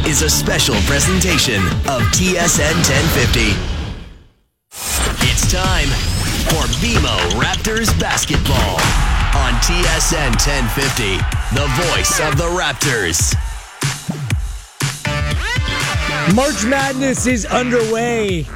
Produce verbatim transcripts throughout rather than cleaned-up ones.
is a special presentation of T S N ten fifty. It's time for B M O Raptors basketball on T S N ten fifty, the voice of the Raptors. March Madness is underway,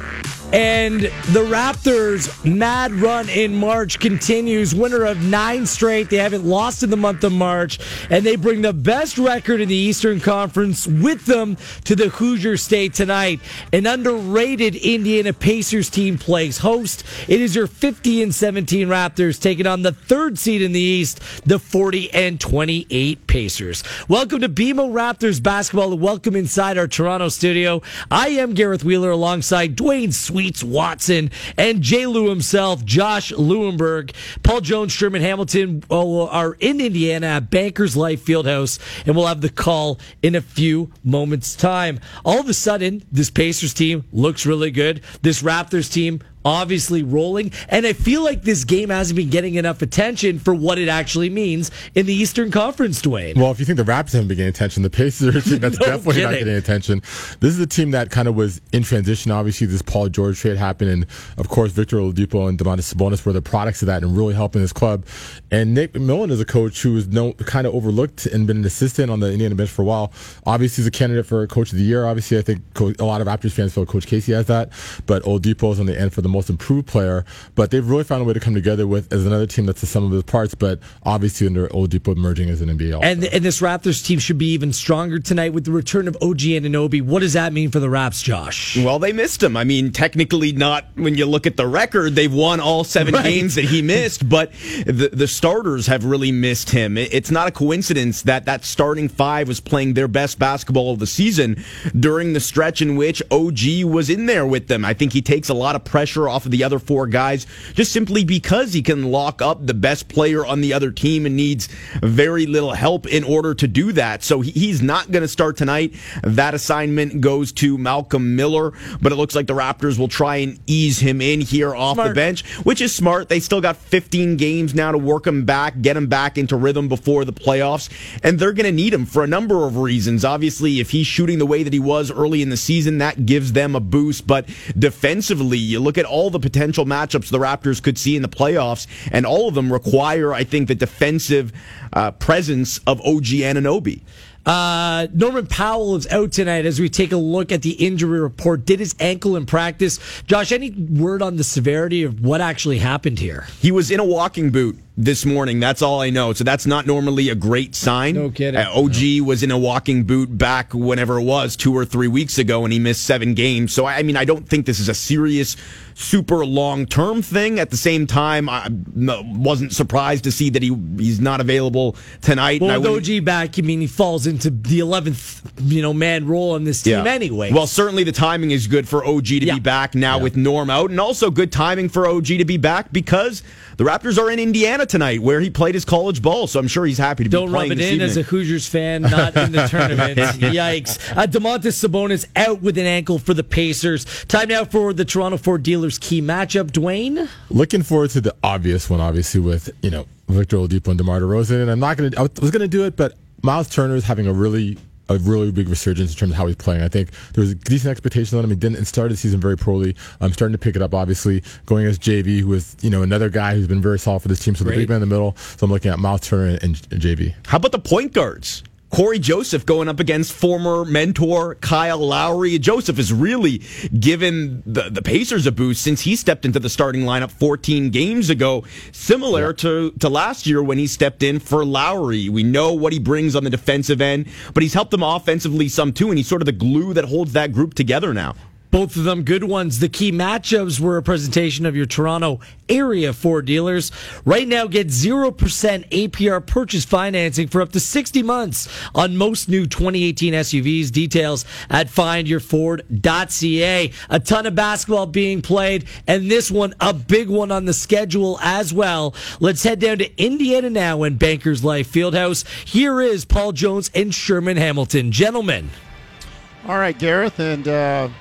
and the Raptors' mad run in March continues. Winner of nine straight. They haven't lost in the month of March, and they bring the best record in the Eastern Conference with them to the Hoosier State tonight. An underrated Indiana Pacers team plays host. It is your fifty and seventeen Raptors taking on the third seed in the East, the forty and twenty-eight Pacers. Welcome to B M O Raptors basketball, and welcome inside our Toronto studio. I am Gareth Wheeler alongside Dwayne Sweets Watson and J. Lou himself, Josh Lewenberg. Paul Jones, Sherman Hamilton are in Indiana at Bankers Life Fieldhouse, and we'll have the call in a few moments' time. All of a sudden, this Pacers team looks really good. This Raptors team obviously rolling, and I feel like this game hasn't been getting enough attention for what it actually means in the Eastern Conference, Dwayne. Well, if you think the Raptors haven't been getting attention, the Pacers are a team that's no definitely kidding. not getting attention. This is a team that kind of was in transition. Obviously, this Paul George trade happened, and of course, Victor Oladipo and Domantas Sabonis were the products of that and really helping this club. And Nate McMillan is a coach who is no, kind of overlooked and been an assistant on the Indiana bench for a while. Obviously, he's a candidate for Coach of the Year. Obviously, I think a lot of Raptors fans feel Coach Casey has that, but Oladipo is on the end for the most improved player. But they've really found a way to come together with as another team that's the sum of its parts, but obviously under Oladipo emerging as an N B A All-Star. And, and this Raptors team should be even stronger tonight with the return of O G Anunoby. What does that mean for the Raps, Josh? Well, they missed him. I mean, technically not when you look at the record. They've won all seven right. games that he missed, but the, the starters have really missed him. It's not a coincidence that that starting five was playing their best basketball of the season during the stretch in which O G was in there with them. I think he takes a lot of pressure off of the other four guys just simply because he can lock up the best player on the other team and needs very little help in order to do that. So he's not going to start tonight. That assignment goes to Malcolm Miller, but it looks like the Raptors will try and ease him in here off smart. the bench, which is smart. They still got fifteen games now to work him back, get him back into rhythm before the playoffs, and they're going to need him for a number of reasons. Obviously, if he's shooting the way that he was early in the season, that gives them a boost, but defensively, you look at all the potential matchups the Raptors could see in the playoffs, and all of them require, I think, the defensive uh, presence of O G Anunoby. Uh, Norman Powell is out tonight as we take a look at the injury report. Did his ankle in practice. Josh, any word on the severity of what actually happened here? He was in a walking boot this morning. That's all I know. So that's not normally a great sign. No kidding. Uh, O G no. was in a walking boot back whenever it was, two or three weeks ago, and he missed seven games. So, I mean, I don't think this is a serious, super long-term thing. At the same time, I wasn't surprised to see that he he's not available tonight. Well, with O G back, I mean, he falls into the eleventh, you know, man role on this team yeah. anyway. Well, certainly the timing is good for O G to yeah. be back now yeah. with Norm out, and also good timing for O G to be back because the Raptors are in Indiana tonight, where he played his college ball, so I'm sure he's happy to Don't be playing rub it this in evening. As a Hoosiers fan, not in the tournament. Yikes. Uh, Domantas Sabonis out with an ankle for the Pacers. Time now for the Toronto Ford Dealers key matchup. Dwayne? Looking forward to the obvious one, obviously, with, you know, Victor Oladipo and DeMar DeRozan. And I'm not going to, I was going to do it, but Miles Turner is having a really a really big resurgence in terms of how he's playing. I think there was a decent expectation on him. He didn't start the season very poorly. I'm starting to pick it up, obviously, going as J V, who is, you know, another guy who's been very solid for this team. So the big man in the middle. So I'm looking at Miles Turner and, and J V. How about the point guards? Corey Joseph going up against former mentor Kyle Lowry. Joseph has really given the, the Pacers a boost since he stepped into the starting lineup fourteen games ago, similar yeah. to, to last year when he stepped in for Lowry. We know what he brings on the defensive end, but he's helped them offensively some too, and he's sort of the glue that holds that group together now. Both of them good ones. The key matchups were a presentation of your Toronto area Ford dealers. Right now, get zero percent A P R purchase financing for up to sixty months on most new twenty eighteen S U Vs. Details at find your ford dot c a. A ton of basketball being played, and this one, a big one on the schedule as well. Let's head down to Indiana now in Bankers Life Fieldhouse. Here is Paul Jones and Sherman Hamilton. Gentlemen. All right, Gareth, and uh,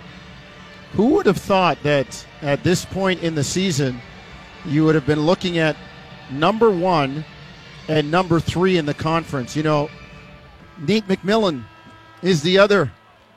who would have thought that at this point in the season you would have been looking at number one and number three in the conference? You know, Nate McMillan is the other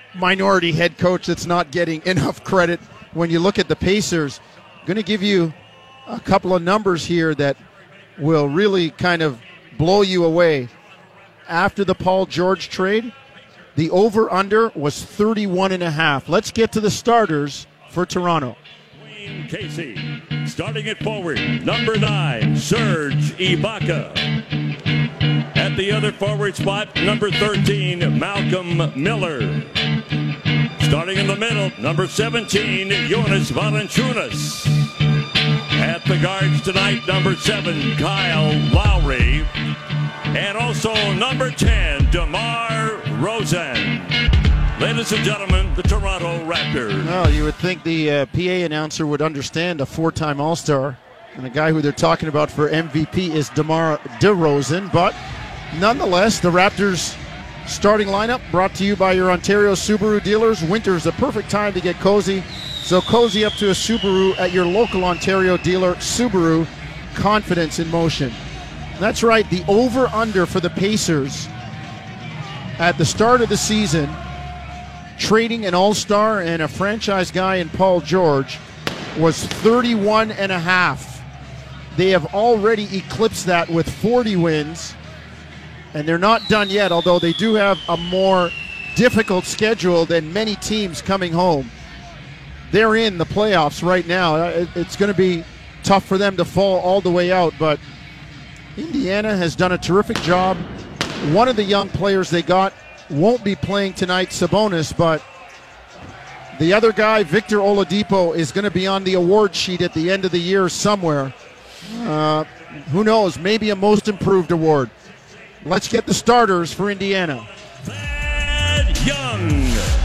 minority head coach that's not getting enough credit when you look at the Pacers. I'm going to give you a couple of numbers here that will really kind of blow you away. After the Paul George trade, the over-under was thirty-one and a half. Let's get to the starters for Toronto. Dwayne Casey, starting at forward, number nine, Serge Ibaka. At the other forward spot, number thirteen, Malcolm Miller. Starting in the middle, number seventeen, Jonas Valanciunas. At the guards tonight, number seven, Kyle Lowry. And also number ten, DeMar Rosen. Ladies and gentlemen, the Toronto Raptors. Well, you would think the uh, P A announcer would understand a four-time All-Star. And the guy who they're talking about for M V P is DeMar DeRozan. But nonetheless, the Raptors starting lineup brought to you by your Ontario Subaru dealers. Winter's the perfect time to get cozy. So cozy up to a Subaru at your local Ontario dealer. Subaru, confidence in motion. That's right, the over-under for the Pacers at the start of the season, trading an all-star and a franchise guy in Paul George, was thirty-one and a half. They have already eclipsed that with forty wins, and they're not done yet, although they do have a more difficult schedule than many teams coming home. They're in the playoffs right now. It's going to be tough for them to fall all the way out, but Indiana has done a terrific job. One of the young players they got won't be playing tonight, Sabonis, but the other guy, Victor Oladipo, is going to be on the award sheet at the end of the year somewhere. Uh, who knows? Maybe a most improved award. Let's get the starters for Indiana. Thad Young.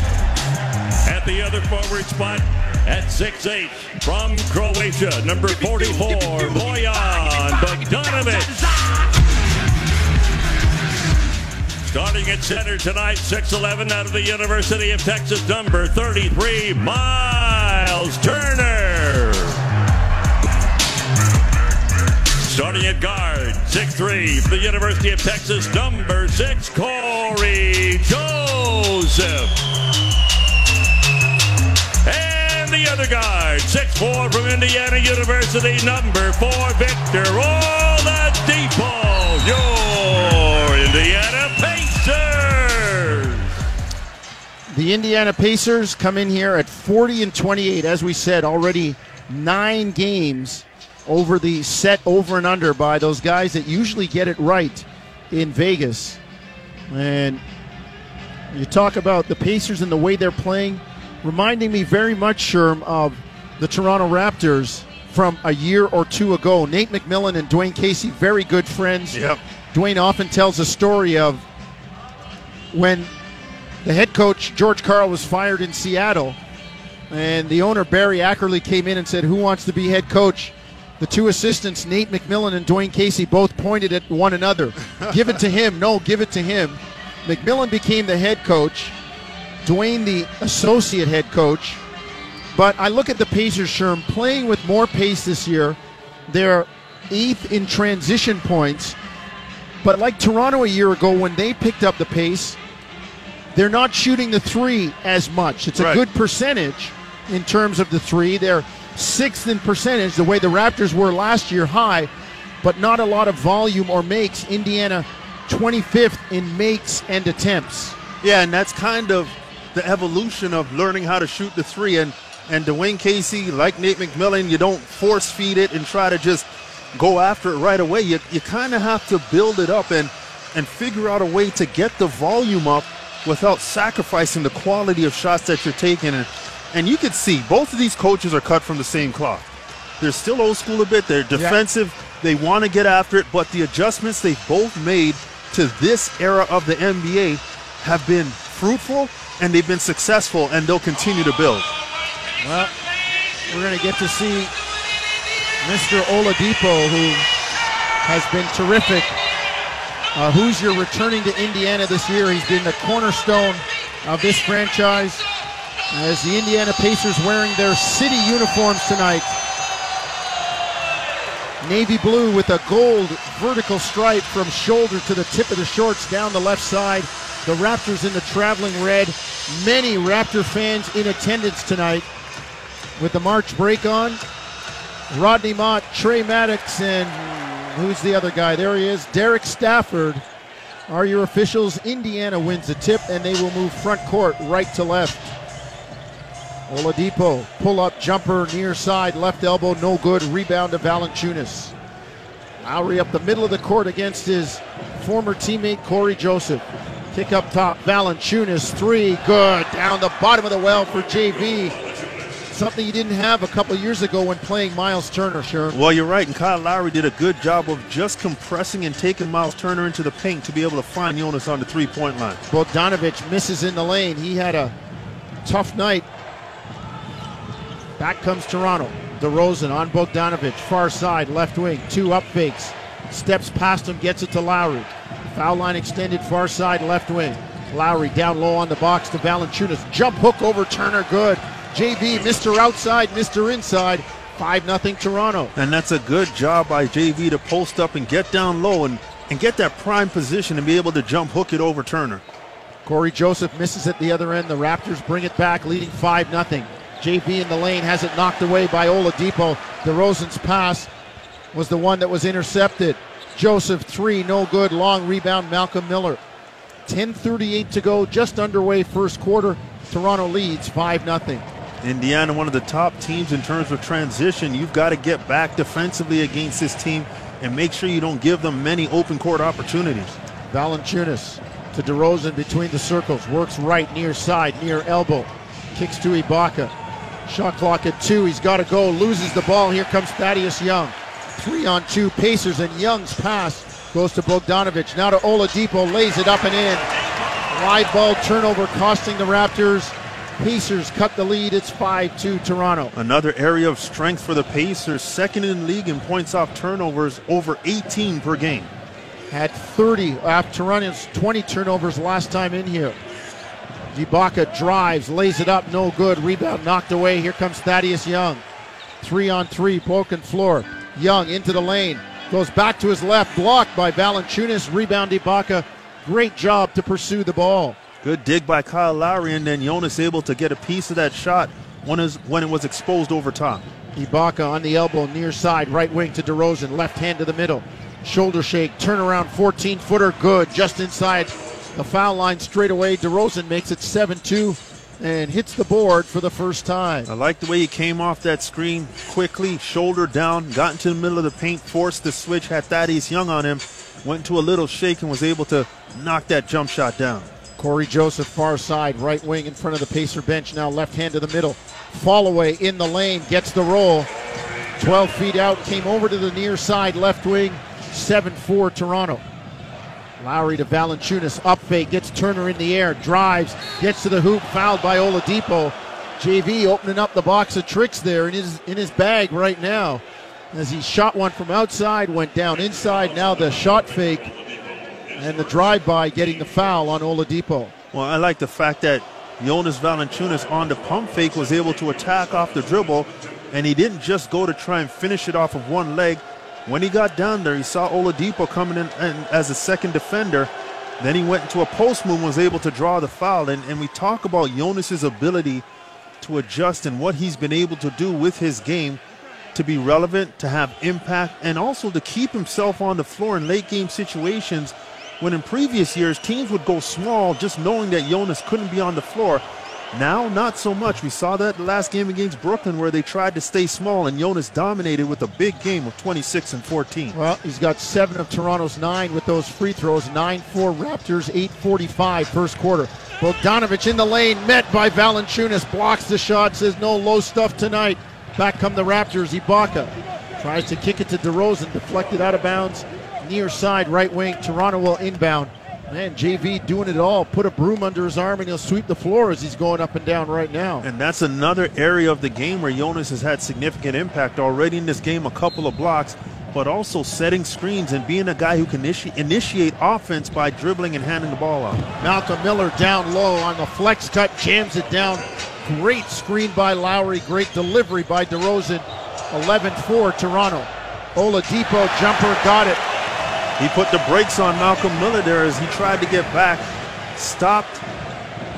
At the other forward spot, at six eight, from Croatia, number forty-four, Bojan Bogdanovic. Starting at center tonight, six eleven, out of the University of Texas, number thirty-three, Miles Turner. Starting at guard, six three, from the University of Texas, number six, Corey Joseph. And the other guard, six four, from Indiana University, number four, Victor Oladipo. Your Indiana Pacers. The Indiana Pacers come in here at forty and twenty-eight. As we said, already nine games over the set over and under by those guys that usually get it right in Vegas. And you talk about the Pacers and the way they're playing, reminding me very much, Sherm, of the Toronto Raptors from a year or two ago. Nate McMillan and Dwayne Casey, very good friends. Yep. Dwayne often tells the story of when the head coach, George Karl, was fired in Seattle, and the owner, Barry Ackerley, came in and said, who wants to be head coach? The two assistants, Nate McMillan and Dwayne Casey, both pointed at one another. Give it to him. No, give it to him. McMillan became the head coach, Dwayne the associate head coach. But I look at the Pacers, Sherm, playing with more pace this year. They're eighth in transition points. But like Toronto a year ago, when they picked up the pace, they're not shooting the three as much. It's a Right. good percentage in terms of the three. They're sixth in percentage, the way the Raptors were last year, high, but not a lot of volume or makes. Indiana twenty-fifth in makes and attempts. Yeah, and that's kind of the evolution of learning how to shoot the three. And, and Dwayne Casey, like Nate McMillan, you don't force feed it and try to just go after it right away. You, you kind of have to build it up and, and figure out a way to get the volume up without sacrificing the quality of shots that you're taking. And, and you can see both of these coaches are cut from the same cloth. They're still old school a bit. They're defensive. Yeah. They want to get after it, but the adjustments they've both made to this era of the N B A have been fruitful, and they've been successful, and they'll continue to build. Well, we're going to get to see Mister Oladipo, who has been terrific. Uh, Hoosier returning to Indiana this year. He's been the cornerstone of this franchise as the Indiana Pacers wearing their city uniforms tonight. Navy blue with a gold vertical stripe from shoulder to the tip of the shorts down the left side. The Raptors in the traveling red. Many Raptor fans in attendance tonight with the March break on. Rodney Mott, Trey Maddox, and who's the other guy? There he is, Derek Stafford are your officials. Indiana wins the tip, and they will move front court right to left. Oladipo, pull-up jumper near side, left elbow, no good. Rebound to Valanciunas. Lowry up the middle of the court against his former teammate Corey Joseph. Kick up top, Valanciunas, three, good. Down the bottom of the well for J V. Something you didn't have a couple years ago when playing Miles Turner, sure. Well, you're right, and Kyle Lowry did a good job of just compressing and taking Miles Turner into the paint to be able to find Jonas on the three-point line. Bogdanovich misses in the lane. He had a tough night. Back comes Toronto. DeRozan on Bogdanovich, far side, left wing, two up fakes. Steps past him, gets it to Lowry. Foul line extended, far side, left wing. Lowry down low on the box to Valanciunas. Jump hook over Turner, good. J V, Mister Outside, Mister Inside. five nothing Toronto. And that's a good job by J V to post up and get down low and, and get that prime position and be able to jump hook it over Turner. Corey Joseph misses at the other end. The Raptors bring it back, leading five nothing. J V in the lane has it knocked away by Oladipo. DeRozan's pass was the one that was intercepted. Joseph, three, no good. Long rebound, Malcolm Miller. ten thirty-eight to go, just underway first quarter. Toronto leads five nothing. Indiana, one of the top teams in terms of transition. You've got to get back defensively against this team and make sure you don't give them many open court opportunities. Valanciunas to DeRozan between the circles. Works right, near side, near elbow. Kicks to Ibaka. Shot clock at two. He's got to go. Loses the ball. Here comes Thaddeus Young. Three on two. Pacers, and Young's pass goes to Bogdanovich. Now to Oladipo. Lays it up and in. Wide ball turnover costing the Raptors. Pacers cut the lead. It's five two Toronto. Another area of strength for the Pacers. Second in the league in points off turnovers, over eighteen per game. Had thirty after Toronto's twenty turnovers last time in here. Ibaka drives, lays it up, no good. Rebound knocked away. Here comes Thaddeus Young. Three on three, broken floor. Young into the lane. Goes back to his left, blocked by Valanciunas. Rebound Ibaka. Great job to pursue the ball. Good dig by Kyle Lowry, and then Jonas able to get a piece of that shot when it was, when it was exposed over top. Ibaka on the elbow, near side, right wing to DeRozan, left hand to the middle. Shoulder shake, turnaround, fourteen-footer, good, just inside the foul line straight away. DeRozan makes it seven two and hits the board for the first time. I like the way he came off that screen quickly, shoulder down, got into the middle of the paint, forced the switch, had Thaddeus Young on him, went to a little shake and was able to knock that jump shot down. Corey Joseph, far side, right wing in front of the Pacer bench, now left hand to the middle. Fall away in the lane, gets the roll. twelve feet out, came over to the near side, left wing, seven four Toronto. Lowry to Valanciunas, up fake, gets Turner in the air, drives, gets to the hoop, fouled by Oladipo. J V opening up the box of tricks there in his in his bag right now. As he shot one from outside, went down inside, now the shot fake and the drive-by getting the foul on Oladipo. Well, I like the fact that Jonas Valanciunas on the pump fake was able to attack off the dribble, and he didn't just go to try and finish it off of one leg. When he got down there, he saw Oladipo coming in and as a second defender. Then he went into a post move and was able to draw the foul. And, and we talk about Jonas's ability to adjust and what he's been able to do with his game to be relevant, to have impact, and also to keep himself on the floor in late game situations when in previous years teams would go small just knowing that Jonas couldn't be on the floor. Now, not so much. We saw that the last game against Brooklyn where they tried to stay small, and Jonas dominated with a big game of twenty-six and fourteen. Well, he's got seven of Toronto's nine with those free throws. nine four Raptors, eight forty-five first quarter. Bogdanovich in the lane, met by Valanciunas, blocks the shot, says no low stuff tonight. Back come the Raptors. Ibaka tries to kick it to DeRozan, deflected out of bounds. Near side, right wing. Toronto will inbound. Man, J V doing it all. Put a broom under his arm and he'll sweep the floor as he's going up and down right now. And that's another area of the game where Jonas has had significant impact already in this game, a couple of blocks, but also setting screens and being a guy who can initi- initiate offense by dribbling and handing the ball out. Malcolm Miller down low on the flex cut, jams it down. Great screen by Lowry, great delivery by DeRozan. eleven four Toronto. Oladipo jumper, got it. He put the brakes on Malcolm Miller there as he tried to get back. Stopped,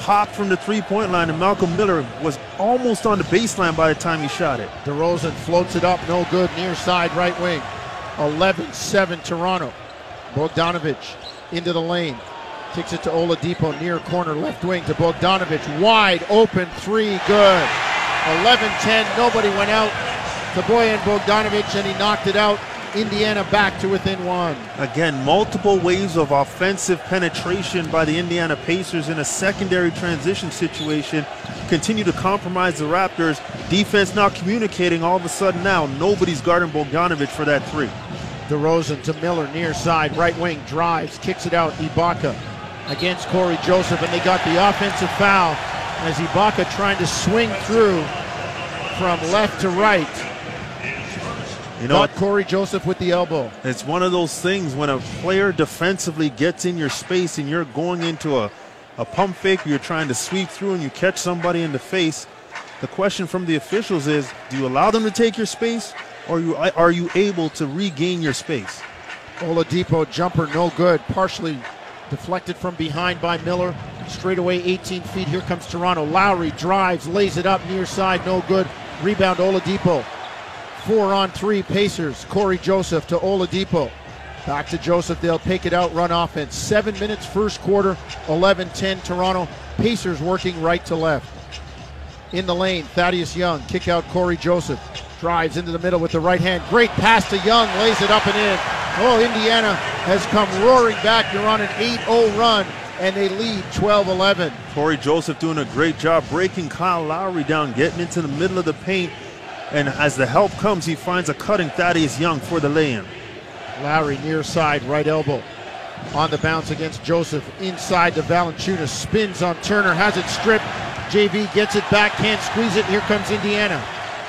popped from the three-point line, and Malcolm Miller was almost on the baseline by the time he shot it. DeRozan floats it up, no good, near side right wing. eleven seven Toronto. Bogdanovich into the lane. Kicks it to Oladipo, near corner left wing to Bogdanovich. Wide open three, good. eleven ten, nobody went out to Bojan Bogdanovich, and he knocked it out. Indiana back to within one. Again, multiple waves of offensive penetration by the Indiana Pacers in a secondary transition situation continue to compromise the Raptors. Defense not communicating. All of a sudden now, nobody's guarding Bogdanovich for that three. DeRozan to Miller, near side, right wing, drives, kicks it out. Ibaka against Corey Joseph, and they got the offensive foul as Ibaka trying to swing through from left to right. You know, Got Corey Joseph with the elbow. It's one of those things when a player defensively gets in your space and you're going into a, a pump fake, or you're trying to sweep through and you catch somebody in the face. The question from the officials is, do you allow them to take your space, or you, are you able to regain your space? Oladipo jumper, no good. Partially deflected from behind by Miller. Straight away eighteen feet. Here comes Toronto. Lowry drives, lays it up near side, no good. Rebound Oladipo. Four on three Pacers. Corey Joseph to Oladipo. Back to Joseph. They'll take it out, run offense. Seven minutes first quarter. eleven ten Toronto. Pacers working right to left. In the lane, Thaddeus Young. Kick out Corey Joseph. Drives into the middle with the right hand. Great pass to Young. Lays it up and in. Oh, Indiana has come roaring back. You're on an eight oh run, and they lead twelve eleven. Corey Joseph doing a great job breaking Kyle Lowry down, getting into the middle of the paint. And as the help comes, he finds a cutting Thaddeus Young for the lay-in. Lowry near side, right elbow. On the bounce against Joseph. Inside to Valanciunas. Spins on Turner, has it stripped. J V gets it back, can't squeeze it. Here comes Indiana.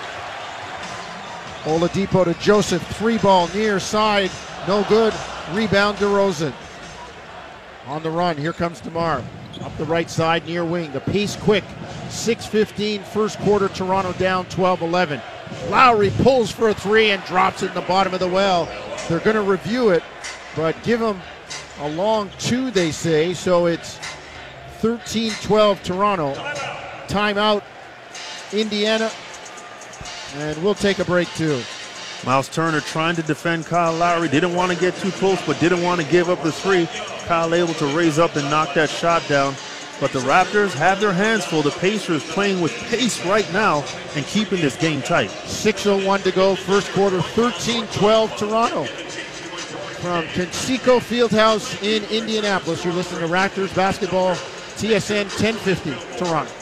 Oladipo to Joseph. Three ball near side. No good. Rebound DeRozan. On the run, here comes DeMar. Up the right side, near wing. The pace quick. six fifteen, first quarter, Toronto down twelve eleven. Lowry pulls for a three and drops it in the bottom of the well. They're going to review it, but give him a long two, they say. So it's thirteen twelve Toronto. Timeout, Indiana. And we'll take a break too. Miles Turner trying to defend Kyle Lowry. Didn't want to get too close, but didn't want to give up the three. Kyle able to raise up and knock that shot down. But the Raptors have their hands full. The Pacers playing with pace right now and keeping this game tight. six oh one to go, first quarter, thirteen twelve Toronto. From Conseco Fieldhouse in Indianapolis, you're listening to Raptors basketball, T S N ten fifty, Toronto.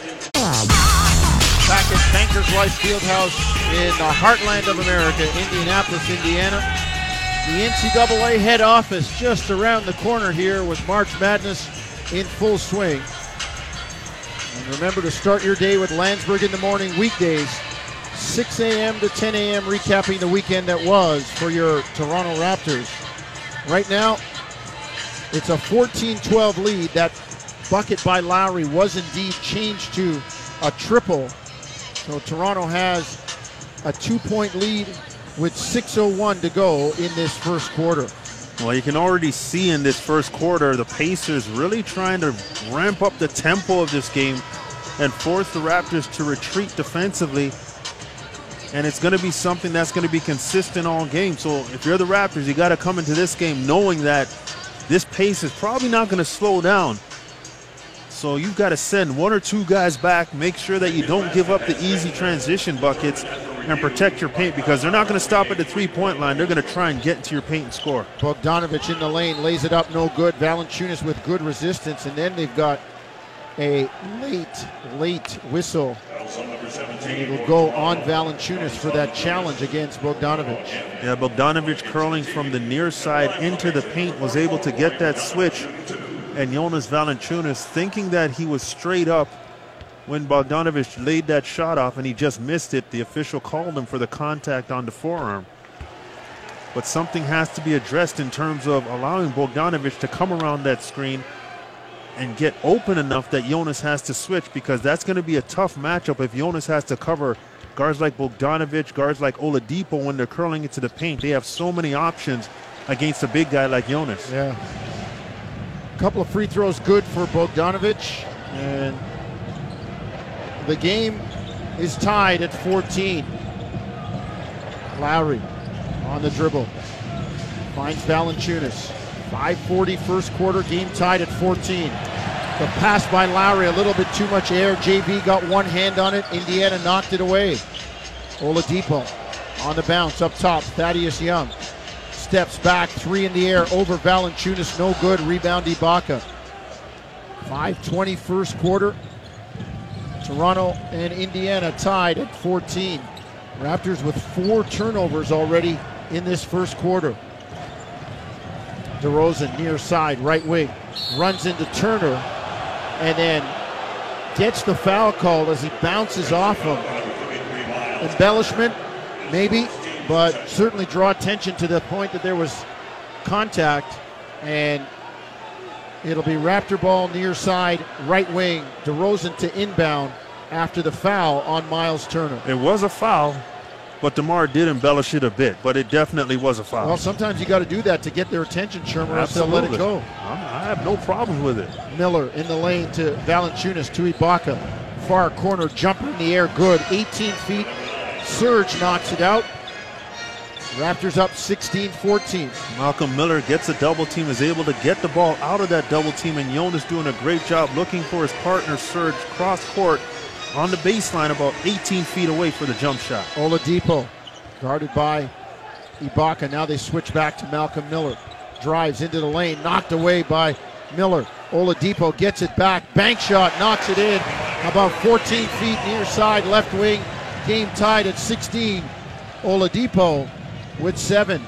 Back at Bankers Life Fieldhouse in the heartland of America, Indianapolis, Indiana. The N C double A head office just around the corner here with March Madness in full swing. And remember to start your day with Landsberg in the morning weekdays, six a.m. to ten a.m. recapping the weekend that was for your Toronto Raptors. Right now, it's a fourteen twelve lead. That bucket by Lowry was indeed changed to a triple. So Toronto has a two-point lead with six oh one to go in this first quarter. Well, you can already see in this first quarter the Pacers really trying to ramp up the tempo of this game and force the Raptors to retreat defensively. And it's going to be something that's going to be consistent all game. So if you're the Raptors, you got to come into this game knowing that this pace is probably not going to slow down. So you've got to send one or two guys back, make sure that you don't give up the easy transition buckets, and protect your paint, because they're not going to stop at the three-point line. They're going to try and get into your paint and score. Bogdanovich in the lane, lays it up, no good. Valanciunas with good resistance, and then they've got a late, late whistle. And it'll go on Valanciunas for that challenge against Bogdanovich. Yeah, Bogdanovich curling from the near side into the paint, was able to get that switch. And Jonas Valanciunas, thinking that he was straight up when Bogdanovich laid that shot off and he just missed it, the official called him for the contact on the forearm. But something has to be addressed in terms of allowing Bogdanovich to come around that screen and get open enough that Jonas has to switch, because that's going to be a tough matchup if Jonas has to cover guards like Bogdanovich, guards like Oladipo when they're curling into the paint. They have so many options against a big guy like Jonas. Yeah. Couple of free throws good for Bogdanovich. And the game is tied at fourteen. Lowry on the dribble. Finds Valanciunas. five forty first quarter, game tied at fourteen. The pass by Lowry, a little bit too much air. J V got one hand on it. Indiana knocked it away. Oladipo on the bounce up top. Thaddeus Young steps back, three in the air over Valanciunas, no good. Rebound Ibaka. five twenty first quarter. Toronto and Indiana tied at fourteen. Raptors with four turnovers already in this first quarter. DeRozan near side, right wing, runs into Turner and then gets the foul called as he bounces off him. Embellishment, maybe, but certainly draw attention to the point that there was contact, and it'll be Raptor ball near side, right wing, DeRozan to inbound after the foul on Miles Turner. It was a foul, but DeMar did embellish it a bit, but it definitely was a foul. Well, sometimes you got to do that to get their attention, Sherman, or else they'll let it go. I have no problem with it. Miller in the lane to Valanciunas to Ibaka. Far corner, jumper in the air, good. eighteen feet. Serge knocks it out. Raptors up sixteen fourteen. Malcolm Miller gets a double team, is able to get the ball out of that double team, and Jonas doing a great job looking for his partner, Serge, cross court on the baseline about eighteen feet away for the jump shot. Oladipo guarded by Ibaka. Now they switch back to Malcolm Miller. Drives into the lane, knocked away by Miller. Oladipo gets it back, bank shot, knocks it in about fourteen feet near side, left wing. Game tied at sixteen. Oladipo with seven.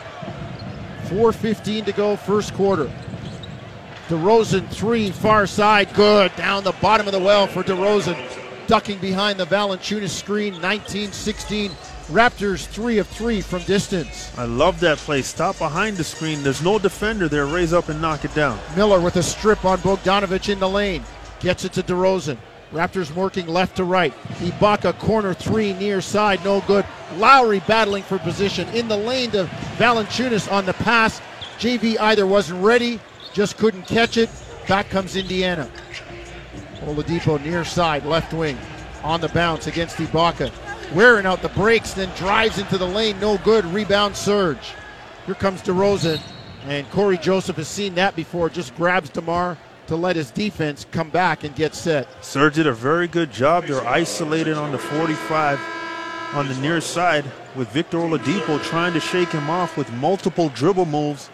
four fifteen to go, first quarter. DeRozan three, far side, good. Down the bottom of the well for DeRozan. Ducking behind the Valanciunas screen, nineteen sixteen. Raptors three of three from distance. I love that play. Stop behind the screen. There's no defender there. Raise up and knock it down. Miller with a strip on Bogdanovich in the lane. Gets it to DeRozan. Raptors working left to right. Ibaka corner three near side, no good. Lowry battling for position in the lane to Valanciunas on the pass. J V either wasn't ready, just couldn't catch it. Back comes Indiana. Oladipo near side, left wing, on the bounce against Ibaka. Wearing out the brakes, then drives into the lane, no good. Rebound Serge. Here comes DeRozan, and Corey Joseph has seen that before. Just grabs DeMar to let his defense come back and get set. Serge did a very good job. They're isolated on the forty-five on the near side with Victor Oladipo trying to shake him off with multiple dribble moves.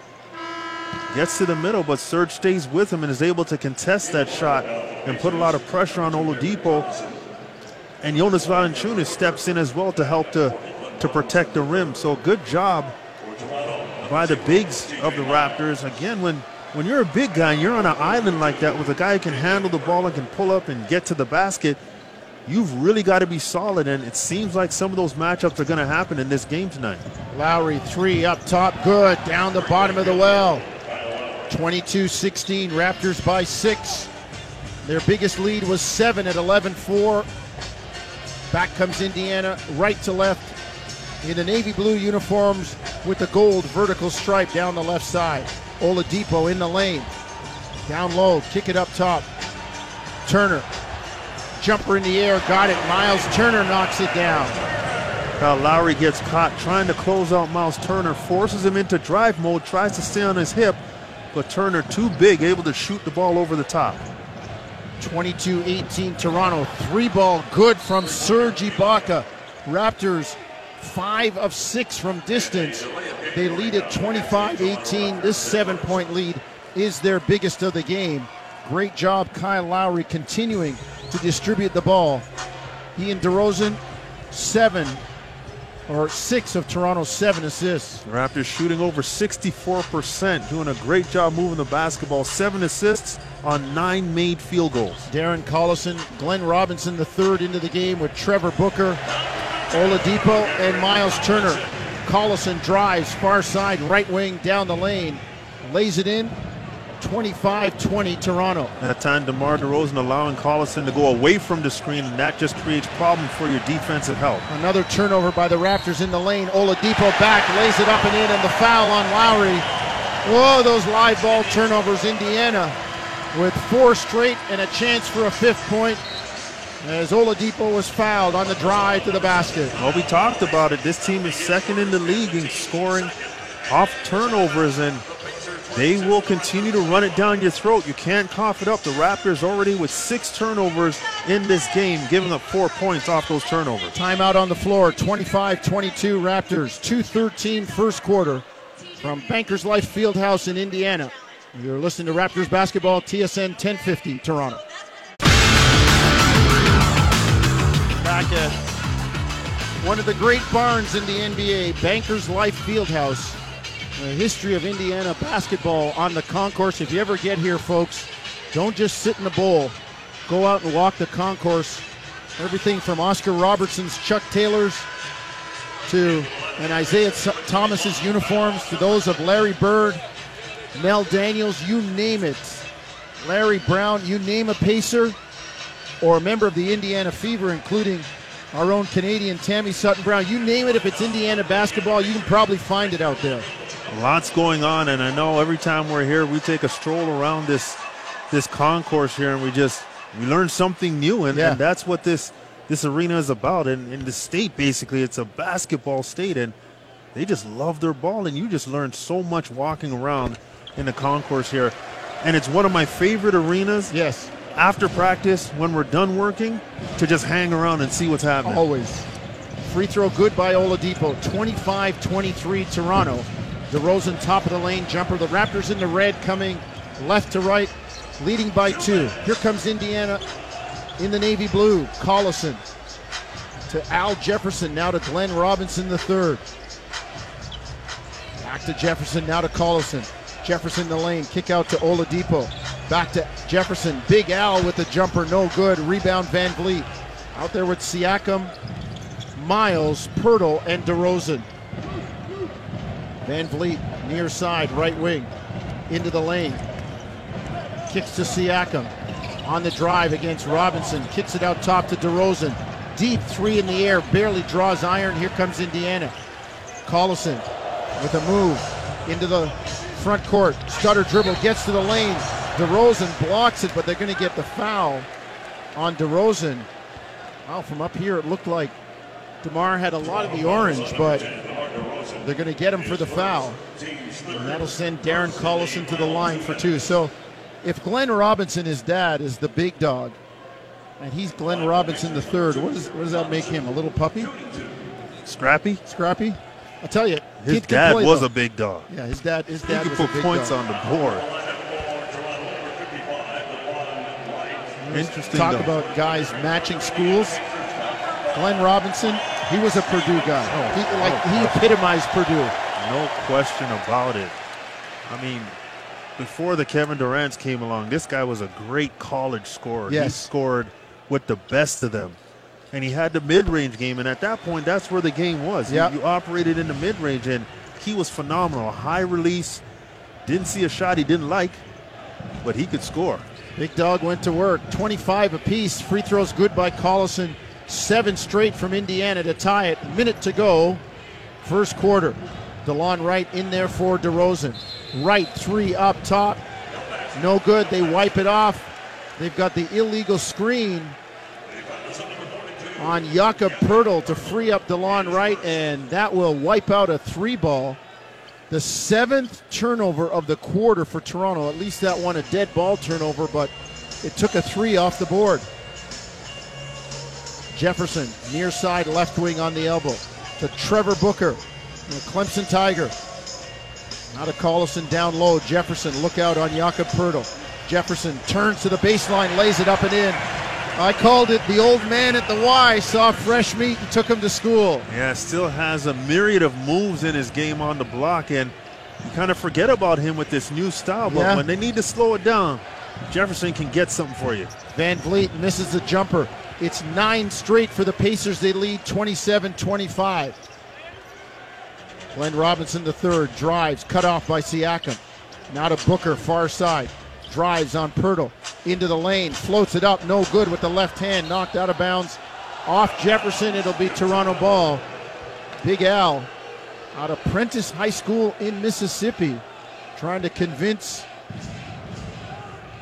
Gets to the middle, but Serge stays with him and is able to contest that shot and put a lot of pressure on Oladipo. And Jonas Valanciunas steps in as well to help to, to protect the rim. So good job by the bigs of the Raptors. Again, when, when you're a big guy and you're on an island like that with a guy who can handle the ball and can pull up and get to the basket, you've really got to be solid, and it seems like some of those matchups are going to happen in this game tonight. Lowry, three up top, good. Down the bottom of the well. twenty-two sixteen, Raptors by six. Their biggest lead was seven at eleven four. Back comes Indiana, right to left, in the navy blue uniforms with the gold vertical stripe down the left side. Oladipo in the lane. Down low, kick it up top. Turner. Jumper in the air, got it. Miles Turner knocks it down. Kyle Lowry gets caught trying to close out Miles Turner, forces him into drive mode, tries to stay on his hip, but Turner too big, able to shoot the ball over the top. twenty-two eighteen Toronto. Three ball good from Serge Ibaka. Raptors five of six from distance. They lead at twenty-five eighteen. This seven-point lead is their biggest of the game. Great job, Kyle Lowry, continuing to distribute the ball. He and DeRozan, seven or six of Toronto's seven assists. The Raptors shooting over sixty-four percent, doing a great job moving the basketball. Seven assists on nine made field goals. Darren Collison, Glenn Robinson the third into the game with Trevor Booker, Oladipo, and Miles Turner. Collison drives far side, right wing, down the lane, lays it in. twenty-five twenty Toronto. That time DeMar DeRozan allowing Collison to go away from the screen, and that just creates problems for your defensive help. Another turnover by the Raptors in the lane. Oladipo back, lays it up and in, and the foul on Lowry. Whoa, those live ball turnovers. Indiana with four straight and a chance for a fifth point as Oladipo was fouled on the drive to the basket. Well, we talked about it. This team is second in the league in scoring off turnovers, and they will continue to run it down your throat. You can't cough it up. The Raptors already with six turnovers in this game, giving up four points off those turnovers. Timeout on the floor, twenty-five twenty-two Raptors, two thirteen first quarter from Bankers Life Fieldhouse in Indiana. You're listening to Raptors basketball, T S N ten fifty, Toronto. Back at one of the great barns in the N B A, Bankers Life Fieldhouse. The history of Indiana basketball on the concourse. If you ever get here, folks, don't just sit in the bowl. Go out and walk the concourse. Everything from Oscar Robertson's Chuck Taylor's to and Isaiah Thomas's uniforms to those of Larry Bird, Mel Daniels, you name it. Larry Brown, you name a Pacer or a member of the Indiana Fever, including our own Canadian Tammy Sutton-Brown. You name it, if it's Indiana basketball, you can probably find it out there. Lots going on, and I know every time we're here, we take a stroll around this this concourse here, and we just we learn something new, and, yeah. and that's what this this arena is about. And in the state, basically, it's a basketball state, and they just love their ball, and you just learn so much walking around in the concourse here. And it's one of my favorite arenas. Yes. After practice, when we're done working, to just hang around and see what's happening. Always. Free throw good by Oladipo. twenty-five twenty-three Toronto. DeRozan top of the lane jumper. The Raptors in the red coming left to right, leading by two. Here comes Indiana in the navy blue. Collison to Al Jefferson, now to Glenn Robinson the third. Back to Jefferson, now to Collison. Jefferson in the lane, kick out to Oladipo. Back to Jefferson. Big Al with the jumper, no good. Rebound Van Vliet. Out there with Siakam, Miles, Pirtle, and DeRozan. Van Vliet, near side, right wing, into the lane. Kicks to Siakam. On the drive against Robinson. Kicks it out top to DeRozan. Deep three in the air, barely draws iron. Here comes Indiana. Collison with a move into the front court. Stutter dribble, gets to the lane. DeRozan blocks it, but they're going to get the foul on DeRozan. Well, from up here, it looked like DeMar had a lot of the orange, but they're going to get him for the foul. And that'll send Darren Collison to the line for two. So if Glenn Robinson, his dad, is the big dog, and he's Glenn Robinson the third, what, is, what does that make him, a little puppy? Scrappy? Scrappy? I'll tell you, his kid can dad play, was though. a big dog. Yeah, his dad, his dad he was could a put big points dog. on the board. Interesting. Talk though. about guys matching schools. Glenn Robinson, he was a Purdue guy. Oh, he, like oh, he epitomized Purdue. No question about it. I mean, before the Kevin Durant's came along, this guy was a great college scorer. Yes. He scored with the best of them. And he had the mid-range game, and at that point, that's where the game was. Yep. You, you operated in the mid-range, and he was phenomenal. High release, didn't see a shot he didn't like, but he could score. Big Dog went to work. twenty-five apiece. Free throws good by Collison. Seven straight from Indiana to tie it. Minute to go. First quarter. DeLon Wright in there for DeRozan. Wright three up top. No good. They wipe it off. They've got the illegal screen on Jakob Pirtle to free up DeLon Wright, and that will wipe out a three ball. The seventh turnover of the quarter for Toronto. At least that one a dead ball turnover, but it took a three off the board. Jefferson, near side left wing on the elbow to Trevor Booker, the Clemson Tiger. Now to Collison down low. Jefferson, look out on Jakob Pirtle. Jefferson turns to the baseline, lays it up and in. I called it the old man at the Y, saw fresh meat and took him to school. Yeah, still has a myriad of moves in his game on the block, and you kind of forget about him with this new style, but Yeah. when they need to slow it down, Jefferson can get something for you. Van Vliet misses the jumper. It's nine straight for the Pacers. They lead twenty-seven twenty-five. Glenn Robinson the third drives, cut off by Siakam. Now to Booker, far side. Drives on Pirtle into the lane, floats it up, no good with the left hand, knocked out of bounds. Off Jefferson, it'll be Toronto ball. Big Al out of Prentice High School in Mississippi, trying to convince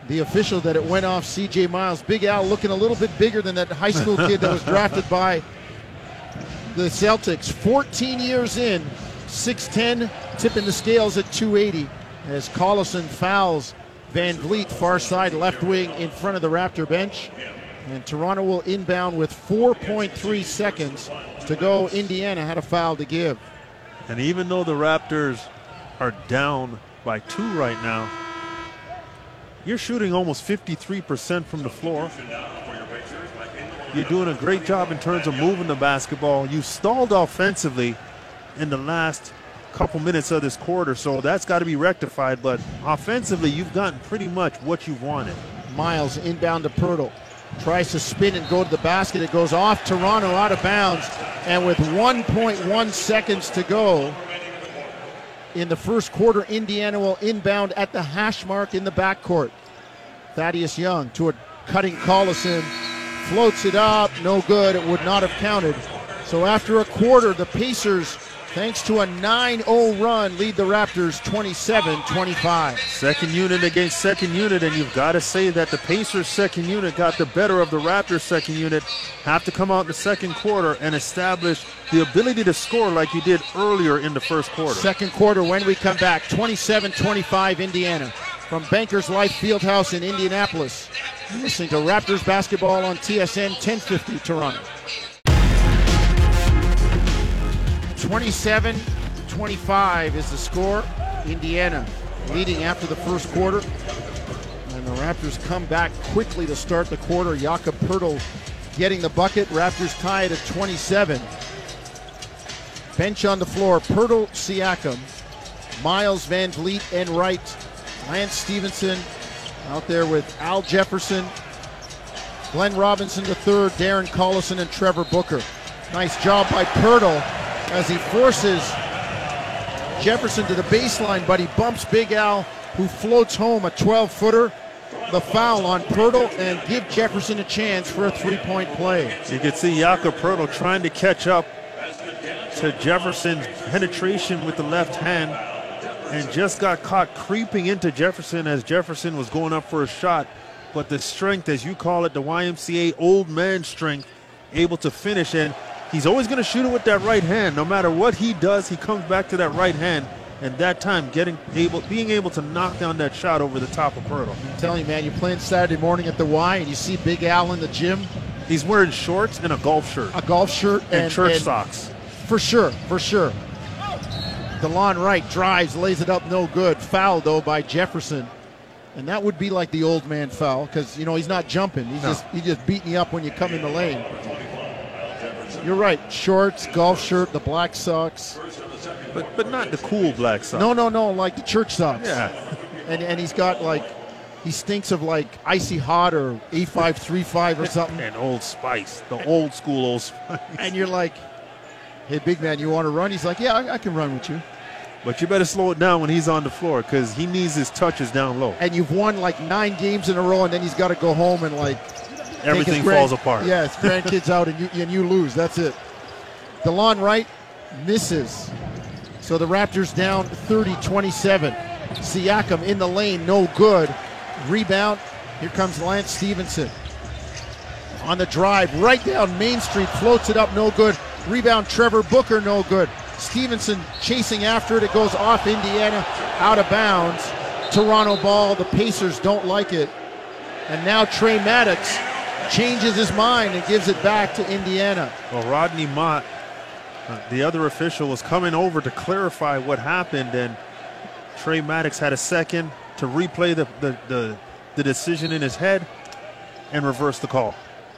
the official that it went off C J Miles. Big Al looking a little bit bigger than that high school kid that was drafted by the Celtics. fourteen years in, six ten, tipping the scales at two eighty as Collison fouls Van Vliet, far side left wing in front of the Raptor bench. And Toronto will inbound with four point three seconds to go. Indiana had a foul to give. And even though the Raptors are down by two right now, you're shooting almost fifty-three percent from the floor. You're doing a great job in terms of moving the basketball. You stalled offensively in the last couple minutes of this quarter, so that's got to be rectified. But offensively, you've gotten pretty much what you wanted. Miles inbound to Pirtle. Tries to spin and go to the basket. It goes off Toronto, out of bounds. And with one point one seconds to go in the first quarter, Indiana will inbound at the hash mark in the backcourt. Thaddeus Young to a cutting Collison. Floats it up. No good. It would not have counted. So after a quarter, the Pacers, thanks to a nine oh run, lead the Raptors twenty-seven twenty-five. Second unit against second unit, and you've got to say that the Pacers' second unit got the better of the Raptors' second unit. Have to come out in the second quarter and establish the ability to score like you did earlier in the first quarter. Second quarter when we come back, twenty-seven twenty-five Indiana. From Bankers Life Fieldhouse in Indianapolis. You're listening to Raptors basketball on T S N ten fifty Toronto. twenty-seven twenty-five is the score. Indiana leading after the first quarter. And the Raptors come back quickly to start the quarter. Jakob Poeltl getting the bucket. Raptors tie it at twenty-seven. Bench on the floor. Poeltl, Siakam, Miles, Van Vliet, and Wright. Lance Stevenson out there with Al Jefferson, Glenn Robinson the third, Darren Collison, and Trevor Booker. Nice job by Poeltl as he forces Jefferson to the baseline, but he bumps Big Al, who floats home a twelve-footer. The foul on Poeltl and give Jefferson a chance for a three-point play. You can see Jakob Poeltl trying to catch up to Jefferson's penetration with the left hand and just got caught creeping into Jefferson as Jefferson was going up for a shot. But the strength, as you call it, the Y M C A old man strength, able to finish. And he's always going to shoot it with that right hand. No matter what he does, he comes back to that right hand. And that time, getting able, being able to knock down that shot over the top of Poeltl. I'm telling you, man, you're playing Saturday morning at the Y and you see Big Al in the gym. He's wearing shorts and a golf shirt. A golf shirt and, and church and socks. For sure, for sure. DeLon Wright drives, lays it up, no good. Foul, though, by Jefferson. And that would be like the old man foul because, you know, he's not jumping. He's no. just he's just beating you up when you come in the lane. You're right. Shorts, golf shirt, the black socks. But but not the cool black socks. No, no, no, like the church socks. Yeah. And and he's got, like, he stinks of, like, Icy Hot or A five thirty-five or something. And Old Spice, the old school Old Spice. And you're like, hey, big man, you want to run? He's like, yeah, I, I can run with you. But you better slow it down when he's on the floor because he needs his touches down low. And you've won like nine games in a row, and then he's got to go home and like everything falls apart. Yeah, his grandkids out, and you and you lose. That's it. DeLon Wright misses. So the Raptors down thirty twenty-seven. Siakam in the lane, no good. Rebound. Here comes Lance Stevenson. On the drive, right down Main Street, floats it up, no good. Rebound, Trevor Booker, no good. Stevenson chasing after it. It goes off Indiana, out of bounds. Toronto ball. The Pacers don't like it. And now Trey Maddox changes his mind and gives it back to Indiana. Well, Rodney Mott, uh, the other official, was coming over to clarify what happened, and Trey Maddox had a second to replay the, the, the, the decision in his head and reverse the call.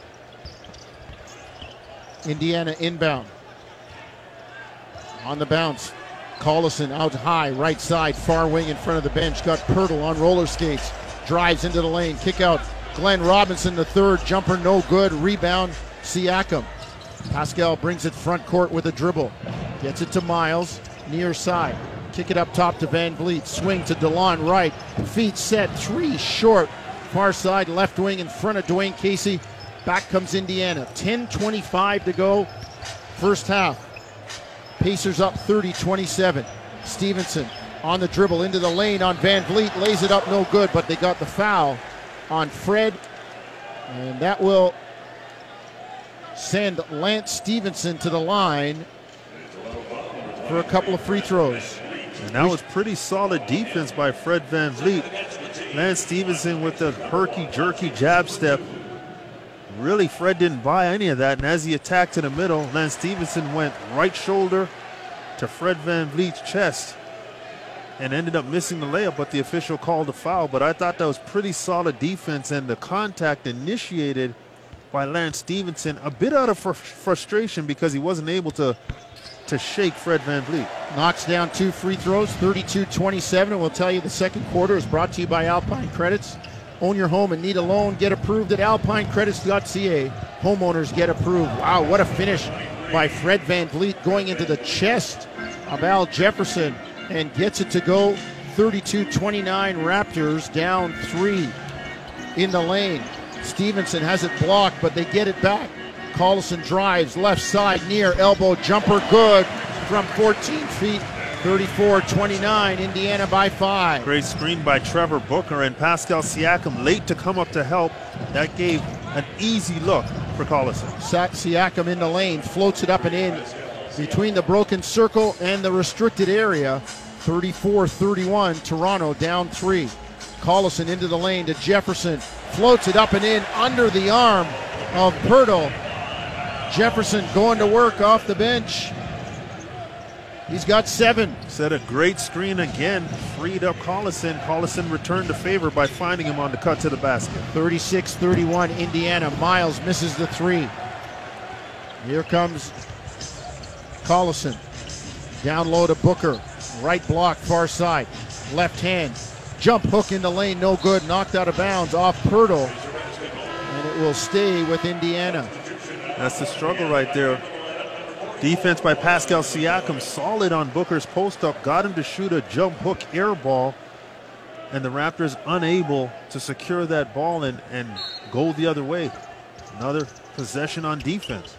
Indiana inbound. On the bounce, Collison out high, right side, far wing in front of the bench. Got Poeltl on roller skates, drives into the lane, kick out. Glenn Robinson, the third, jumper no good. Rebound, Siakam. Pascal brings it front court with a dribble, gets it to Miles, near side. Kick it up top to Van Vliet, swing to DeLon Wright. Feet set, three short, far side, left wing in front of Dwayne Casey. Back comes Indiana. ten twenty-five to go, first half. Pacers up thirty twenty-seven. Stevenson on the dribble into the lane on Van Vliet, lays it up, no good, but they got the foul on Fred. And that will send Lance Stevenson to the line for a couple of free throws. And that was pretty solid defense by Fred VanVleet. Lance Stevenson with the herky-jerky jab step. Really, Fred didn't buy any of that, and as he attacked to the middle, Lance Stevenson went right shoulder to Fred VanVleet's chest and ended up missing the layup, but the official called a foul. But I thought that was pretty solid defense, and the contact initiated by Lance Stevenson, a bit out of fr- frustration because he wasn't able to, to shake Fred VanVleet. Knocks down two free throws, thirty-two twenty-seven. And we'll tell you the second quarter is brought to you by Alpine Credits. Own your home and need a loan. Get approved at alpine credits dot c a. Homeowners get approved. Wow, what a finish by Fred VanVleet going into the chest of Al Jefferson and gets it to go. thirty-two twenty-nine Raptors down three in the lane. Stevenson has it blocked, but they get it back. Collison drives left side near elbow jumper, good from fourteen feet. thirty-four twenty-nine, Indiana by five. Great screen by Trevor Booker and Pascal Siakam late to come up to help. That gave an easy look for Collison. Sa- Siakam in the lane, floats it up and in between the broken circle and the restricted area. thirty-four thirty-one, Toronto down three. Collison into the lane to Jefferson, floats it up and in under the arm of Pirtle. Jefferson going to work off the bench. He's got seven. Set a great screen again, freed up Collison. Collison returned the favor by finding him on the cut to the basket. thirty-six thirty-one, Indiana. Miles misses the three. Here comes Collison. Down low to Booker. Right block, far side. Left hand. Jump hook in the lane, no good. Knocked out of bounds off Pirtle. And it will stay with Indiana. That's the struggle right there. Defense by Pascal Siakam, solid on Booker's post-up, got him to shoot a jump hook air ball, and the Raptors unable to secure that ball and, and go the other way. Another possession on defense.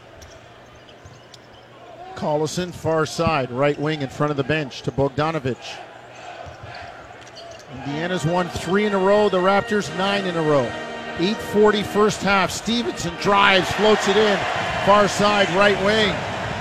Collison, far side, right wing in front of the bench to Bogdanovich. Indiana's won three in a row, the Raptors nine in a row. eight forty first half. Stevenson drives, floats it in, far side, right wing.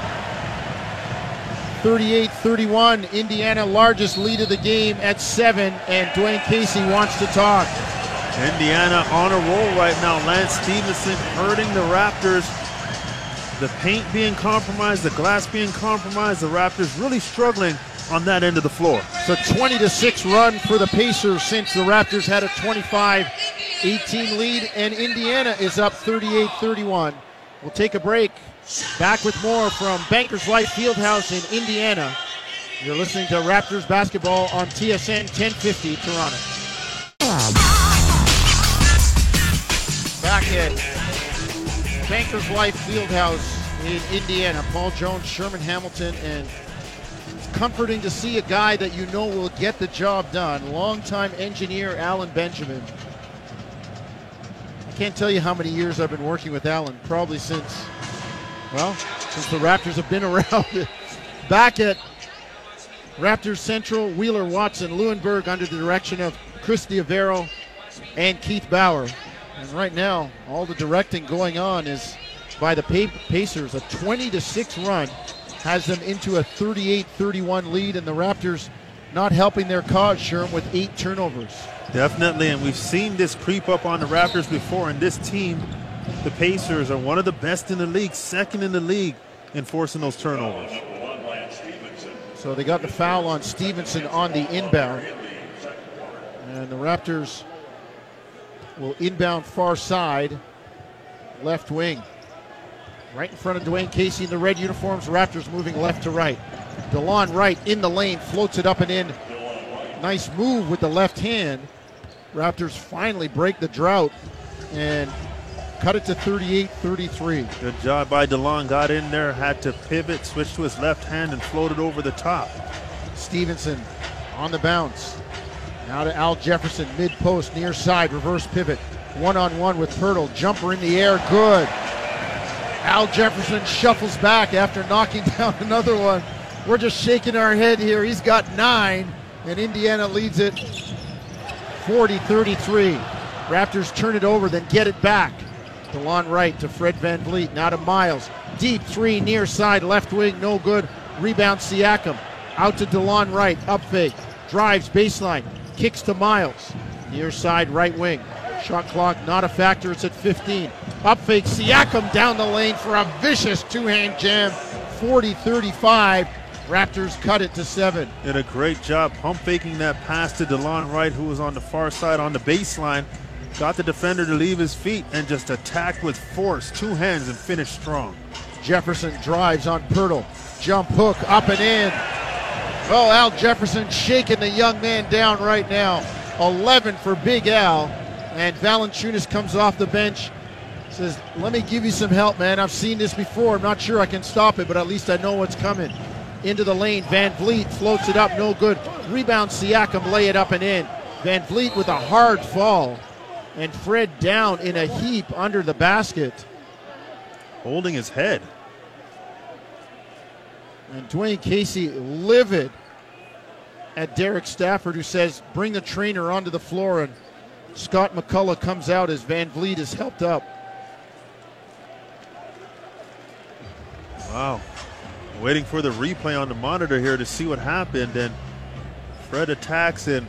thirty-eight thirty-one, Indiana largest lead of the game at seven, and Dwayne Casey wants to talk. Indiana on a roll right now. Lance Stevenson hurting the Raptors. The paint being compromised, the glass being compromised. The Raptors really struggling on that end of the floor. So twenty to six run for the Pacers since the Raptors had a twenty-five eighteen lead, and Indiana is up thirty-eight thirty-one. We'll take a break. Back with more from Bankers Life Fieldhouse in Indiana. You're listening to Raptors basketball on T S N ten fifty Toronto. Back at Bankers Life Fieldhouse in Indiana. Paul Jones, Sherman Hamilton, and it's comforting to see a guy that you know will get the job done. Longtime engineer Alan Benjamin. I can't tell you how many years I've been working with Alan, probably since, well, since the Raptors have been around. Back at Raptors Central, Wheeler Watson, Leuenberg under the direction of Chris Diavero and Keith Bauer. And right now, all the directing going on is by the Pacers. A twenty to six run has them into a thirty-eight thirty-one lead, and the Raptors not helping their cause, Sherm, with eight turnovers. Definitely, and we've seen this creep up on the Raptors before, and this team, the Pacers, are one of the best in the league, second in the league in forcing those turnovers. So they got the foul on Stevenson on the inbound. And the Raptors will inbound far side, left wing. Right in front of Dwayne Casey in the red uniforms. Raptors moving left to right. DeLon Wright in the lane, floats it up and in. Nice move with the left hand. Raptors finally break the drought and cut it to thirty-eight thirty-three. Good job by DeLon. Got in there, had to pivot, switch to his left hand, and floated over the top. Stevenson on the bounce. Now to Al Jefferson, mid-post, near side, reverse pivot. One-on-one with Pirtle. Jumper in the air, good. Al Jefferson shuffles back after knocking down another one. We're just shaking our head here. He's got nine, and Indiana leads it forty thirty-three. Raptors turn it over, then get it back. DeLon Wright to Fred VanVleet, now to Miles. Deep three, near side, left wing, no good. Rebound Siakam. Out to DeLon Wright, up fake. Drives baseline, kicks to Miles. Near side, right wing. Shot clock not a factor, it's at fifteen. Up fake, Siakam down the lane for a vicious two-hand jam. forty thirty-five. Raptors cut it to seven. Did a great job pump faking that pass to DeLon Wright, who was on the far side on the baseline. Got the defender to leave his feet and just attacked with force, two hands, and finished strong. Jefferson drives on Pirtle. Jump hook up and in. Oh, Al Jefferson shaking the young man down right now. eleven for Big Al. And Valanciunas comes off the bench. Says, let me give you some help, man. I've seen this before. I'm not sure I can stop it, but at least I know what's coming. Into the lane. VanVleet floats it up. No good. Rebound Siakam. Lay it up and in. VanVleet with a hard fall. And Fred down in a heap under the basket. Holding his head. And Dwayne Casey livid at Derek Stafford, who says, bring the trainer onto the floor. And Scott McCullough comes out as VanVleet is helped up. Wow. Waiting for the replay on the monitor here to see what happened. And Fred attacks and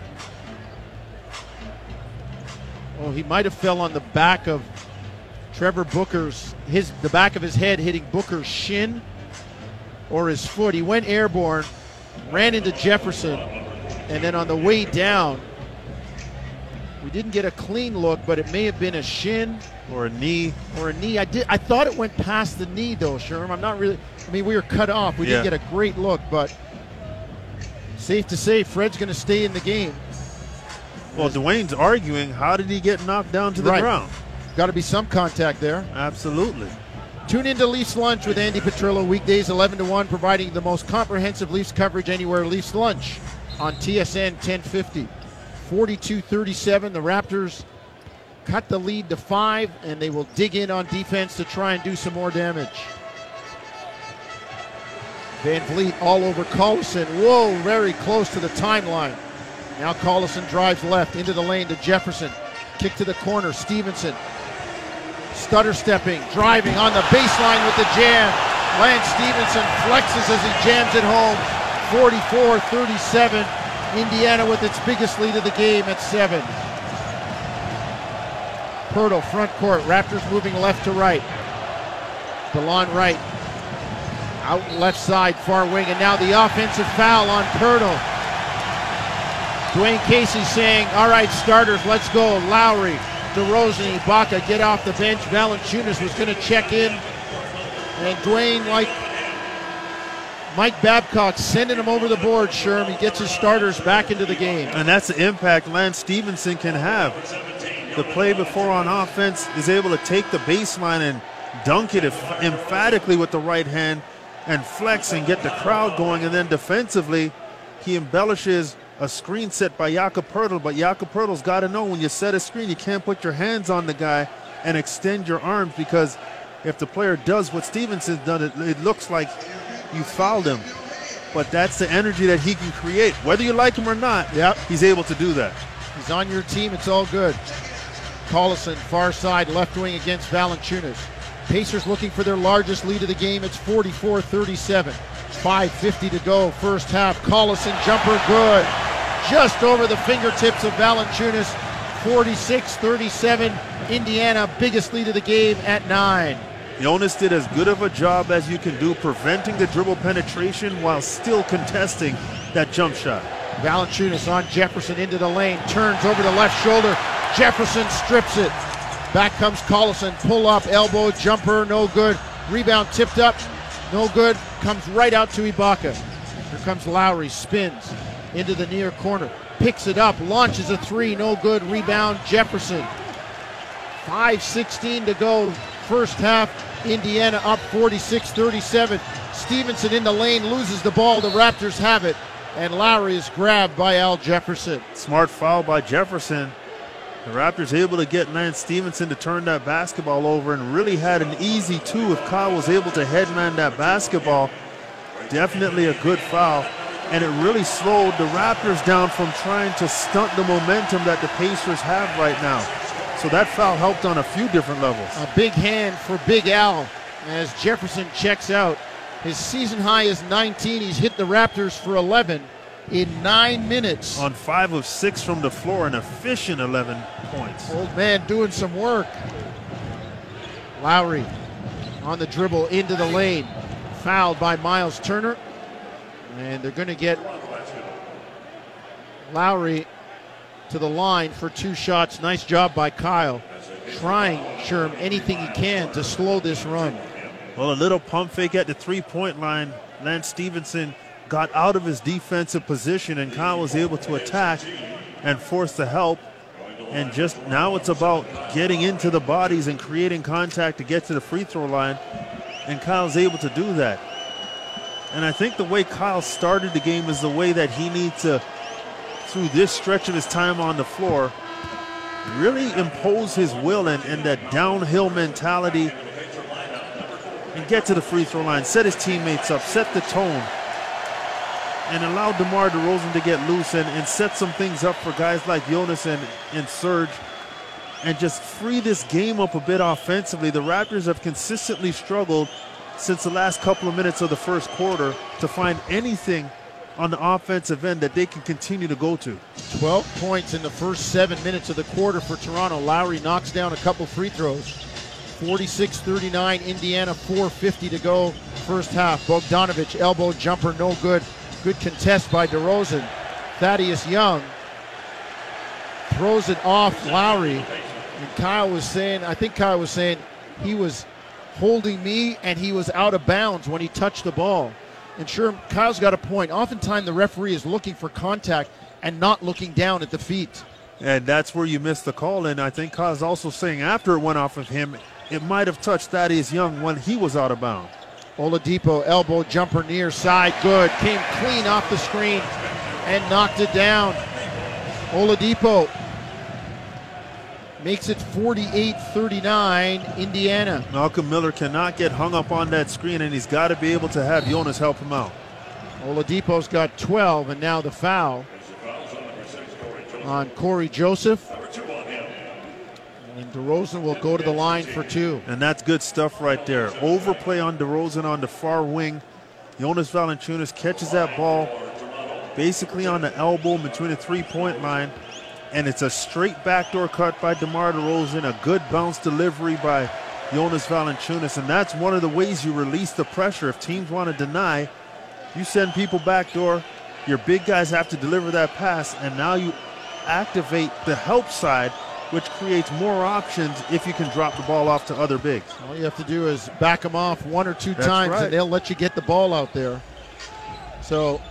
Oh, he might have fell on the back of Trevor Booker's, his the back of his head hitting Booker's shin or his foot. He went airborne, ran into Jefferson, and then on the way down, we didn't get a clean look, but it may have been a shin or a knee. Or a knee. I did. I thought it went past the knee, though, Sherm. I'm not really. I mean, we were cut off. We yeah. didn't get a great look, but safe to say, Fred's going to stay in the game. Well, Dwayne's arguing, how did he get knocked down to the right. ground? Got to be some contact there. Absolutely. Tune in to Leafs Lunch with Andy Petrillo, weekdays eleven to one, providing the most comprehensive Leafs coverage anywhere. Leafs Lunch on T S N ten fifty. forty-two thirty-seven. The Raptors cut the lead to five, and they will dig in on defense to try and do some more damage. VanVleet all over Collison. Whoa, very close to the timeline. Now Collison drives left into the lane to Jefferson. Kick to the corner. Stevenson stutter stepping, driving on the baseline with the jam. Lance Stevenson flexes as he jams it home. forty-four thirty-seven. Indiana with its biggest lead of the game at seven. Pirtle front court. Raptors moving left to right. DeLon Wright out left side, far wing, and now the offensive foul on Pirtle. Dwayne Casey saying, all right, starters, let's go. Lowry, DeRozan, Ibaka get off the bench. Valanciunas was going to check in. And Dwayne, like Mike Babcock, sending him over the board, Sherm. He gets his starters back into the game. And that's the impact Lance Stevenson can have. The play before on offense is able to take the baseline and dunk it emphatically with the right hand and flex and get the crowd going. And then defensively, he embellishes a screen set by Jakob Poeltl, but Jakob Poeltl's got to know when you set a screen, you can't put your hands on the guy and extend your arms, because if the player does what Stevenson's done, it, it looks like you fouled him. But that's the energy that he can create. Whether you like him or not, yep. he's able to do that. He's on your team, it's all good. Collison, far side, left wing against Valanciunas. Pacers looking for their largest lead of the game. It's forty-four thirty-seven. five fifty to go, first half. Collison jumper good. Just over the fingertips of Valanciunas. forty-six thirty-seven. Indiana, biggest lead of the game at nine. Jonas did as good of a job as you can do preventing the dribble penetration while still contesting that jump shot. Valanciunas on Jefferson into the lane. Turns over the left shoulder. Jefferson strips it. Back comes Collison. Pull up, elbow, jumper, no good. Rebound tipped up, no good. Comes right out to Ibaka. Here comes Lowry, spins into the near corner. Picks it up, launches a three, no good. Rebound, Jefferson. five sixteen to go, first half. Indiana up forty-six thirty-seven. Stevenson in the lane, loses the ball. The Raptors have it. And Lowry is grabbed by Al Jefferson. Smart foul by Jefferson. The Raptors able to get Lance Stevenson to turn that basketball over, and really had an easy two if Kyle was able to headman that basketball. Definitely a good foul. And it really slowed the Raptors down from trying to stunt the momentum that the Pacers have right now. So that foul helped on a few different levels. A big hand for Big Al as Jefferson checks out. His season high is nineteen. He's hit the Raptors for eleven in nine minutes. On five of six from the floor, an efficient eleven points. Old man doing some work. Lowry on the dribble into the lane. Fouled by Miles Turner. And they're going to get Lowry to the line for two shots. Nice job by Kyle. Trying, Sherm, anything he can to slow this run. Well, a little pump fake at the three-point line. Lance Stevenson got out of his defensive position, and Kyle was able to attack and force the help. And just now it's about getting into the bodies and creating contact to get to the free throw line. And Kyle's able to do that. And I think the way Kyle started the game is the way that he needs to, through this stretch of his time on the floor, really impose his will and, and that downhill mentality and get to the free throw line, set his teammates up, set the tone, and allow DeMar DeRozan to get loose and, and set some things up for guys like Jonas and, and Serge, and just free this game up a bit offensively. The Raptors have consistently struggled since the last couple of minutes of the first quarter to find anything on the offensive end that they can continue to go to. twelve points in the first seven minutes of the quarter for Toronto. Lowry knocks down a couple free throws. forty-six thirty-nine, Indiana, four fifty to go first half. Bogdanovich, elbow jumper, no good. Good contest by DeRozan. Thaddeus Young throws it off Lowry. And Kyle was saying, I think Kyle was saying he was holding me and he was out of bounds when he touched the ball. And sure, Kyle's got a point. Oftentimes the referee is looking for contact and not looking down at the feet. And that's where you miss the call. And I think Kyle's also saying after it went off of him, it might have touched Thaddeus Young when he was out of bounds. Oladipo, elbow jumper near side, good. Came clean off the screen and knocked it down. Oladipo makes it forty-eight thirty-nine, Indiana. Malcolm Miller cannot get hung up on that screen, and he's got to be able to have Jonas help him out. Oladipo's got twelve, and now the foul on Corey Joseph. And DeRozan will go to the line for two. And that's good stuff right there. Overplay on DeRozan on the far wing. Jonas Valanciunas catches that ball basically on the elbow between the three-point line. And it's a straight backdoor cut by DeMar DeRozan, a good bounce delivery by Jonas Valanciunas. And that's one of the ways you release the pressure. If teams want to deny, you send people backdoor. Your big guys have to deliver that pass. And now you activate the help side, which creates more options if you can drop the ball off to other bigs. All you have to do is back them off one or two That's times, right. and they'll let you get the ball out there. So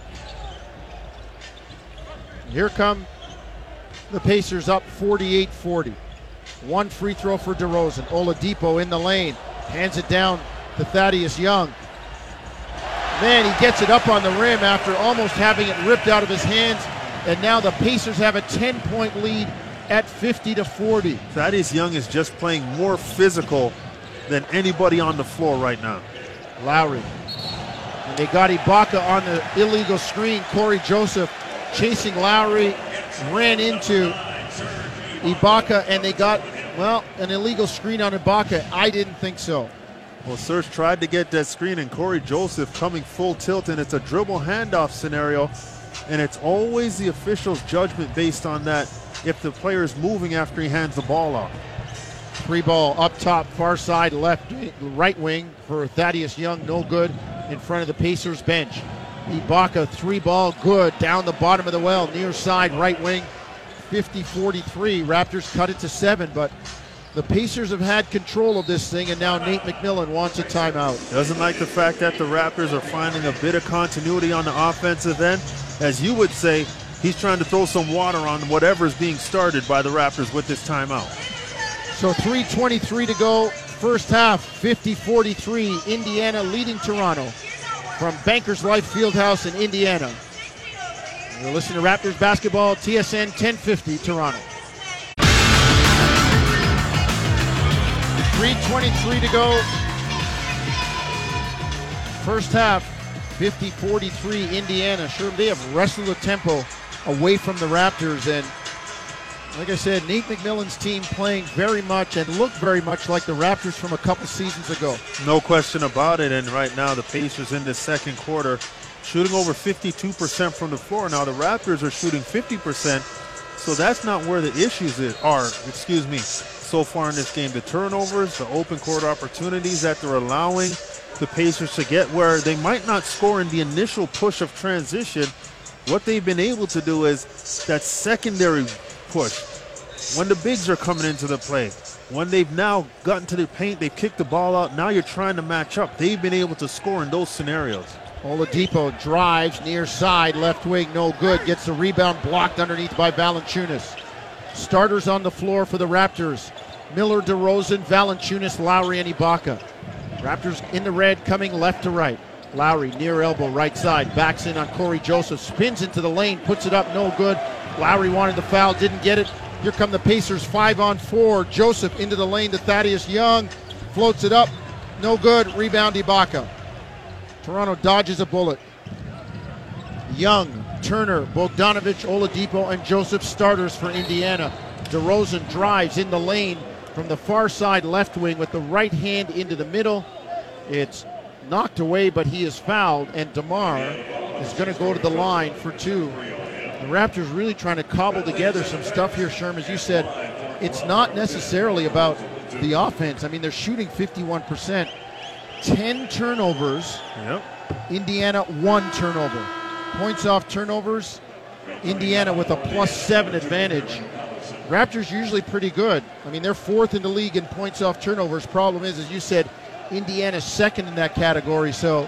here come the Pacers up forty-eight forty. One free throw for DeRozan. Oladipo in the lane. Hands it down to Thaddeus Young. Man, he gets it up on the rim after almost having it ripped out of his hands. And now the Pacers have a ten-point lead at fifty to forty. Thaddeus Young is just playing more physical than anybody on the floor right now. Lowry. And they got Ibaka on the illegal screen. Corey Joseph chasing Lowry, ran into Ibaka, and they got, well, an illegal screen on Ibaka. I didn't think so. Well, Serge tried to get that screen, and Corey Joseph coming full tilt, and it's a dribble handoff scenario, and it's always the official's judgment based on that if the player is moving after he hands the ball off. Free ball up top, far side, left, right wing for Thaddeus Young, no good in front of the Pacers bench. Ibaka, three ball, good, down the bottom of the well, near side, right wing, fifty forty-three. Raptors cut it to seven, but the Pacers have had control of this thing, and now Nate McMillan wants a timeout. Doesn't like the fact that the Raptors are finding a bit of continuity on the offensive end. As you would say, he's trying to throw some water on whatever is being started by the Raptors with this timeout. So three twenty-three to go, first half, fifty forty-three, Indiana leading Toronto from Bankers Life Fieldhouse in Indiana. You're listening to Raptors basketball, T S N ten fifty, Toronto. three twenty-three to go, first half, fifty forty-three, Indiana. Sure, they have wrestled the tempo away from the Raptors, and Like I said, Nate McMillan's team playing very much and looked very much like the Raptors from a couple seasons ago. No question about it. And right now, the Pacers in the second quarter shooting over fifty-two percent from the floor. Now, the Raptors are shooting fifty percent, so that's not where the issues are, excuse me, so far in this game. The turnovers, the open court opportunities that they're allowing the Pacers to get, where they might not score in the initial push of transition. What they've been able to do is that secondary push. When the bigs are coming into the play, when they've now gotten to the paint, they've kicked the ball out, now you're trying to match up. They've been able to score in those scenarios. Oladipo drives near side, left wing, no good. Gets the rebound blocked underneath by Valanciunas. Starters on the floor for the Raptors. Miller, DeRozan, Valanciunas, Lowry, and Ibaka. Raptors in the red, coming left to right. Lowry near elbow, right side, backs in on Corey Joseph, spins into the lane, puts it up, no good. Lowry wanted the foul, didn't get it. Here come the Pacers, five on four. Joseph into the lane to Thaddeus Young, floats it up, no good. Rebound Ibaka. Toronto dodges a bullet. Young, Turner, Bogdanovich, Oladipo, and Joseph starters for Indiana. DeRozan drives in the lane from the far side left wing with the right hand into the middle. It's knocked away, but he is fouled, and DeMar is going to go to the line for two. The Raptors really trying to cobble together some stuff here, Sherm. As you said, it's not necessarily about the offense. I mean, they're shooting fifty-one percent. ten turnovers. Yep. Indiana, one turnover. Points off turnovers, Indiana with a plus seven advantage. Raptors usually pretty good. I mean, they're fourth in the league in points off turnovers. Problem is, as you said, Indiana's second in that category, so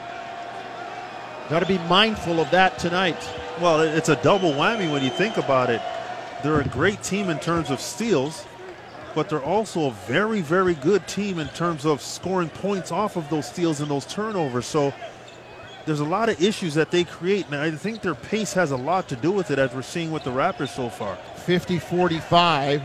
got to be mindful of that tonight. Well, it's a double whammy when you think about it. They're a great team in terms of steals, but they're also a very, very good team in terms of scoring points off of those steals and those turnovers. So there's a lot of issues that they create, and I think their pace has a lot to do with it, as we're seeing with the Raptors so far. fifty forty-five.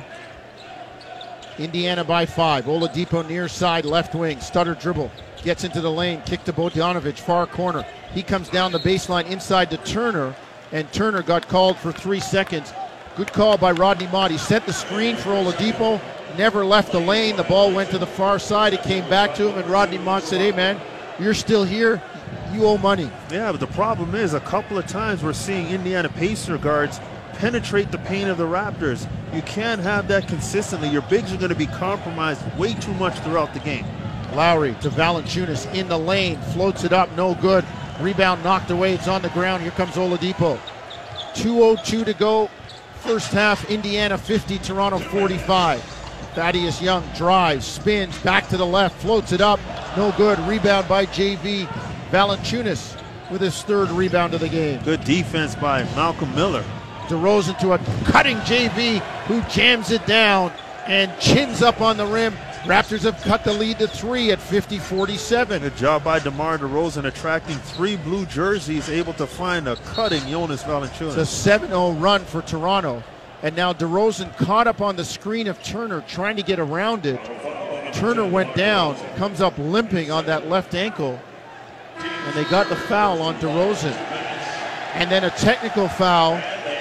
Indiana by five. Oladipo near side, left wing, stutter dribble. Gets into the lane, kick to Bogdanovich, far corner. He comes down the baseline inside to Turner, and Turner got called for three seconds. Good call by Rodney Mott. He set the screen for Oladipo, never left the lane. The ball went to the far side. It came back to him, and Rodney Mott said, hey, man, you're still here. You owe money. Yeah, but the problem is a couple of times we're seeing Indiana Pacer guards penetrate the paint of the Raptors. You can't have that consistently. Your bigs are going to be compromised way too much throughout the game. Lowry to Valanciunas in the lane, floats it up, no good. Rebound knocked away, it's on the ground. Here comes Oladipo. two oh two to go. First half, Indiana fifty, Toronto forty-five. Thaddeus Young drives, spins, back to the left, floats it up, no good. Rebound by J V. Valanciunas with his third rebound of the game. Good defense by Malcolm Miller. DeRozan to a cutting J V who jams it down and chins up on the rim. Raptors have cut the lead to three at fifty forty-seven. Good job by DeMar DeRozan attracting three blue jerseys, able to find a cutting Jonas Valanciunas. It's a seven oh run for Toronto. And now DeRozan caught up on the screen of Turner, trying to get around it. Turner went down, comes up limping on that left ankle, and they got the foul on DeRozan. And then a technical foul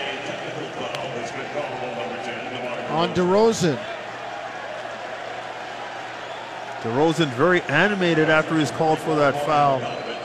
on DeRozan. DeRozan very animated after he's called for that foul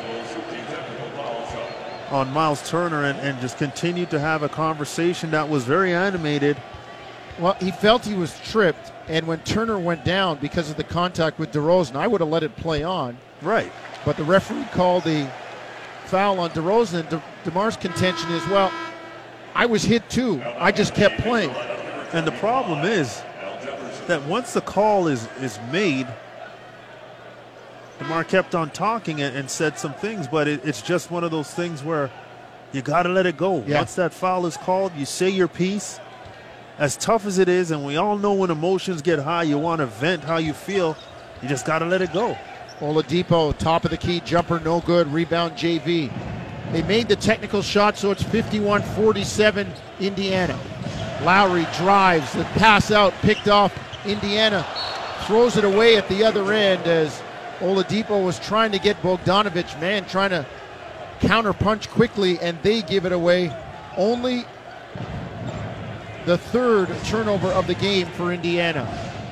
on Miles Turner, and, and just continued to have a conversation that was very animated. Well, he felt he was tripped, and when Turner went down because of the contact with DeRozan, I would have let it play on. Right. But the referee called the foul on DeRozan, and De- DeMar's contention is, well, I was hit too. I just kept playing. And the problem is that once the call is, is made, DeMar kept on talking and, and said some things, but it, it's just one of those things where you got to let it go. Yeah. Once that foul is called, you say your piece. As tough as it is, and we all know when emotions get high, you want to vent how you feel. You just got to let it go. Oladipo, top of the key, jumper, no good. Rebound, J V. They made the technical shot, so it's fifty-one forty-seven, Indiana. Lowry drives, the pass out, picked off. Indiana throws it away at the other end as Oladipo was trying to get Bogdanovich, man, trying to counter punch quickly, and they give it away. Only the third turnover of the game for Indiana.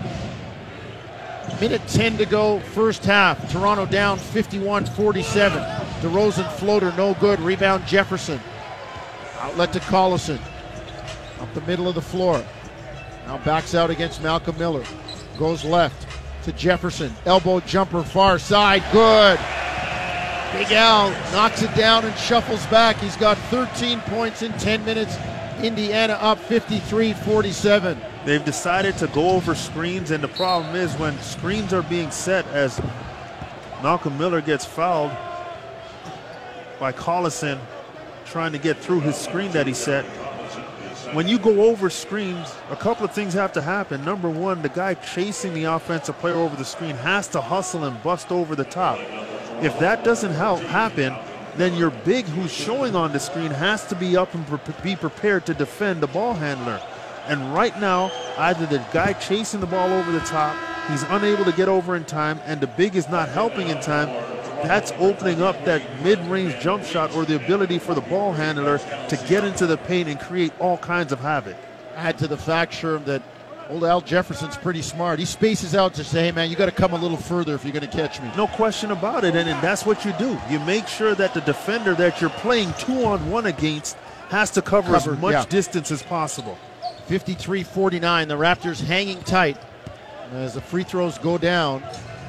Minute ten to go, first half. Toronto down fifty-one forty-seven. DeRozan floater, no good. Rebound Jefferson. Outlet to Collison. Up the middle of the floor. Now backs out against Malcolm Miller. Goes left to Jefferson. Elbow jumper far side. Good. Big Al knocks it down and shuffles back. He's got thirteen points in ten minutes. Indiana up fifty-three forty-seven. They've decided to go over screens, and the problem is when screens are being set as Malcolm Miller gets fouled by Collison trying to get through his screen that he set. When you go over screens, a couple of things have to happen. Number one, the guy chasing the offensive player over the screen has to hustle and bust over the top. If that doesn't help happen, then your big who's showing on the screen has to be up and pre- be prepared to defend the ball handler. And right now, either the guy chasing the ball over the top, he's unable to get over in time, and the big is not helping in time. That's opening up that mid-range jump shot or the ability for the ball handler to get into the paint and create all kinds of havoc. Add to the fact, Sherm, that old Al Jefferson's pretty smart. He spaces out to say, hey, man, you got to come a little further if you're going to catch me. No question about it, and, and that's what you do. You make sure that the defender that you're playing two-on-one against has to cover, cover as much yeah. distance as possible. fifty-three forty-nine, the Raptors hanging tight as the free throws go down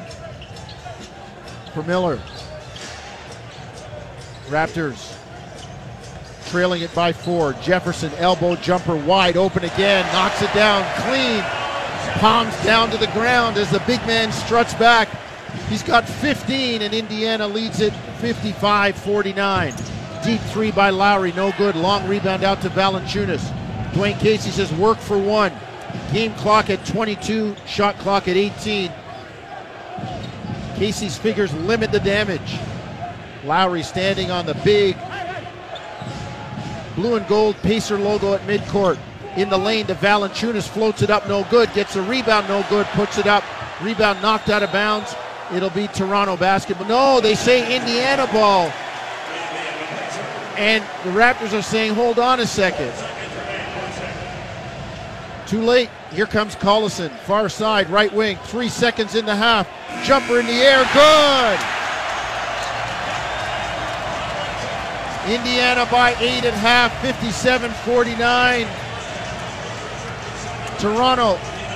for Miller. Raptors trailing it by four. Jefferson, elbow jumper wide open again, knocks it down clean. Palms down to the ground as the big man struts back. He's got fifteen, and Indiana leads it fifty-five forty-nine. Deep three by Lowry, no good. Long rebound out to Valanciunas. Dwayne Casey says work for one. Game clock at twenty-two, shot clock at eighteen. Casey's figures limit the damage. Lowry standing on the big blue and gold Pacer logo at midcourt. In the lane to Valanciunas, floats it up, no good. Gets a rebound, no good. Puts it up. Rebound knocked out of bounds. It'll be Toronto basketball. No, they say Indiana ball. And the Raptors are saying, hold on a second. Too late. Here comes Collison. Far side, right wing. Three seconds in the half. Jumper in the air. Good. Indiana by eight at half. fifty-seven forty-nine. Toronto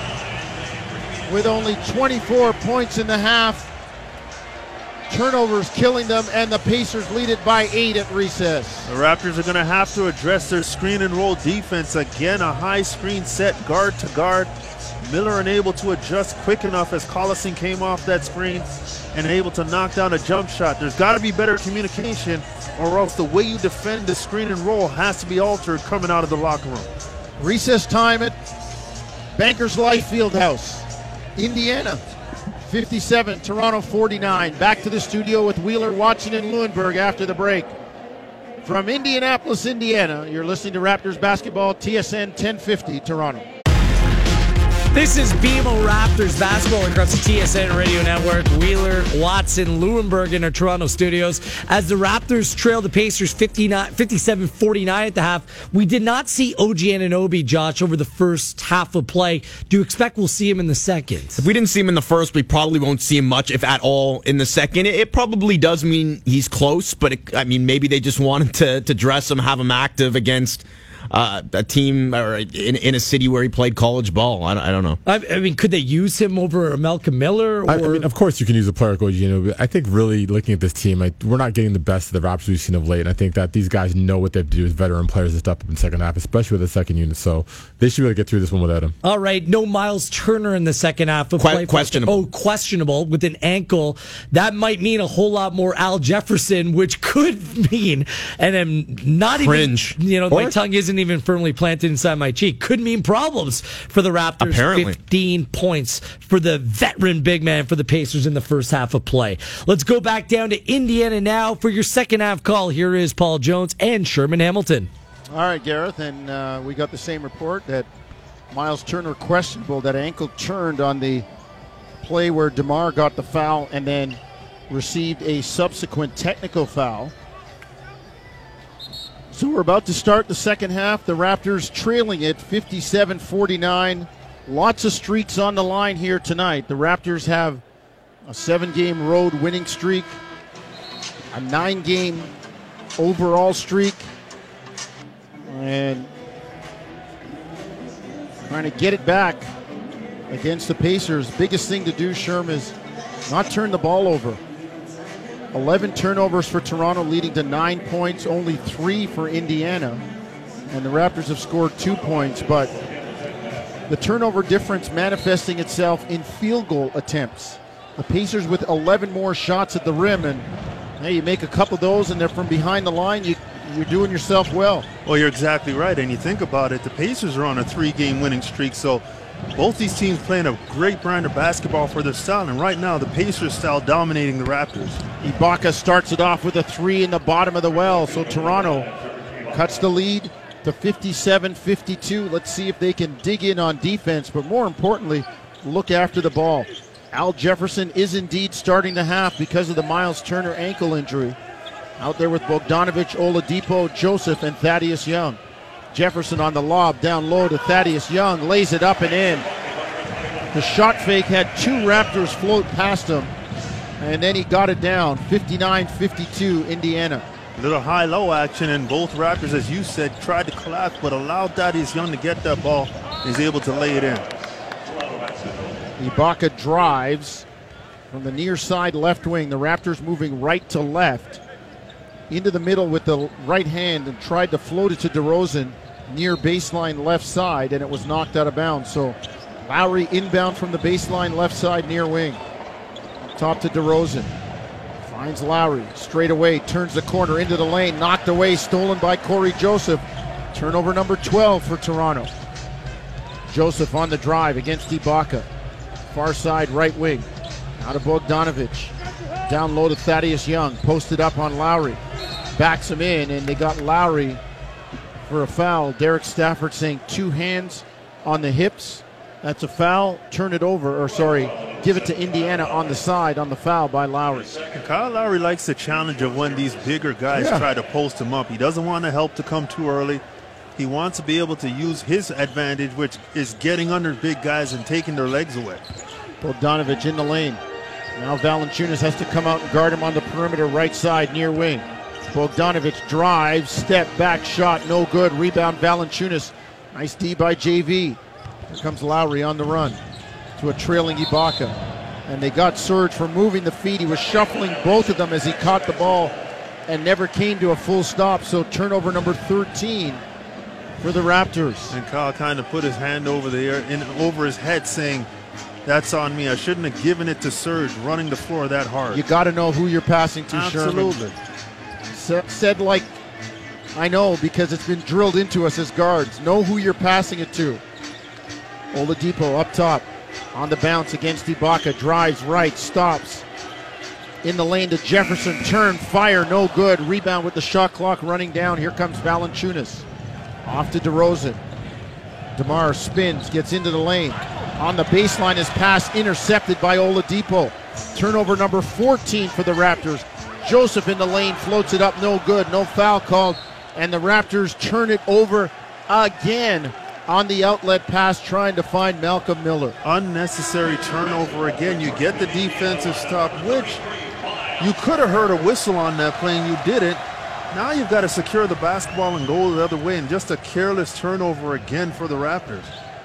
with only twenty-four points in the half. Turnovers killing them, and the Pacers lead it by eight at recess. The Raptors are going to have to address their screen and roll defense. Again, a high screen set guard to guard. Miller unable to adjust quick enough as Collison came off that screen and able to knock down a jump shot. There's got to be better communication, or else the way you defend the screen and roll has to be altered coming out of the locker room. Recess time at Bankers Life Fieldhouse. Indiana fifty-seven, Toronto forty-nine. Back to the studio with Wheeler, Watson, and Lewinberg after the break. From Indianapolis, Indiana, you're listening to Raptors basketball, T S N ten fifty, Toronto. This is B M O Raptors basketball across the T S N radio network. Wheeler, Watson, Lewinberg in our Toronto studios. As the Raptors trail the Pacers fifty-seven forty-nine at the half, we did not see O G Anunoby, Josh, over the first half of play. Do you expect we'll see him in the second? If we didn't see him in the first, we probably won't see him much, if at all, in the second. It, it probably does mean he's close, but it, I mean, maybe they just wanted to, to dress him, have him active against Uh, a team or in, in a city where he played college ball. I don't, I don't know. I, I mean, could they use him over Malcolm Miller? Or? I, I mean, of course you can use a player like O G Anunoby. I think really looking at this team, I, we're not getting the best of the Raptors we've seen of late. And I think that these guys know what they have to do as veteran players to step up in the second half, especially with the second unit. So they should be able to get through this one without him. All right, no Miles Turner in the second half of que- play. Questionable. Oh, questionable with an ankle. That might mean a whole lot more Al Jefferson, which could mean, and I'm not Fringe. even, you know, Or? my tongue isn't even firmly planted inside my cheek. Could mean problems for the Raptors. Apparently. fifteen points for the veteran big man for the Pacers in the first half of play. Let's go back down to Indiana now for your second half call. Here is Paul Jones and Sherman Hamilton. All right, Gareth, and uh, we got the same report that Miles Turner questionable, that ankle turned on the play where DeMar got the foul and then received a subsequent technical foul. So we're about to start the second half. The Raptors trailing it fifty-seven forty-nine. Lots of streaks on the line here tonight. The Raptors have a seven-game road winning streak, a nine-game overall streak, and trying to get it back against the Pacers. Biggest thing to do, Sherm, is not turn the ball over. eleven turnovers for Toronto, leading to nine points, only three for Indiana. And the Raptors have scored two points, but the turnover difference manifesting itself in field goal attempts. The Pacers with eleven more shots at the rim, and hey, you make a couple of those and they're from behind the line, you, you're doing yourself well. Well, you're exactly right, and you think about it, the Pacers are on a three-game winning streak, so both these teams playing a great brand of basketball for their style, and right now the Pacers style dominating the Raptors. Ibaka starts it off with a three in the bottom of the well, so Toronto cuts the lead to fifty-seven fifty-two. Let's see if they can dig in on defense, but more importantly, look after the ball. Al Jefferson is indeed starting the half because of the Miles Turner ankle injury. Out there with Bogdanovich, Oladipo, Joseph, and Thaddeus Young. Jefferson on the lob, down low to Thaddeus Young, lays it up and in. The shot fake had two Raptors float past him, and then he got it down, fifty-nine fifty-two, Indiana. A little high-low action, and both Raptors, as you said, tried to collapse, but allowed Thaddeus Young to get that ball. He's able to lay it in. Ibaka drives from the near side left wing. The Raptors moving right to left. Into the middle with the right hand and tried to float it to DeRozan near baseline left side, and it was knocked out of bounds. So Lowry inbound from the baseline left side near wing. Top to DeRozan. Finds Lowry straight away, turns the corner into the lane, knocked away, stolen by Corey Joseph. Turnover number twelve for Toronto. Joseph on the drive against Ibaka. Far side right wing. Out to Bogdanovich. Down low to Thaddeus Young. Posted up on Lowry. Backs him in, and they got Lowry for a foul. Derek Stafford saying two hands on the hips. That's a foul. Turn it over, or sorry, give it to Indiana on the side on the foul by Lowry. And Kyle Lowry likes the challenge of when these bigger guys Yeah. try to post him up. He doesn't want the help to come too early. He wants to be able to use his advantage, which is getting under big guys and taking their legs away. Bogdanovich in the lane. Now Valanciunas has to come out and guard him on the perimeter right side near wing. Bogdanovich drives, step back shot, no good. Rebound Valanciunas. Nice D by J V. Here comes Lowry on the run to a trailing Ibaka. And they got Serge for moving the feet. He was shuffling both of them as he caught the ball and never came to a full stop. So turnover number thirteen for the Raptors. And Kyle kind of put his hand over the air, in, over his head, saying, "That's on me. I shouldn't have given it to Serge running the floor that hard." You got to know who you're passing to, Sherman. Absolutely. Sa- said like, I know, because it's been drilled into us as guards. Know who you're passing it to. Oladipo up top on the bounce against Ibaka. Drives right, stops. In the lane to Jefferson. Turn, fire, no good. Rebound with the shot clock running down. Here comes Valanciunas. Off to DeRozan. DeMar spins, gets into the lane. On the baseline, his pass intercepted by Oladipo. Turnover number fourteen for the Raptors. Joseph in the lane, floats it up, no good, no foul called. And the Raptors turn it over again on the outlet pass, trying to find Malcolm Miller. Unnecessary turnover again. You get the defensive stop, which you could have heard a whistle on that play and you didn't. Now you've got to secure the basketball and go the other way, and just a careless turnover again for the Raptors.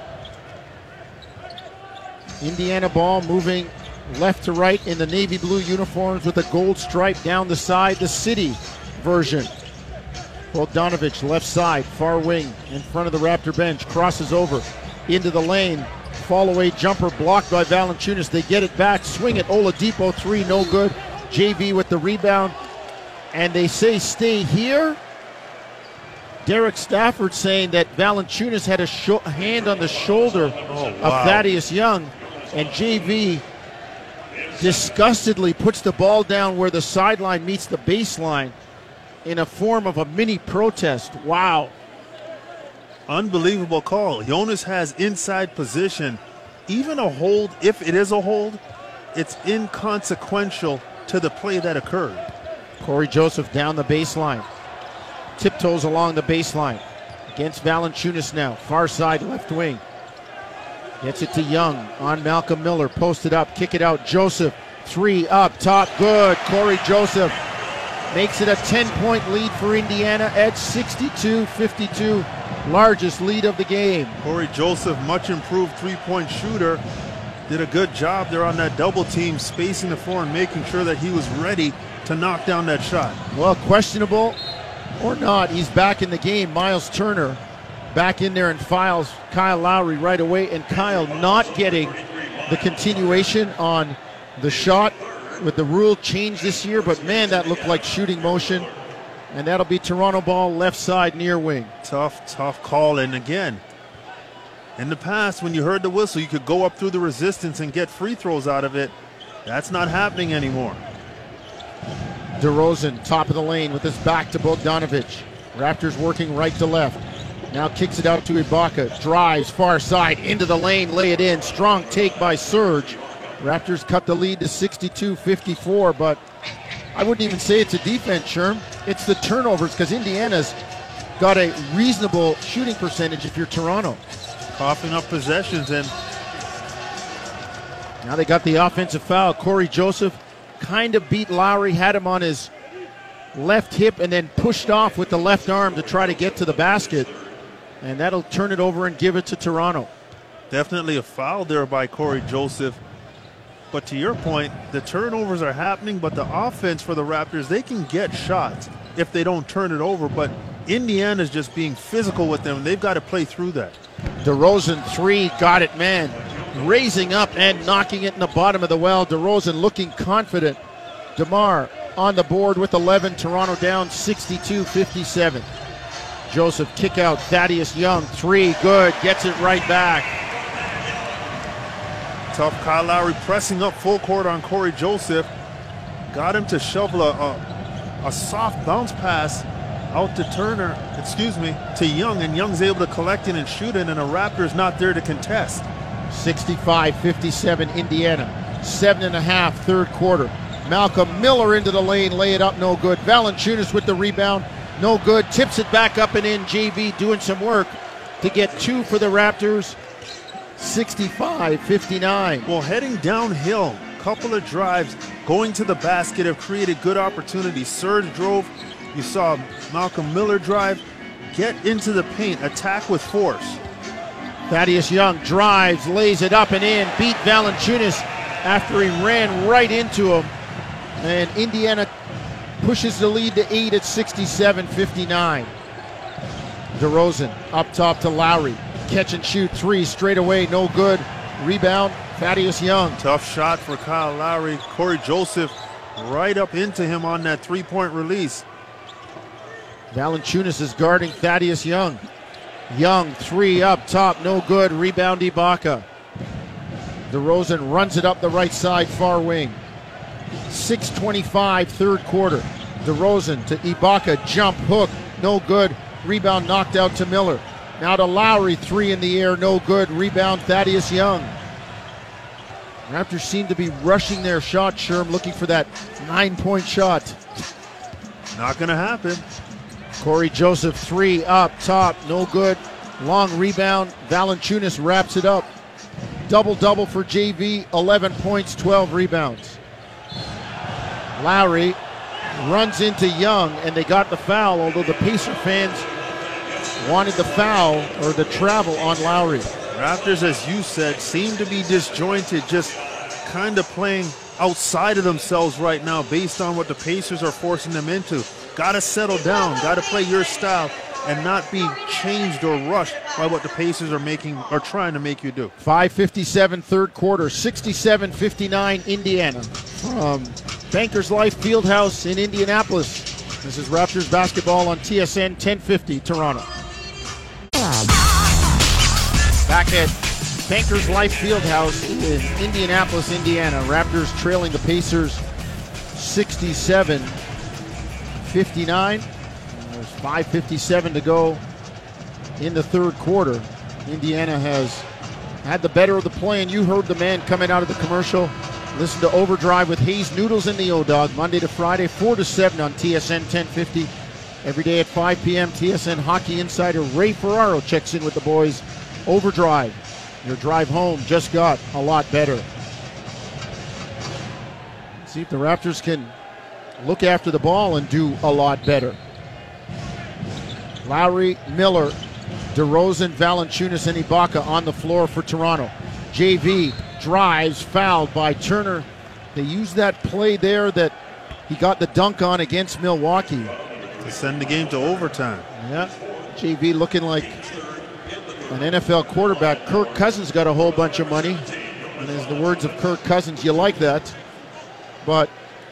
Indiana ball moving left to right in the navy blue uniforms with a gold stripe down the side, the city version. Bogdanovich left side, far wing, in front of the Raptor bench, crosses over into the lane. Fall away jumper blocked by Valanciunas. They get it back, swing it. Oladipo three, no good. J V with the rebound, and they say stay here. Derek Stafford saying that Valanciunas had a sho- hand on the shoulder Oh, of wow. Thaddeus Young, and J V disgustedly puts the ball down where the sideline meets the baseline in a form of a mini protest. Wow. Unbelievable call. Jonas has inside position. Even a hold, if it is a hold, it's inconsequential to the play that occurred. Corey Joseph down the baseline. tiptoes along the baseline. Against Valanciunas now. Far side left wing. Gets it to Young on Malcolm Miller. Posted up. Kick it out. Joseph. Three up top. Good. Corey Joseph makes it a ten-point lead for Indiana at sixty-two fifty-two. Largest lead of the game. Corey Joseph, much improved three-point shooter, did a good job there on that double team, spacing the floor and making sure that he was ready to knock down that shot. Well, questionable or not, he's back in the game. Miles Turner back in there and files Kyle Lowry right away, and Kyle not getting the continuation on the shot with the rule change this year, but man, that looked like shooting motion. And that'll be Toronto ball left side near wing. Tough, tough call. And again, in the past, when you heard the whistle, you could go up through the resistance and get free throws out of it. That's not happening anymore. DeRozan, top of the lane with his back to Bogdanovic. Raptors working right to left. Now kicks it out to Ibaka. Drives far side into the lane, lay it in. Strong take by Serge. Raptors cut the lead to sixty-two fifty-four, but I wouldn't even say it's a defense, Sherm. It's the turnovers, because Indiana's got a reasonable shooting percentage if you're Toronto. Coughing up possessions, and now they got the offensive foul. Corey Joseph kind of beat Lowry, had him on his left hip, and then pushed off with the left arm to try to get to the basket. And that'll turn it over and give it to Toronto. Definitely a foul there by Corey Joseph. But to your point, the turnovers are happening, but the offense for the Raptors, they can get shots if they don't turn it over. But Indiana's just being physical with them. They've got to play through that. DeRozan, three, got it, man. Raising up and knocking it in the bottom of the well. DeRozan looking confident. DeMar on the board with eleven. Toronto down sixty-two fifty-seven. Joseph kick out. Thaddeus Young, three, good. Gets it right back. Tough. Kyle Lowry pressing up full court on Corey Joseph. Got him to shovel a, a, a soft bounce pass out to Turner, excuse me, to Young, and Young's able to collect it and shoot it, and the Raptors not there to contest. sixty-five fifty-seven Indiana. Seven and a half, third quarter. Malcolm Miller into the lane, lay it up, no good. Valanciunas with the rebound, no good. Tips it back up and in. J V doing some work to get two for the Raptors. sixty-five fifty-nine. Well, heading downhill, couple of drives, going to the basket have created good opportunities. Serge drove, you saw Malcolm Miller drive, get into the paint, attack with force. Thaddeus Young drives, lays it up and in, beat Valanciunas after he ran right into him. And Indiana pushes the lead to eight at sixty-seven fifty-nine. DeRozan up top to Lowry. Catch and shoot three straight away, no good. Rebound, Thaddeus Young. Tough shot for Kyle Lowry. Corey Joseph right up into him on that three-point release. Valanciunas is guarding Thaddeus Young. Young, three up top, no good. Rebound, Ibaka. DeRozan runs it up the right side, far wing. six twenty-five, third quarter. DeRozan to Ibaka, jump, hook, no good. Rebound knocked out to Miller. Now to Lowry, three in the air, no good. Rebound, Thaddeus Young. Raptors seem to be rushing their shot, Sherm, looking for that nine-point shot. Not going to happen. Corey Joseph, three up top, no good. Long rebound, Valanciunas wraps it up. Double-double for J V, eleven points, twelve rebounds. Lowry runs into Young, and they got the foul, although the Pacer fans wanted the foul or the travel on Lowry. Raptors, as you said, seem to be disjointed, just kind of playing outside of themselves right now based on what the Pacers are forcing them into. Got to settle down, got to play your style and not be changed or rushed by what the Pacers are making or trying to make you do. five fifty-seven third quarter, sixty-seven fifty-nine Indiana from Bankers Life Fieldhouse in Indianapolis. This is Raptors basketball on T S N ten fifty Toronto. Back at Bankers Life Fieldhouse in Indianapolis, Indiana. Raptors trailing the Pacers sixty-seven fifty-nine. There's five fifty-seven to go in the third quarter. Indiana has had the better of the play, and you heard the man coming out of the commercial. Listen to Overdrive with Hayes Noodles and the O-Dog, Monday to Friday, four to seven on T S N ten fifty Every day at five p.m., T S N Hockey Insider Ray Ferraro checks in with the boys. Overdrive. Your drive home just got a lot better. See if the Raptors can look after the ball and do a lot better. Lowry, Miller, DeRozan, Valanciunas, and Ibaka on the floor for Toronto. J V drives, fouled by Turner. They used that play there that he got the dunk on against Milwaukee. To send the game to overtime. Yeah, J V looking like an N F L quarterback. Kirk Cousins got a whole bunch of money. And as the words of Kirk Cousins, you like that. But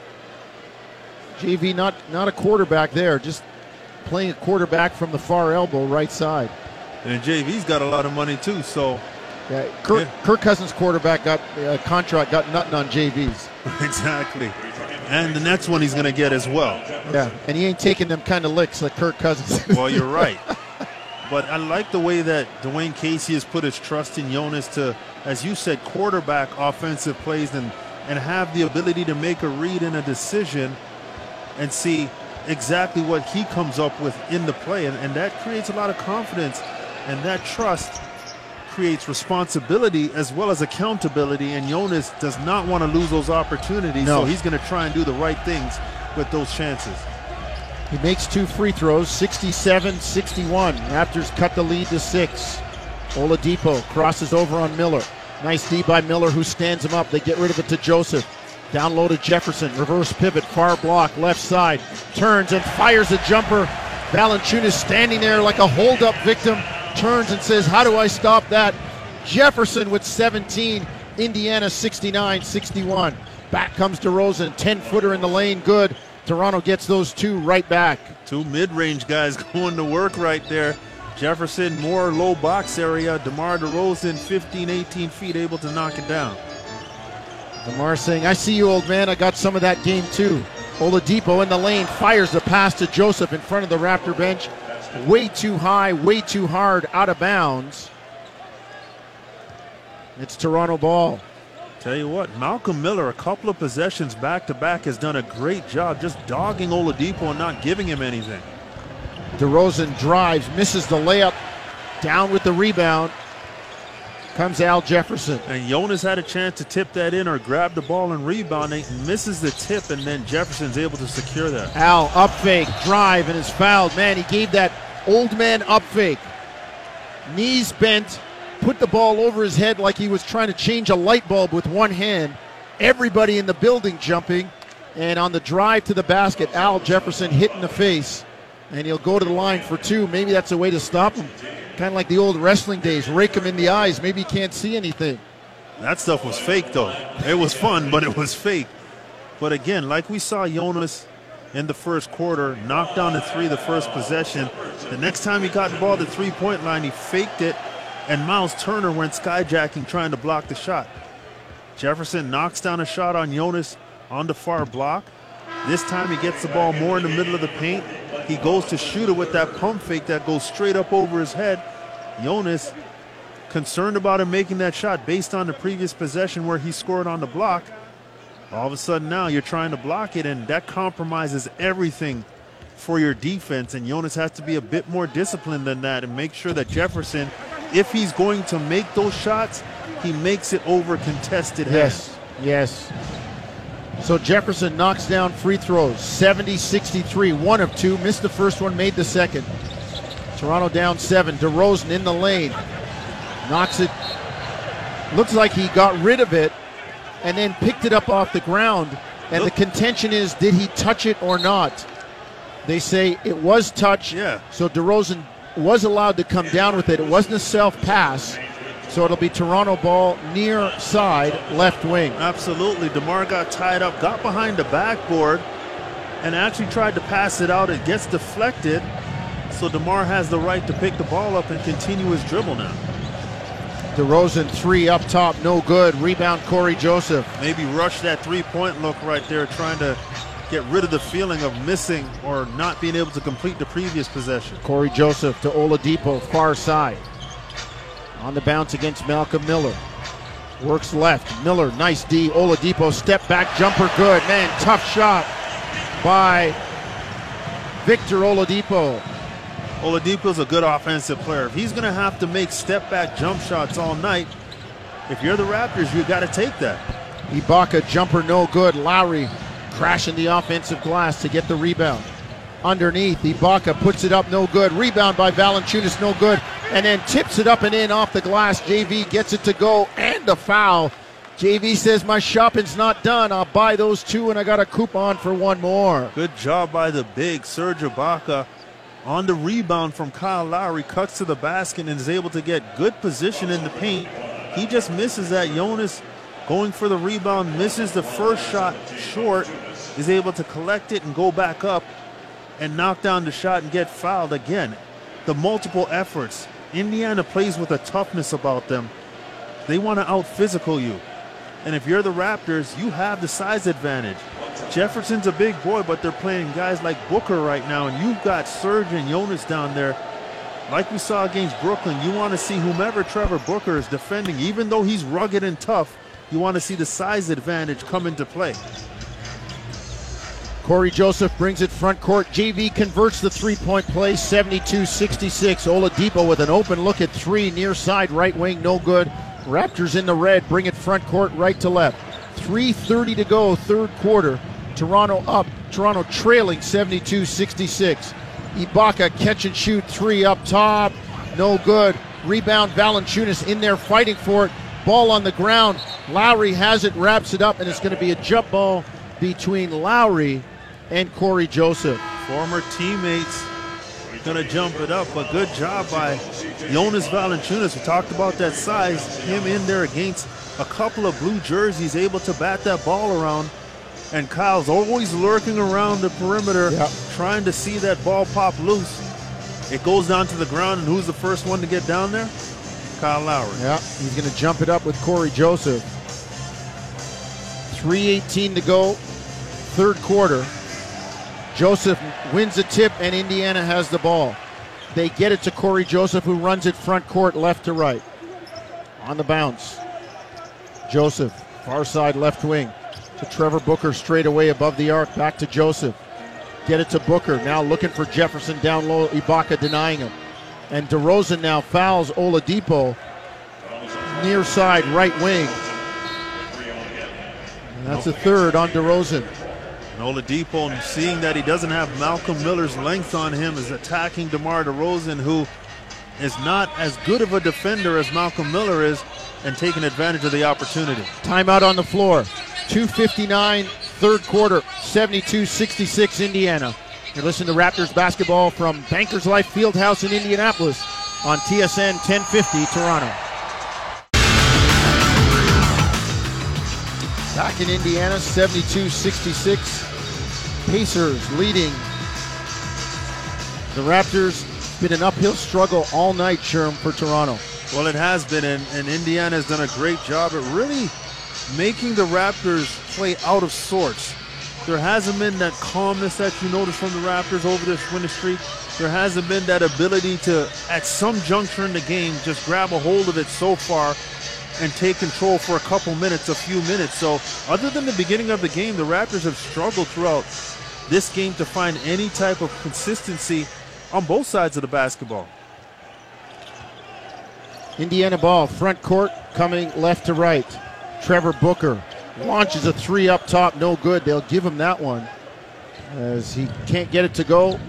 J V not, not a quarterback there, just playing a quarterback from the far elbow, right side. And J V's got a lot of money too, so. Yeah, Kirk, yeah. Kirk Cousins' quarterback got a uh, contract, got nothing on J V's. Exactly. And the next one he's going to get as well. Yeah, and he ain't taking them kind of licks like Kirk Cousins. Well, you're right. But I like the way that Dwayne Casey has put his trust in Jonas to, as you said, quarterback offensive plays and, and have the ability to make a read and a decision and see exactly what he comes up with in the play. And, and that creates a lot of confidence, and that trust creates responsibility as well as accountability, and Jonas does not want to lose those opportunities, no. so he's going to try and do the right things with those chances. He makes two free throws, sixty-seven sixty-one. Raptors cut the lead to six. Oladipo crosses over on Miller. Nice D by Miller, who stands him up. They get rid of it to Joseph. Down low to Jefferson. Reverse pivot, far block, left side. Turns and fires a jumper. Valanciunas standing there like a hold-up victim. Turns and says, how do I stop that? Jefferson with seventeen. Indiana sixty-nine sixty-one. Back comes DeRozan. ten-footer in the lane. Good. Toronto gets those two right back. Two mid-range guys going to work right there. Jefferson, more low box area. DeMar DeRozan, fifteen, eighteen feet, able to knock it down. DeMar saying, I see you, old man. I got some of that game, too. Oladipo in the lane, fires the pass to Joseph in front of the Raptor bench. Way too high, way too hard, out of bounds. It's Toronto ball. Tell you what, Malcolm Miller, a couple of possessions back-to-back, has done a great job just dogging Oladipo and not giving him anything. DeRozan drives, misses the layup, down with the rebound. Comes Al Jefferson. And Jonas had a chance to tip that in or grab the ball and rebound. He misses the tip, and then Jefferson's able to secure that. Al up fake, drive, and is fouled. Man, he gave that old man up fake. Knees bent, put the ball over his head like he was trying to change a light bulb with one hand. Everybody in the building jumping. And on the drive to the basket, Al Jefferson hit in the face. And he'll go to the line for two. Maybe that's a way to stop him. Kind of like the old wrestling days. Rake him in the eyes. Maybe he can't see anything. That stuff was fake, though. It was fun, but it was fake. But again, like we saw Jonas in the first quarter, knock down the three the first possession. The next time he got the ball at the three-point line, he faked it, and Miles Turner went skyjacking trying to block the shot. Jefferson knocks down a shot on Jonas on the far block. This time he gets the ball more in the middle of the paint. He goes to shoot it with that pump fake that goes straight up over his head. Jonas, concerned about him making that shot based on the previous possession where he scored on the block. All of a sudden now you're trying to block it, and that compromises everything for your defense. And Jonas has to be a bit more disciplined than that and make sure that Jefferson, if he's going to make those shots, he makes it over contested Yes, hands. yes. So Jefferson knocks down free throws, seventy sixty-three, one of two. Missed the first one, made the second. Toronto down seven. DeRozan in the lane. Knocks it. Looks like he got rid of it and then picked it up off the ground. And Look. the contention is, did he touch it or not? They say it was touched. Yeah. So DeRozan was allowed to come down with it. It wasn't a self-pass. So it'll be Toronto ball near side, left wing. Absolutely. DeMar got tied up, got behind the backboard, and actually tried to pass it out. It gets deflected. So DeMar has the right to pick the ball up and continue his dribble now. DeRozan three up top, no good. Rebound Corey Joseph. Maybe rush that three-point look right there, trying to get rid of the feeling of missing or not being able to complete the previous possession. Corey Joseph to Oladipo, far side. On the bounce against Malcolm Miller. Works left. Miller, nice D. Oladipo, step back jumper, good. Man, tough shot by Victor Oladipo. Oladipo's a good offensive player. If he's going to have to make step-back jump shots all night, if you're the Raptors, you got to take that. Ibaka jumper no good. Lowry crashing the offensive glass to get the rebound. Underneath, Ibaka puts it up, no good. Rebound by Valanciunas, no good. And then tips it up and in off the glass. J V gets it to go, and a foul. J V says, my shopping's not done. I'll buy those two, and I got a coupon for one more. Good job by the big Serge Ibaka on the rebound from Kyle Lowry. Cuts to the basket and is able to get good position in the paint. He just misses that. Jonas going for the rebound, misses the first shot short, is able to collect it and go back up and knock down the shot and get fouled again. The multiple efforts. Indiana plays with a toughness about them. They want to out-physical you. And if you're the Raptors, you have the size advantage. Jefferson's a big boy, but they're playing guys like Booker right now, and you've got Serge and Jonas down there. Like we saw against Brooklyn, you want to see whomever Trevor Booker is defending, even though he's rugged and tough, you want to see the size advantage come into play. Corey Joseph brings it front court. J V converts the three-point play, seventy-two sixty-six. Oladipo with an open look at three, near side right wing, no good. Raptors in the red, bring it front court, right to left. three thirty to go, third quarter. Toronto up, Toronto trailing seventy-two sixty-six. Ibaka catch and shoot three up top, no good. Rebound, Valanciunas in there fighting for it. Ball on the ground. Lowry has it, wraps it up, and it's going to be a jump ball between Lowry and Corey Joseph. Former teammates going to jump it up, but good job by Jonas Valanciunas. We talked about that size. Him in there against a couple of blue jerseys, able to bat that ball around. And Kyle's always lurking around the perimeter, yep, trying to see that ball pop loose. It goes down to the ground, and who's the first one to get down there? Kyle Lowry. Yeah, he's going to jump it up with Corey Joseph. three eighteen to go, third quarter. Joseph wins the tip, and Indiana has the ball. They get it to Corey Joseph, who runs it front court, left to right. On the bounce. Joseph, far side left wing. To Trevor Booker straight away above the arc. Back to Joseph. Get it to Booker. Now looking for Jefferson down low. Ibaka denying him. And DeRozan now fouls Oladipo. Near side right wing. And that's a third on DeRozan. And Oladipo, seeing that he doesn't have Malcolm Miller's length on him, is attacking DeMar DeRozan, who is not as good of a defender as Malcolm Miller is, and taking advantage of the opportunity. Timeout on the floor. two fifty-nine, third quarter, seventy-two sixty-six Indiana. You're listening to Raptors basketball from Bankers Life Fieldhouse in Indianapolis on T S N ten fifty Toronto. Back in Indiana, seventy-two sixty-six. Pacers leading. The Raptors, been an uphill struggle all night, Sherm, for Toronto. Well, it has been, and, and Indiana has done a great job at really making the Raptors play out of sorts. There hasn't been that calmness that you notice from the Raptors over this winning streak. There hasn't been that ability to, at some juncture in the game, just grab a hold of it so far and take control for a couple minutes, a few minutes. So other than the beginning of the game, the Raptors have struggled throughout this game to find any type of consistency on both sides of the basketball. Indiana ball, front court, coming left to right. Trevor Booker launches a three up top, no good. They'll give him that one as he can't get it to go.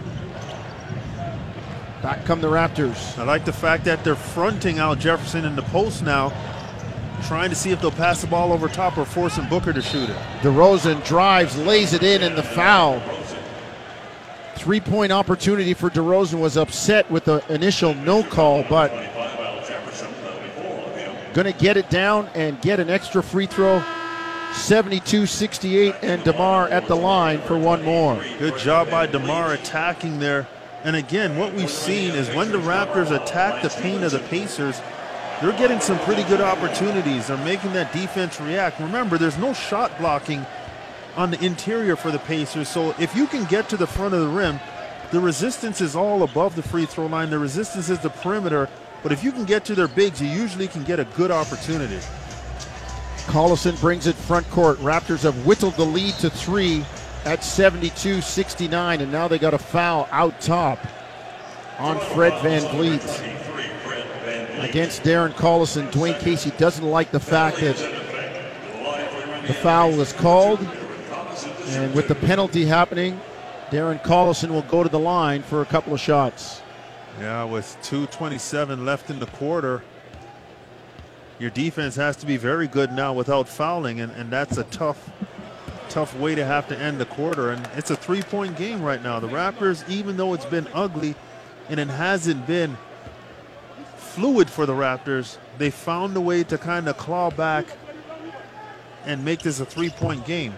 Back come the Raptors. I like the fact that they're fronting Al Jefferson in the post now, trying to see if they'll pass the ball over top or forcing Booker to shoot it. DeRozan drives, lays it in, and the foul. Three-point opportunity for DeRozan. Was upset with the initial no call, but going to get it down and get an extra free throw. seventy-two sixty-eight, and DeMar at the line for one more. Good job by DeMar attacking there. And again, what we've seen is when the Raptors attack the paint of the Pacers, they're getting some pretty good opportunities. They're making that defense react. Remember, there's no shot blocking on the interior for the Pacers. So if you can get to the front of the rim, the resistance is all above the free throw line. The resistance is the perimeter. But if you can get to their bigs, you usually can get a good opportunity. Collison brings it front court. Raptors have whittled the lead to three at seventy-two sixty-nine, and now they got a foul out top on Fred VanVleet against Darren Collison. Dwayne Casey doesn't like the fact that the foul was called, and with the penalty happening, Darren Collison will go to the line for a couple of shots. Yeah, with two twenty-seven left in the quarter, your defense has to be very good now without fouling, and, and that's a tough, tough way to have to end the quarter. And it's a three-point game right now. The Raptors, even though it's been ugly and it hasn't been fluid for the Raptors, they found a way to kind of claw back and make this a three-point game.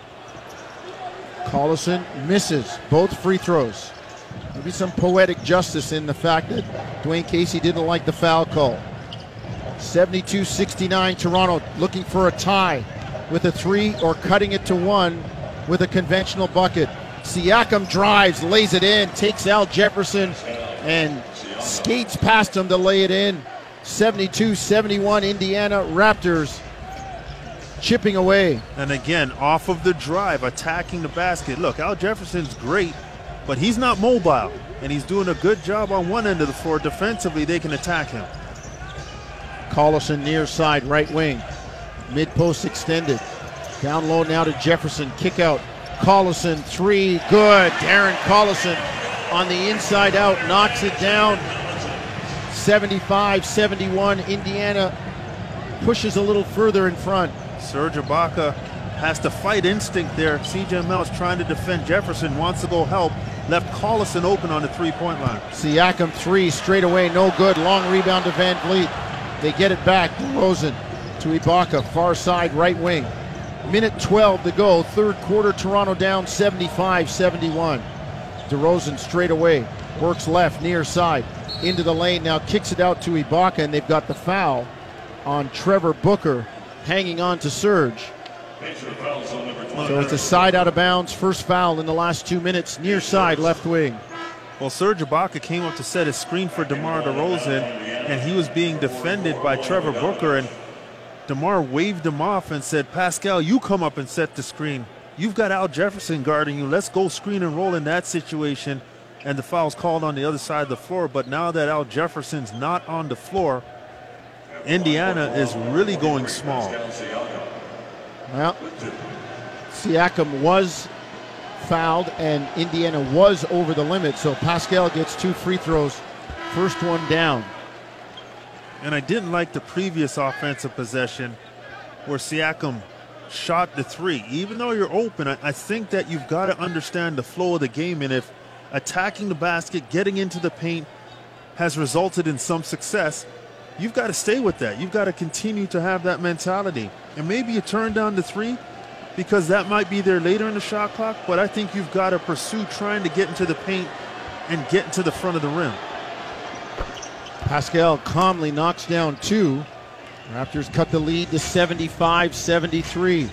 Collison misses both free throws. Maybe some poetic justice in the fact that Dwayne Casey didn't like the foul call. seventy-two sixty-nine, Toronto looking for a tie with a three or cutting it to one with a conventional bucket. Siakam drives, lays it in, takes Al Jefferson and skates past him to lay it in. seventy-two seventy-one, Indiana Raptors chipping away. And again, off of the drive, attacking the basket. Look, Al Jefferson's great, but he's not mobile, and he's doing a good job on one end of the floor. Defensively, they can attack him. Collison near side, right wing. Mid-post extended. Down low now to Jefferson. Kick out. Collison, three, good. Darren Collison on the inside out, knocks it down. seventy-five seventy-one, Indiana pushes a little further in front. Serge Ibaka has to fight instinct there. C J Mouse trying to defend Jefferson, wants to go help. Left Collison open on the three-point line. Siakam, three, straight away, no good. Long rebound to Van Vliet. They get it back. DeRozan to Ibaka, far side, right wing. Minute twelve to go, third quarter, Toronto down seventy-five seventy-one. DeRozan straight away, works left, near side, into the lane, now kicks it out to Ibaka, and they've got the foul on Trevor Booker, hanging on to Serge. So it's a side out of bounds, first foul in the last two minutes, near side, left wing. Well, Serge Ibaka came up to set a screen for DeMar DeRozan, and he was being defended by Trevor Booker, and DeMar waved him off and said, Pascal, you come up and set the screen. You've got Al Jefferson guarding you. Let's go screen and roll in that situation. And the foul's called on the other side of the floor. But now that Al Jefferson's not on the floor, Indiana is really going small. Well, Siakam was fouled and Indiana was over the limit. So Pascal gets two free throws. First one down. And I didn't like the previous offensive possession where Siakam shot the three. Even though you're open, I, I think that you've got to understand the flow of the game. And if attacking the basket, getting into the paint has resulted in some success, you've got to stay with that. You've got to continue to have that mentality. And maybe you turn down the three because that might be there later in the shot clock, but I think you've got to pursue trying to get into the paint and get into the front of the rim. Pascal calmly knocks down two. Raptors cut the lead to seventy-five seventy-three.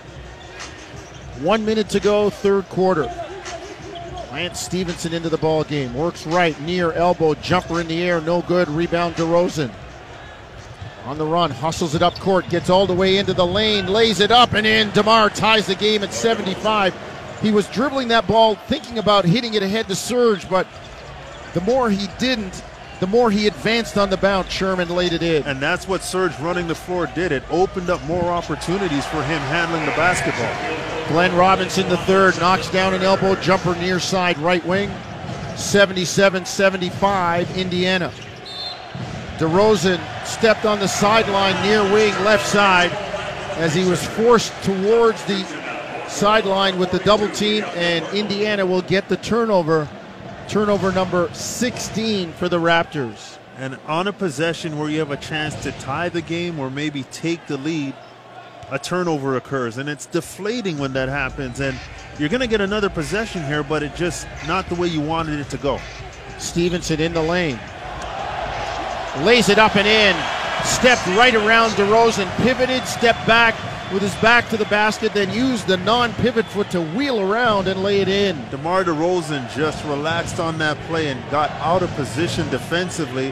One minute to go, third quarter. Lance Stevenson into the ball game. Works right, near elbow, jumper in the air, no good. Rebound DeRozan. On the run, hustles it up court, gets all the way into the lane, lays it up and in. DeMar ties the game at seventy-five. He was dribbling that ball, thinking about hitting it ahead to Serge, but the more he didn't, the more he advanced on the bounce. Sherman laid it in. And that's what Serge running the floor did. It opened up more opportunities for him handling the basketball. Glenn Robinson, the third, knocks down an elbow jumper near side right wing. seventy-seven seventy-five, Indiana. DeRozan stepped on the sideline near wing left side as he was forced towards the sideline with the double team, and Indiana will get the turnover. Turnover number sixteen for the Raptors. And on a possession where you have a chance to tie the game or maybe take the lead, a turnover occurs, and it's deflating when that happens. And you're going to get another possession here, but it's just not the way you wanted it to go. Stevenson in the lane. Lays it up and in. Stepped right around DeRozan, pivoted, stepped back with his back to the basket, then used the non-pivot foot to wheel around and lay it in. DeMar DeRozan just relaxed on that play and got out of position defensively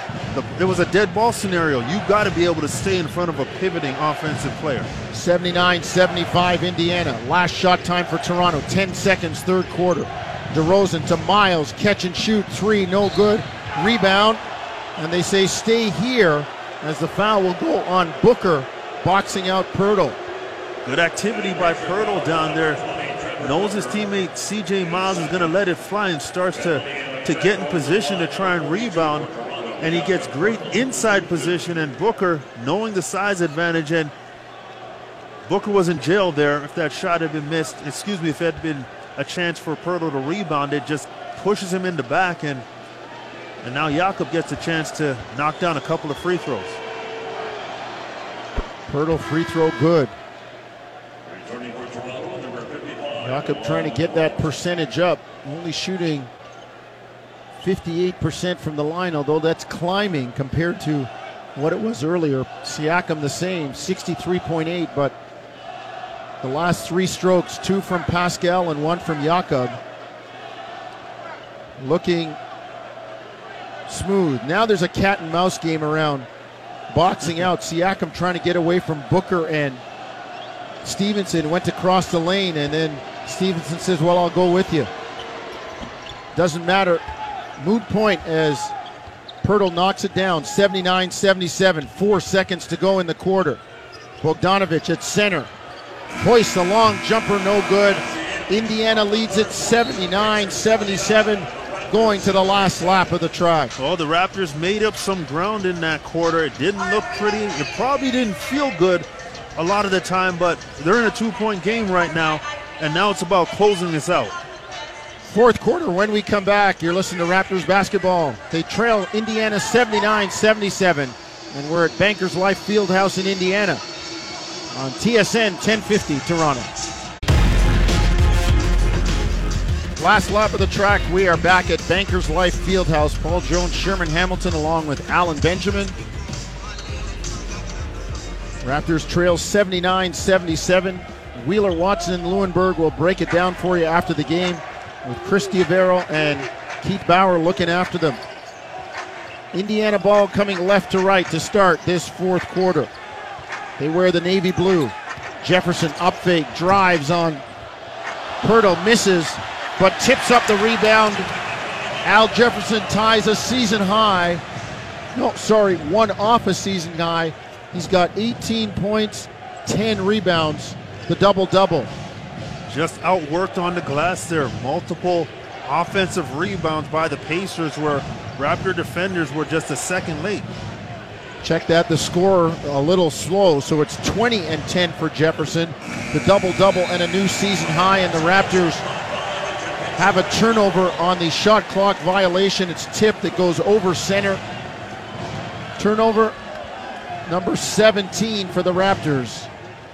the, it was a dead ball scenario. You got to be able to stay in front of a pivoting offensive player. seventy-nine seventy-five Indiana. Last shot time for Toronto. ten seconds, third quarter. DeRozan to Miles. Catch and shoot. Three, no good. Rebound. And they say stay here as the foul will go on Booker, boxing out Poeltl. Good activity by Poeltl down there. Knows his teammate C J Miles is going to let it fly and starts to, to get in position to try and rebound. And he gets great inside position, and Booker, knowing the size advantage, and Booker was in jail there. If that shot had been missed, excuse me, if it had been a chance for Poeltl to rebound, it just pushes him in the back, and and now Jakob gets a chance to knock down a couple of free throws. Poeltl free throw good. Jakob trying to get that percentage up, only shooting fifty-eight percent from the line, although that's climbing compared to what it was earlier. Siakam the same, sixty-three point eight, but the last three strokes, two from Pascal and one from Jakob, looking smooth. Now there's a cat and mouse game around boxing out. Siakam trying to get away from Booker, and Stevenson went to cross the lane, and then Stevenson says, well, I'll go with you. Doesn't matter. Moot point as Poeltl knocks it down, seventy-nine seventy-seven. Four seconds to go in the quarter. Bogdanovic at center. Hoists a long jumper, no good. Indiana leads it seventy-nine seventy-seven, going to the last lap of the track. Well, the Raptors made up some ground in that quarter. It didn't look pretty. It probably didn't feel good a lot of the time, but they're in a two-point game right now, and now it's about closing this out. Fourth quarter, when we come back, you're listening to Raptors basketball. They trail Indiana seventy-nine seventy-seven, and we're at Bankers Life Fieldhouse in Indiana on T S N ten fifty Toronto. Last lap of the track, we are back at Bankers Life Fieldhouse. Paul Jones, Sherman Hamilton, along with Alan Benjamin. Raptors trail seventy-nine seventy-seven. Wheeler, Watson, and Lewinberg will break it down for you after the game, with Chris Diavero and Keith Bauer looking after them. Indiana ball coming left to right to start this fourth quarter. They wear the navy blue. Jefferson up fake, drives on Poeltl, misses, but tips up the rebound. Al Jefferson ties a season high. No, sorry, one off a season high. He's got eighteen points, ten rebounds, the double-double. Just outworked on the glass there. Multiple offensive rebounds by the Pacers, where Raptor defenders were just a second late. Check that, the score a little slow, so it's twenty and ten for Jefferson. The double-double and a new season high, and the Raptors have a turnover on the shot clock violation. It's tipped, that goes over center. Turnover number seventeen for the Raptors.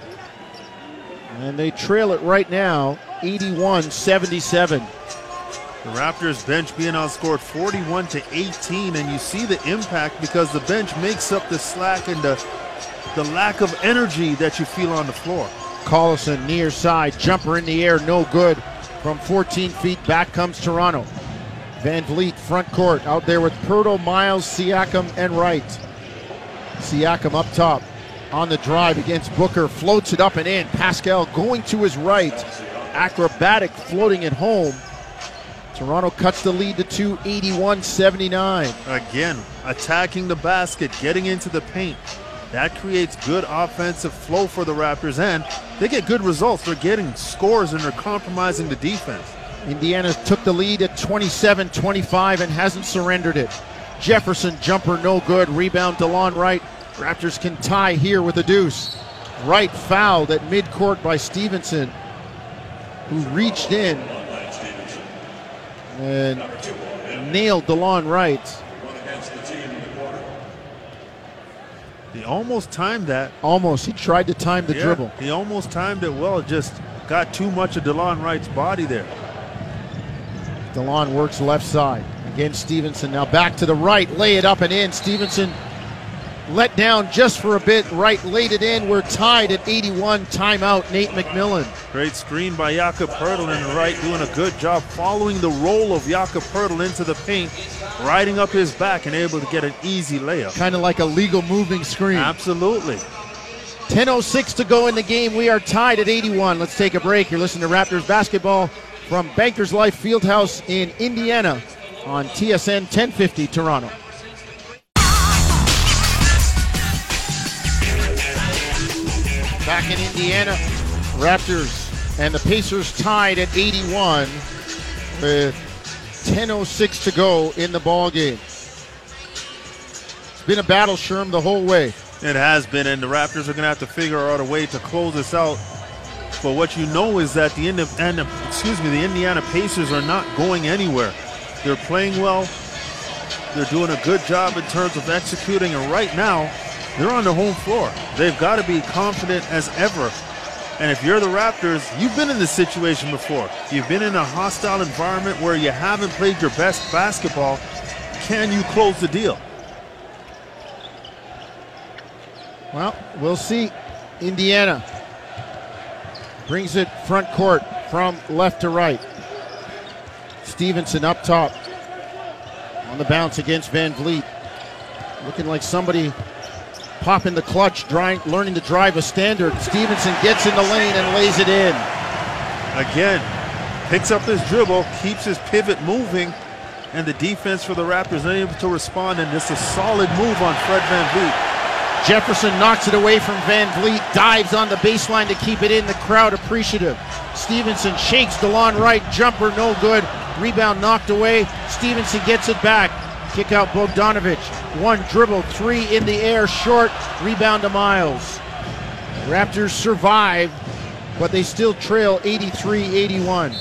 And they trail it right now, eighty-one seventy-seven. The Raptors bench being outscored forty-one to eighteen, and you see the impact because the bench makes up the slack and the, the lack of energy that you feel on the floor. Collison near side, jumper in the air, no good. From fourteen feet, back comes Toronto. Van Vliet, front court, out there with Poeltl, Miles, Siakam, and Wright. Siakam up top. On the drive against Booker, floats it up and in. Pascal going to his right. Acrobatic floating it home. Toronto cuts the lead to two, eighty-one seventy-nine. Again, attacking the basket, getting into the paint. That creates good offensive flow for the Raptors, and they get good results. They're getting scores and they're compromising the defense. Indiana took the lead at twenty-seven twenty-five and hasn't surrendered it. Jefferson jumper no good. Rebound DeLon Wright. Raptors can tie here with a deuce. Wright fouled at midcourt by Stevenson, who reached in and nailed DeLon Wright. He almost timed that. Almost. He tried to time the yeah, dribble. He almost timed it well. Just got too much of DeLon Wright's body there. DeLon works left side. Again, Stevenson now back to the right. Lay it up and in. Stevenson let down just for a bit. Wright laid it in. We're tied at eighty-one. Timeout, Nate McMillan. Great screen by Jakob Poeltl, and Wright doing a good job following the roll of Jakob Poeltl into the paint, riding up his back and able to get an easy layup. Kind of like a legal moving screen. Absolutely. ten oh six to go in the game. We are tied at eighty-one. Let's take a break. You're listening to Raptors basketball from Bankers Life Fieldhouse in Indiana on T S N ten fifty Toronto. Back in Indiana, Raptors and the Pacers tied at eighty-one with ten oh six to go in the ball game. It's been a battle, Sherm, the whole way. It has been, and the Raptors are going to have to figure out a way to close this out. But what you know is that the, Indi- and, excuse me, the Indiana Pacers are not going anywhere. They're playing well. They're doing a good job in terms of executing, and right now, they're on the home floor. They've got to be confident as ever. And if you're the Raptors, you've been in this situation before. You've been in a hostile environment where you haven't played your best basketball. Can you close the deal? Well, we'll see. Indiana brings it front court from left to right. Stevenson up top on the bounce against Van Vliet. Looking like somebody popping the clutch, dry, learning to drive a standard. Stevenson gets in the lane and lays it in. Again, picks up his dribble, keeps his pivot moving, and the defense for the Raptors unable to respond, and it's a solid move on Fred Van Vliet. Jefferson knocks it away from Van Vliet, dives on the baseline to keep it in. The crowd appreciative. Stevenson shakes DeLon Wright, jumper no good. Rebound knocked away. Stevenson gets it back. Kick out Bogdanovic. One dribble, three in the air, short. Rebound to Miles. Raptors survive, but they still trail eighty-three eighty-one.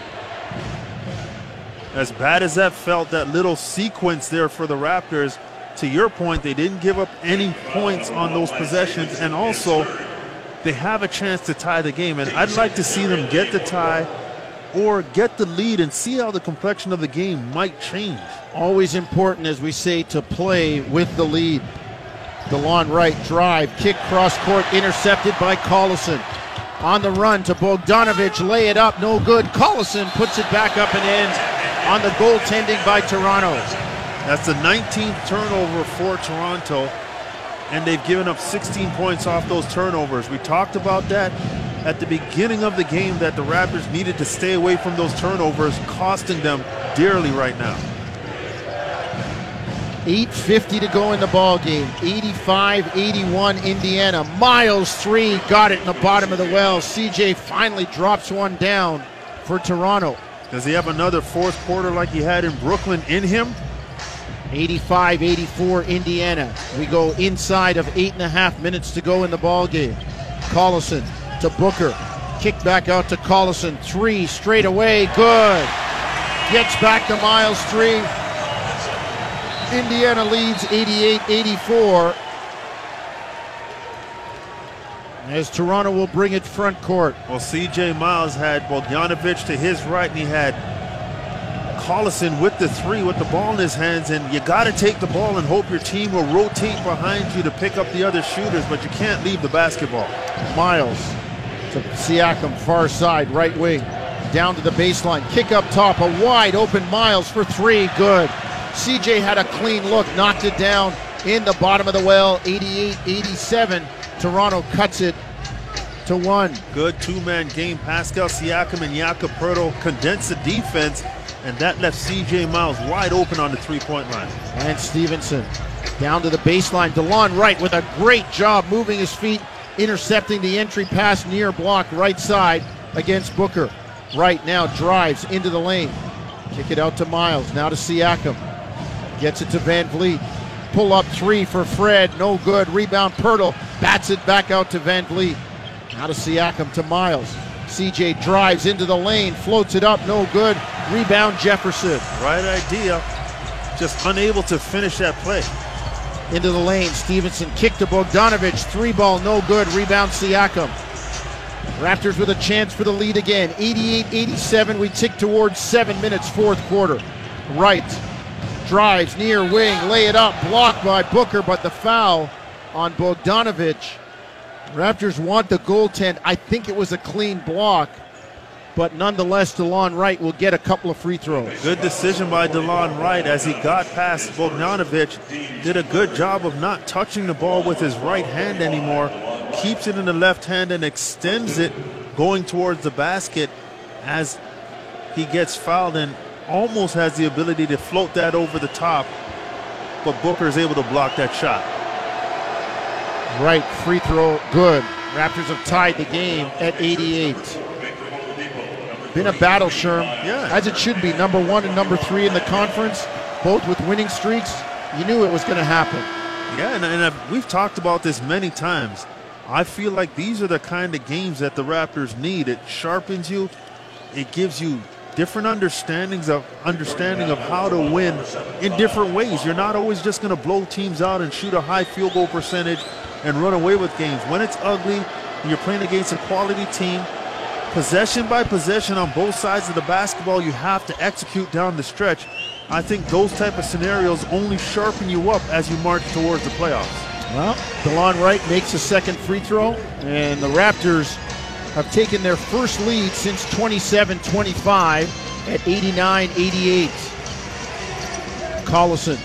As bad as that felt, that little sequence there for the Raptors, to your point, they didn't give up any points on those possessions, and also they have a chance to tie the game. And I'd like to see them get the tie or get the lead and see how the complexion of the game might change. Always important, as we say, to play with the lead. DeLon Wright drive, kick cross court, intercepted by Collison. On the run to Bogdanovic, lay it up, no good. Collison puts it back up and in on the goaltending by Toronto. That's the nineteenth turnover for Toronto, and they've given up sixteen points off those turnovers. We talked about that at the beginning of the game, that the Raptors needed to stay away from those turnovers, costing them dearly right now. eight fifty to go in the ball game. eighty-five eighty-one Indiana. Miles three, got it in the bottom of the well. C J finally drops one down for Toronto. Does he have another fourth quarter like he had in Brooklyn in him? eighty-five eighty-four Indiana. We go inside of eight and a half minutes to go in the ball game. Collison to Booker. Kick back out to Collison. Three straight away. Good. Gets back to Miles three. Indiana leads eighty-eight eighty-four. As Toronto will bring it front court. Well, C J Miles had Bogdanovic to his right, and he had Collison with the three with the ball in his hands, and you got to take the ball and hope your team will rotate behind you to pick up the other shooters, but you can't leave the basketball. Miles to Siakam, far side, right wing, down to the baseline, kick up top, a wide open Miles for three, good. C J had a clean look, knocked it down in the bottom of the well, eighty-eight eighty-seven. Toronto cuts it to one. Good two-man game. Pascal Siakam and Jakob Poeltl condensed the defense, and that left C J Miles wide open on the three-point line. And Stevenson down to the baseline. DeLon Wright with a great job moving his feet, intercepting the entry pass near block right side against Booker. Wright now drives into the lane. Kick it out to Miles, now to Siakam. Gets it to Van Vliet. Pull up three for Fred, no good. Rebound Poeltl, bats it back out to Van Vliet. Now to Siakam to Miles. C J drives into the lane, floats it up, no good. Rebound Jefferson. Right idea, just unable to finish that play. Into the lane, Stevenson kick to Bogdanovic, three ball, no good. Rebound Siakam. Raptors with a chance for the lead again. eighty-eight eighty-seven, we tick towards seven minutes, fourth quarter. Wright drives near wing, lay it up, blocked by Booker, but the foul on Bogdanovic. Raptors want the goaltend. I think it was a clean block, but nonetheless, DeLon Wright will get a couple of free throws. Good decision by DeLon Wright as he got past Bogdanovic. Did a good job of not touching the ball with his right hand anymore. Keeps it in the left hand and extends it going towards the basket as he gets fouled and almost has the ability to float that over the top, but Booker is able to block that shot. Right, free throw, good. Raptors have tied the game at eighty-eight. Been a battle, Sherm, Yeah. as it should be. Number one and number three in the conference, both with winning streaks. You knew it was going to happen. Yeah, and, and I've, we've talked about this many times. I feel like these are the kind of games that the Raptors need. It sharpens you. It gives you different understandings of understanding of how to win in different ways. You're not always just going to blow teams out and shoot a high field goal percentage and run away with games. When it's ugly and you're playing against a quality team, possession by possession on both sides of the basketball, you have to execute down the stretch. I think those type of scenarios only sharpen you up as you march towards the playoffs. Well, DeLon Wright makes a second free throw, and the Raptors have taken their first lead since twenty-seven twenty-five at eighty-nine eighty-eight. Collison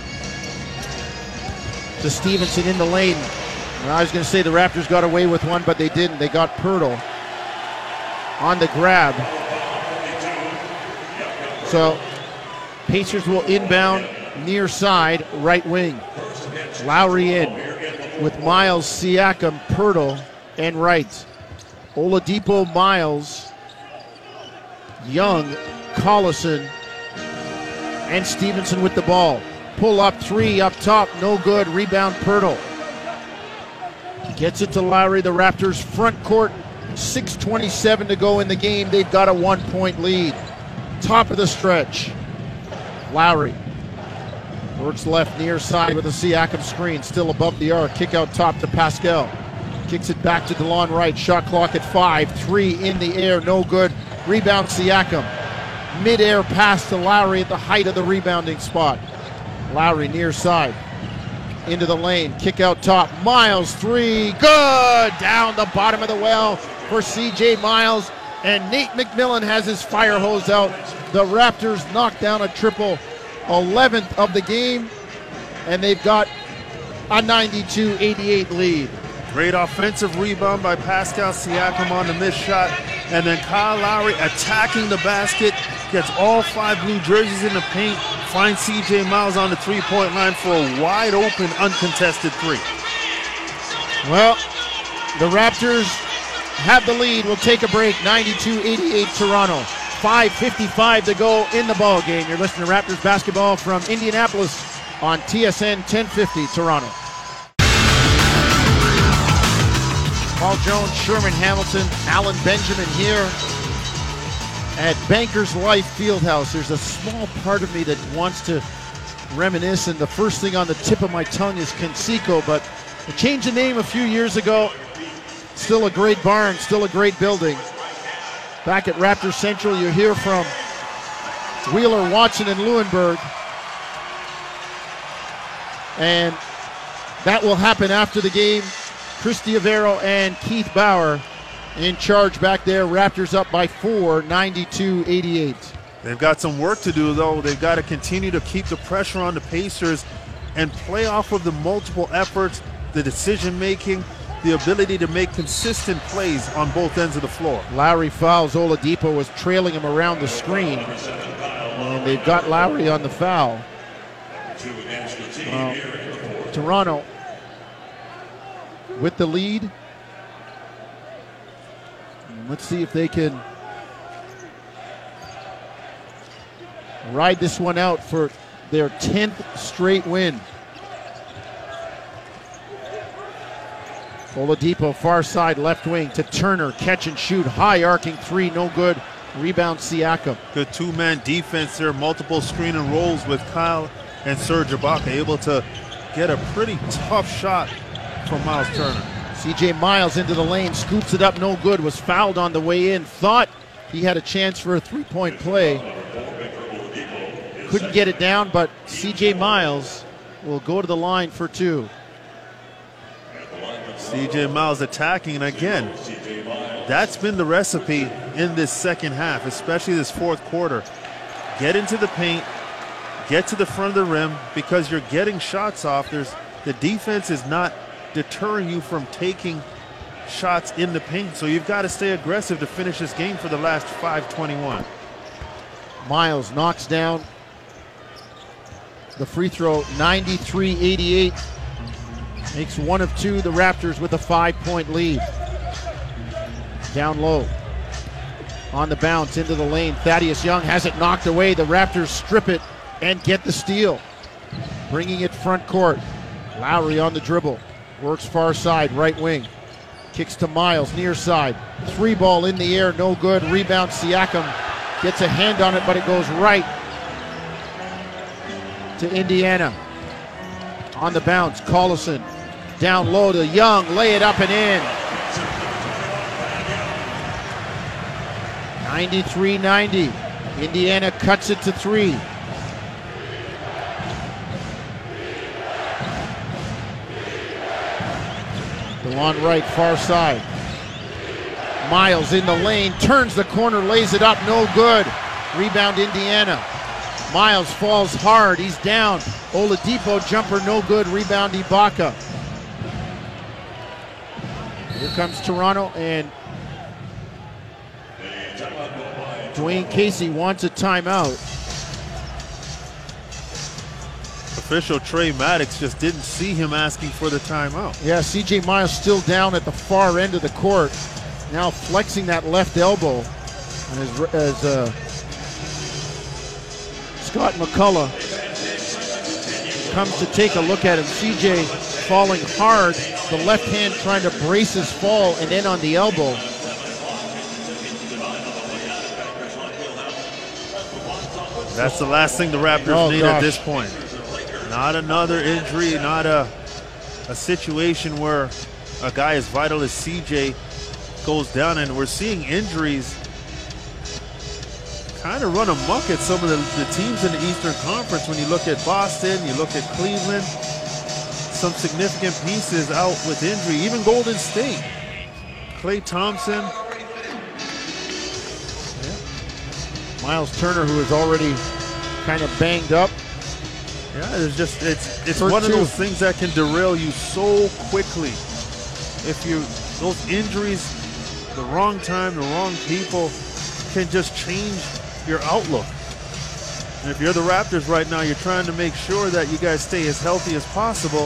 to Stevenson in the lane. I was going to say the Raptors got away with one, but they didn't. They got Pirtle on the grab. So Pacers will inbound near side, right wing. Lowry in with Miles, Siakam, Pirtle, and Wright. Oladipo, Miles, Young, Collison, and Stevenson with the ball. Pull up three up top, no good. Rebound, Pirtle. Gets it to Lowry, the Raptors front court. six twenty-seven to go in the game. They've got a one-point lead. Top of the stretch. Lowry works left near side with a Siakam screen. Still above the arc. Kick out top to Pascal. Kicks it back to DeLon Wright. Shot clock at five. Three in the air. No good. Rebound Siakam. Mid-air pass to Lowry at the height of the rebounding spot. Lowry near side. Into the lane. Kick out top. Miles. Three. Good. Down the bottom of the well for C J Miles. And Nate McMillan has his fire hose out. The Raptors knock down a triple. eleventh of the game. And they've got a ninety-two eighty-eight lead. Great offensive rebound by Pascal Siakam on the missed shot. And then Kyle Lowry attacking the basket. Gets all five blue jerseys in the paint. Finds C J Miles on the three-point line for a wide open, uncontested three. Well, the Raptors have the lead. We'll take a break. ninety-two eighty-eight Toronto. five fifty-five to go in the ball game. You're listening to Raptors basketball from Indianapolis on T S N ten fifty Toronto. Paul Jones, Sherman Hamilton, Alan Benjamin here at Bankers Life Fieldhouse. There's a small part of me that wants to reminisce, and the first thing on the tip of my tongue is Conseco, but they changed the name a few years ago. Still a great barn, still a great building. Back at Raptor Central, you hear from Wheeler, Watson, and Lewinberg. And that will happen after the game. Christy Avero and Keith Bauer in charge back there. Raptors up by four, ninety-two eighty-eight. They've got some work to do, though. They've got to continue to keep the pressure on the Pacers and play off of the multiple efforts, the decision-making, the ability to make consistent plays on both ends of the floor. Lowry fouls. Oladipo was trailing him around the screen. And they've got Lowry on the foul. Uh, Toronto with the lead. Let's see if they can ride this one out for their tenth straight win. Oladipo, far side, left wing to Turner. Catch and shoot. High arcing three, no good. Rebound Siakam. Good two-man defense there. Multiple screen and rolls with Kyle and Serge Ibaka. Able to get a pretty tough shot from Miles Turner. C J Miles into the lane. Scoops it up, no good. Was fouled on the way in. Thought he had a chance for a three-point play. couldn't get it down, but C J Miles will go to the line for two. C J Miles attacking, and again, that's been the recipe in this second half, especially this fourth quarter. Get into the paint, get to the front of the rim, because you're getting shots off. There's the defense is not deterring you from taking shots in the paint, so you've got to stay aggressive to finish this game for the last five twenty-one. Miles knocks down the free throw, ninety-three eighty-eight. Makes one of two, the Raptors with a five-point lead. Down low. On the bounce, into the lane. Thaddeus Young has it knocked away. The Raptors strip it and get the steal. Bringing it front court. Lowry on the dribble. Works far side, right wing. Kicks to Miles, near side. Three ball in the air, no good. Rebound, Siakam gets a hand on it, but it goes right to Indiana. On the bounce, Collison. Down low to Young, lay it up and in. ninety-three ninety. Indiana cuts it to three. DeLon Wright, far side. Miles in the lane, turns the corner, lays it up, no good. Rebound Indiana. Miles falls hard, he's down. Oladipo jumper, no good. Rebound Ibaka. Here comes Toronto, and Dwayne Casey wants a timeout. Official Trey Maddox just didn't see him asking for the timeout. Yeah, C J Miles still down at the far end of the court. Now flexing that left elbow. And as, as uh, Scott McCullough comes to take a look at him, C J falling hard, the left hand trying to brace his fall, and then on the elbow. That's the last thing the Raptors Oh, need gosh. at this point. Not another injury, not a, a situation where a guy as vital as C J goes down, and we're seeing injuries kind of run amok at some of the, the teams in the Eastern Conference. When you look at Boston, you look at Cleveland, some significant pieces out with injury, even Golden State. Klay Thompson. Miles Turner, who is already kind of banged up. Yeah, there's just it's it's For one two. of those things that can derail you so quickly. If you those injuries, the wrong time, the wrong people can just change your outlook. And if you're the Raptors right now, you're trying to make sure that you guys stay as healthy as possible.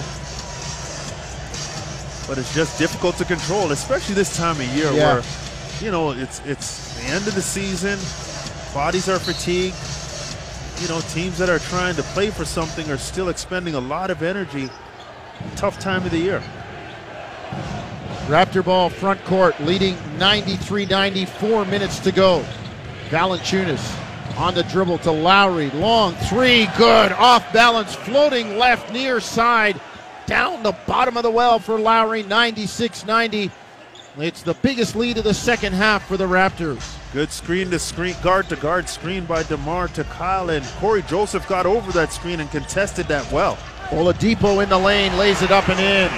But it's just difficult to control, especially this time of year Yeah. where, you know, it's it's the end of the season, bodies are fatigued. You know, teams that are trying to play for something are still expending a lot of energy. Tough time of the year. Raptor ball front court, leading ninety-three ninety, four minutes to go. Valanciunas on the dribble to Lowry. Long three, good. Off balance, floating left near side. Down the bottom of the well for Lowry, ninety-six ninety. It's the biggest lead of the second half for the Raptors. Good screen to screen, guard to guard screen by DeMar to Kyle, and Corey Joseph got over that screen and contested that well. Oladipo in the lane, lays it up and in.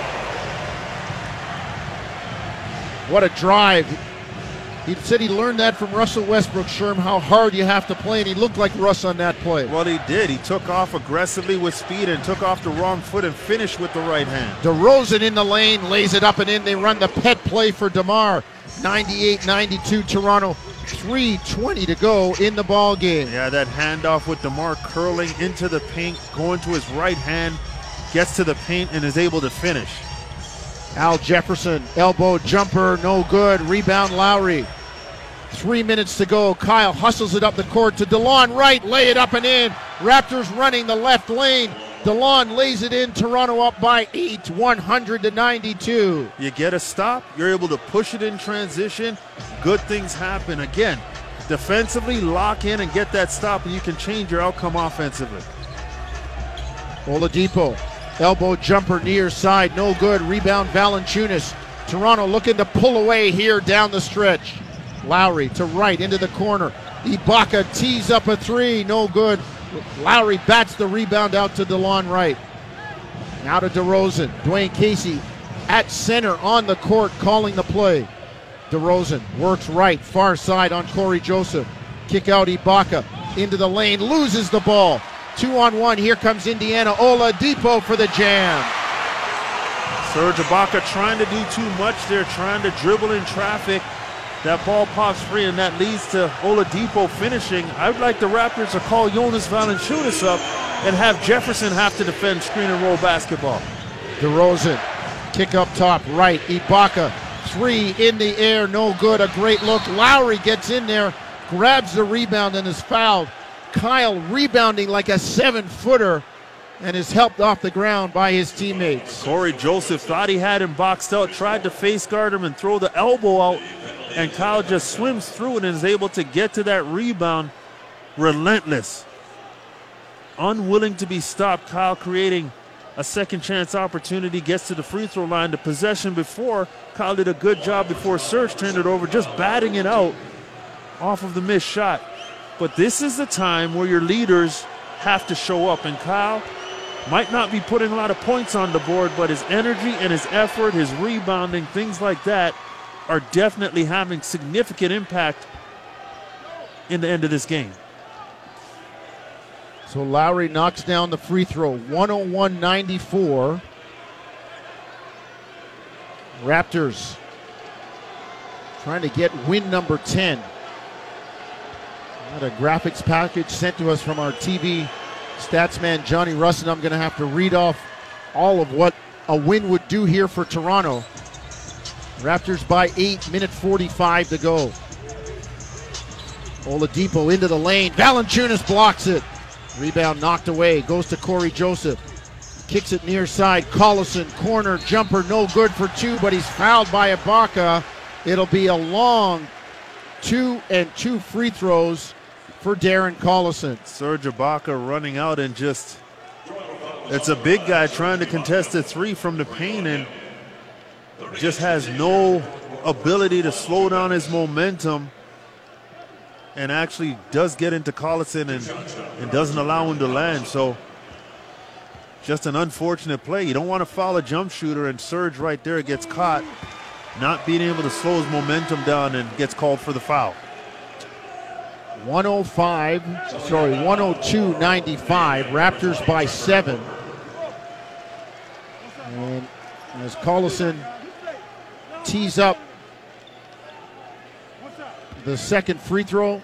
What a drive. He said he learned that from Russell Westbrook, Sherm, how hard you have to play, and he looked like Russ on that play. Well, he did. He took off aggressively with speed and took off the wrong foot and finished with the right hand. DeRozan in the lane, lays it up and in. They run the pet play for DeMar. ninety-eight ninety-two Toronto, three twenty to go in the ball game. Yeah, that handoff with DeMar curling into the paint, going to his right hand, gets to the paint and is able to finish. Al Jefferson, elbow jumper, no good. Rebound Lowry. Three minutes to go. Kyle hustles it up the court to DeLon Wright, lay it up and in. Raptors running the left lane. DeLon lays it in. Toronto up by eight, one hundred to ninety-two. You get a stop, you're able to push it in transition, good things happen. Again, defensively, lock in and get that stop, and you can change your outcome offensively. Oladipo, elbow jumper near side, no good. Rebound Valanciunas. Toronto looking to pull away here down the stretch. Lowry to right into the corner. Ibaka tees up a three, no good. Lowry bats the rebound out to DeLon Wright. Now to DeRozan. Dwayne Casey at center on the court calling the play. DeRozan works right, far side on Corey Joseph. Kick out Ibaka into the lane, loses the ball. Two on one, here comes Indiana. Oladipo for the jam. Serge Ibaka trying to do too much there, trying to dribble in traffic. That ball pops free, and that leads to Oladipo finishing. I would like the Raptors to call Jonas Valanciunas up and have Jefferson have to defend screen and roll basketball. DeRozan, kick up top right. Ibaka, three in the air, no good. A great look. Lowry gets in there, grabs the rebound and is fouled. Kyle rebounding like a seven-footer and is helped off the ground by his teammates. Corey Joseph thought he had him boxed out, tried to face guard him and throw the elbow out, and Kyle just swims through it and is able to get to that rebound. Relentless. Unwilling to be stopped. Kyle creating a second chance opportunity, gets to the free throw line. The possession before, Kyle did a good job before Serge turned it over, just batting it out off of the missed shot. But this is the time where your leaders have to show up, and Kyle might not be putting a lot of points on the board, but his energy and his effort, his rebounding, things like that are definitely having significant impact in the end of this game. So Lowry knocks down the free throw, one oh one ninety-four. Raptors trying to get win number ten. Got a graphics package sent to us from our T V stats man Johnny Russin. I'm going to have to read off all of what a win would do here for Toronto. Raptors by eight, minute forty-five to go. Oladipo into the lane. Valanciunas blocks it. Rebound knocked away. Goes to Corey Joseph. Kicks it near side. Collison, corner, jumper, no good for two, but he's fouled by Ibaka. It'll be a long two and two free throws for Darren Collison. Serge Ibaka running out and just, it's a big guy trying to contest a three from the paint and just has no ability to slow down his momentum, and actually does get into Collison and, and doesn't allow him to land. So just an unfortunate play. You don't want to foul a jump shooter, and Serge right there gets caught not being able to slow his momentum down and gets called for the foul. one oh five, sorry, one oh two ninety-five. Raptors by seven. And as Collison tees up the second free throw,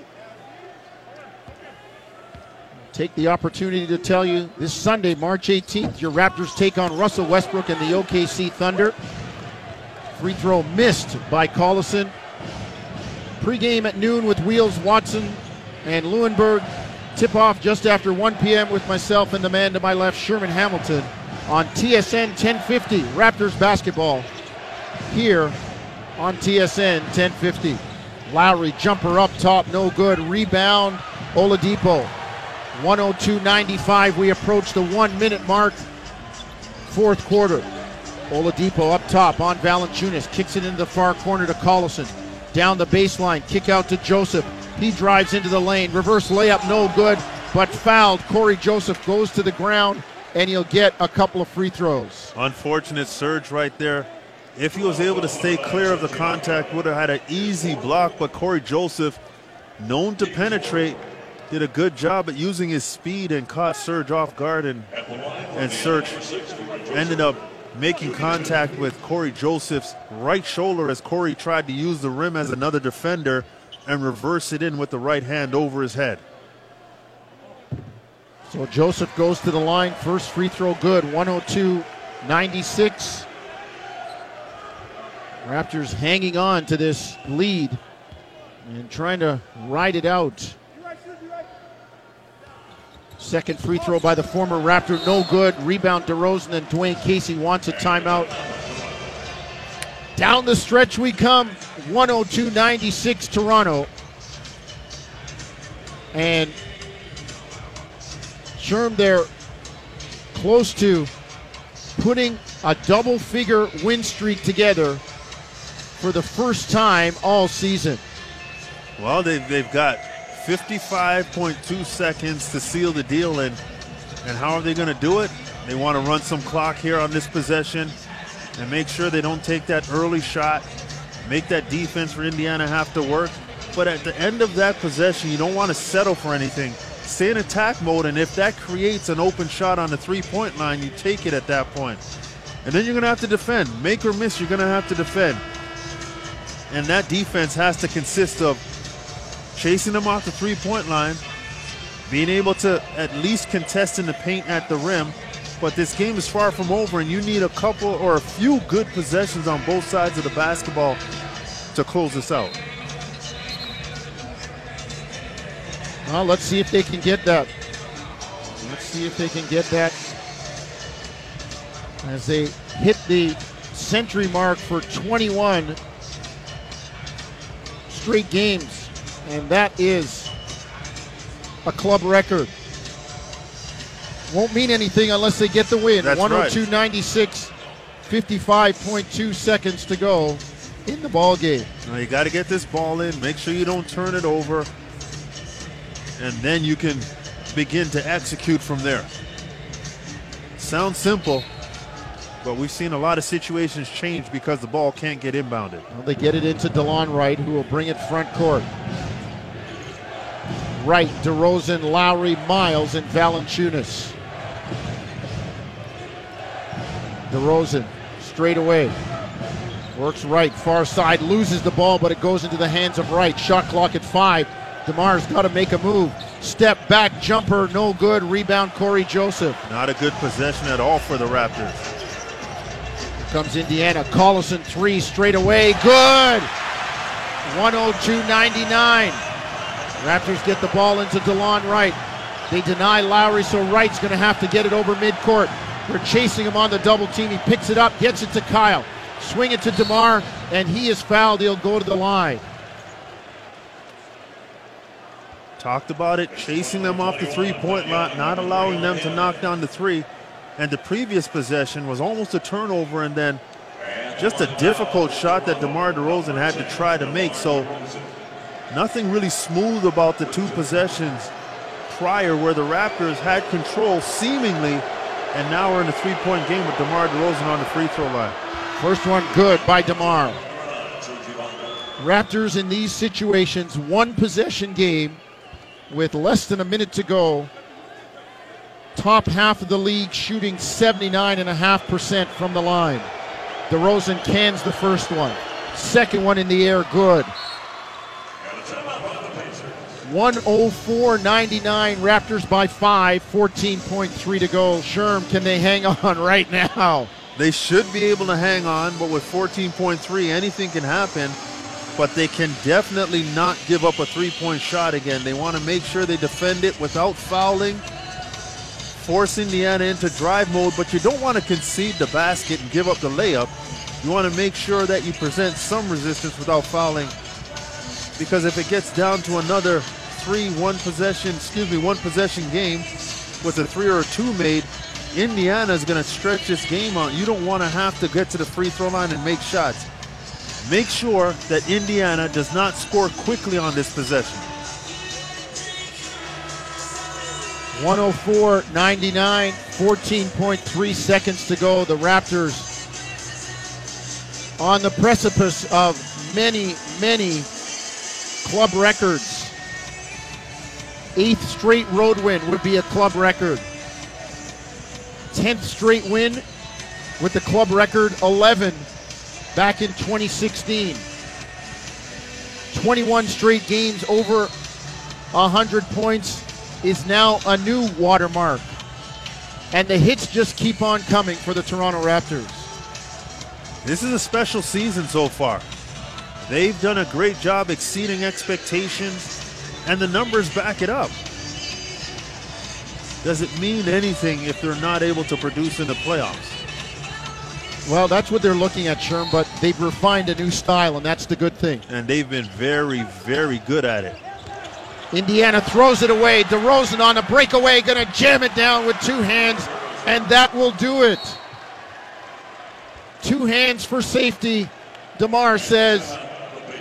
take the opportunity to tell you this Sunday, March eighteenth, your Raptors take on Russell Westbrook and the O K C Thunder. Free throw missed by Collison. Pre-game at noon with Wheels, Watson, and Lewinberg. Tip-off just after one p.m. with myself and the man to my left, Sherman Hamilton, on T S N ten fifty. Raptors basketball here on T S N ten fifty. Lowry, jumper up top, no good. Rebound, Oladipo. one oh two ninety-five. We approach the one-minute mark. Fourth quarter. Oladipo up top on Valanciunas. Kicks it into the far corner to Collison. Down the baseline. Kick out to Joseph. He drives into the lane. Reverse layup, no good, but fouled. Corey Joseph goes to the ground, and he'll get a couple of free throws. Unfortunate Serge right there. If he was able to stay clear of the contact, would have had an easy block, but Corey Joseph, known to penetrate, did a good job at using his speed and caught Serge off guard, and, and Serge ended up making contact with Corey Joseph's right shoulder as Corey tried to use the rim as another defender and reverse it in with the right hand over his head. So Joseph goes to the line. First free throw good, one oh two ninety-six. Raptors hanging on to this lead and trying to ride it out. Second free throw by the former Raptor, no good. Rebound DeRozan, and Dwayne Casey wants a timeout. Down the stretch we come, one oh two ninety-six Toronto. And Sherm there close to putting a double-figure win streak together for the first time all season. Well, they've, they've got fifty-five point two seconds to seal the deal, and, and how are they going to do it? They want to run some clock here on this possession and make sure they don't take that early shot, make that defense for Indiana have to work. But at the end of that possession, you don't want to settle for anything. Stay in attack mode, and if that creates an open shot on the three-point line, you take it at that point. And then you're going to have to defend. Make or miss, you're going to have to defend. And that defense has to consist of chasing them off the three-point line, being able to at least contest in the paint at the rim. But this game is far from over, and you need a couple or a few good possessions on both sides of the basketball to close this out. Well, let's see if they can get that. Let's see if they can get that as they hit the century mark for twenty-one straight games, and that is a club record. Won't mean anything unless they get the win. That's one oh two right. ninety-six, fifty-five point two seconds to go in the ball game. Now you got to get this ball in, make sure you don't turn it over, and then you can begin to execute from there. Sounds simple, but we've seen a lot of situations change because the ball can't get inbounded. Well, they get it into DeLon Wright, who will bring it front court. Wright, DeRozan, Lowry, Miles, and Valanciunas. DeRozan straight away. Works right, far side, loses the ball, but it goes into the hands of Wright. Shot clock at five. DeMar's got to make a move. Step back jumper, no good. Rebound, Corey Joseph. Not a good possession at all for the Raptors. Here comes Indiana. Collison three straight away. Good. one oh two ninety-nine. Raptors get the ball into DeLon Wright. They deny Lowry, so Wright's going to have to get it over midcourt. They're chasing him on the double team. He picks it up, gets it to Kyle. Swing it to DeMar, and he is fouled. He'll go to the line. Talked about it, chasing them off the three-point line, not allowing them to knock down the three. And the previous possession was almost a turnover, and then just a difficult shot that DeMar DeRozan had to try to make. So nothing really smooth about the two possessions prior where the Raptors had control seemingly, and now we're in a three-point game with DeMar DeRozan on the free throw line. First one good by DeMar. Raptors in these situations, one possession game with less than a minute to go. Top half of the league shooting seventy-nine point five percent from the line. DeRozan cans the first one. Second one in the air, good. one oh four ninety-nine, Raptors by five, fourteen point three to go. Sherm, can they hang on right now? They should be able to hang on, but with fourteen point three, anything can happen. But they can definitely not give up a three-point shot again. They want to make sure they defend it without fouling, force Indiana into drive mode, but you don't want to concede the basket and give up the layup. You want to make sure that you present some resistance without fouling, because if it gets down to another three, one possession, excuse me, one possession game with a three or a two made, Indiana is going to stretch this game out. You don't want to have to get to the free throw line and make shots. Make sure that Indiana does not score quickly on this possession. one oh four ninety-nine, fourteen point three seconds to go. The Raptors on the precipice of many, many club records. Eighth straight road win would be a club record. Tenth straight win with the club record eleven back in twenty sixteen. twenty-one straight games over one hundred points is now a new watermark. And the hits just keep on coming for the Toronto Raptors. This is a special season so far. They've done a great job exceeding expectations, and the numbers back it up. Does it mean anything if they're not able to produce in the playoffs? Well, that's what they're looking at, Sherm, but they've refined a new style, and that's the good thing. And they've been very, very good at it. Indiana throws it away. DeRozan on a breakaway, going to jam it down with two hands, and that will do it. Two hands for safety. DeMar says,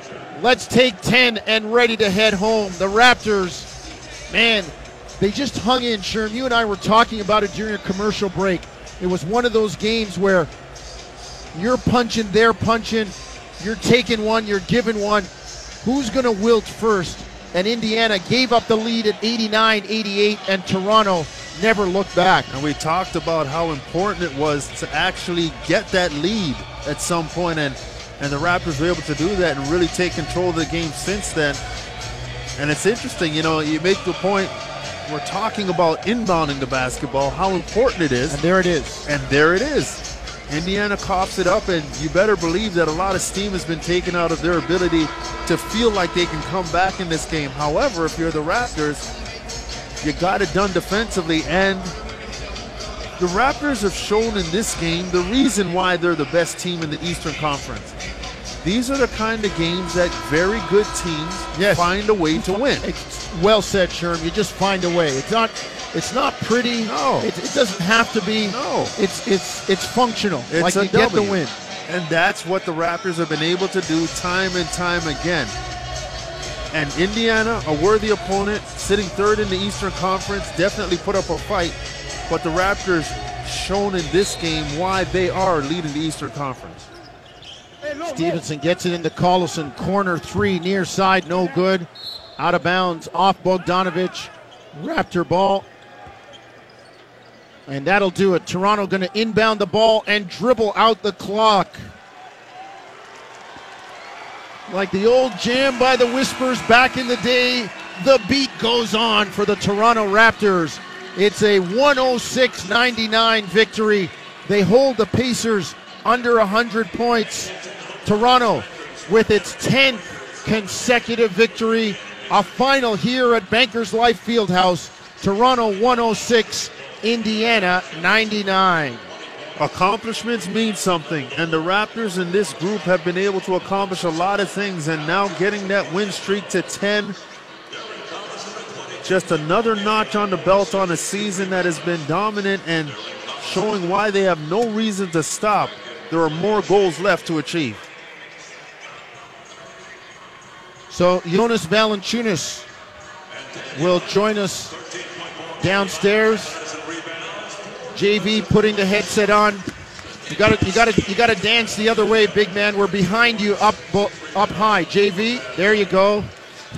let's take ten and ready to head home. The Raptors, man, they just hung in, Sherm. You and I were talking about it during a commercial break. It was one of those games where you're punching, they're punching, you're taking one, you're giving one. Who's going to wilt first? And Indiana gave up the lead at eighty-nine eighty-eight, and Toronto never looked back. And we talked about how important it was to actually get that lead at some point, and, and the Raptors were able to do that and really take control of the game since then. And it's interesting, you know, you make the point, we're talking about inbounding the basketball, how important it is. And there it is. And there it is. Indiana coughs it up, and you better believe that a lot of steam has been taken out of their ability to feel like they can come back in this game. However, if you're the Raptors, you got it done defensively, and the Raptors have shown in this game the reason why they're the best team in the Eastern Conference. These are the kind of games that very good teams yes. find a way to win. It's well said, Sherm. You just find a way. It's not it's not pretty. No. It, it doesn't have to be. No. It's it's it's functional. It's like a you get the W. win. And that's what the Raptors have been able to do time and time again. And Indiana, a worthy opponent, sitting third in the Eastern Conference, definitely put up a fight. But the Raptors shown in this game why they are leading the Eastern Conference. Stevenson gets it into Collison. Corner three, near side, no good. Out of bounds, off Bogdanovich. Raptor ball. And that'll do it. Toronto going to inbound the ball and dribble out the clock. Like the old jam by the Whispers back in the day, the beat goes on for the Toronto Raptors. It's a one oh six ninety-nine victory. They hold the Pacers under one hundred points. Toronto with its tenth consecutive victory. A final here at Bankers Life Fieldhouse. Toronto one oh six, Indiana ninety-nine. Accomplishments mean something, and the Raptors in this group have been able to accomplish a lot of things, and now getting that win streak to ten, just another notch on the belt on a season that has been dominant and showing why they have no reason to stop. There are more goals left to achieve. So Jonas Valanciunas will join us downstairs. J V putting the headset on. You got to, you got to, you got to dance the other way, big man. We're behind you, up, up high. J V, there you go.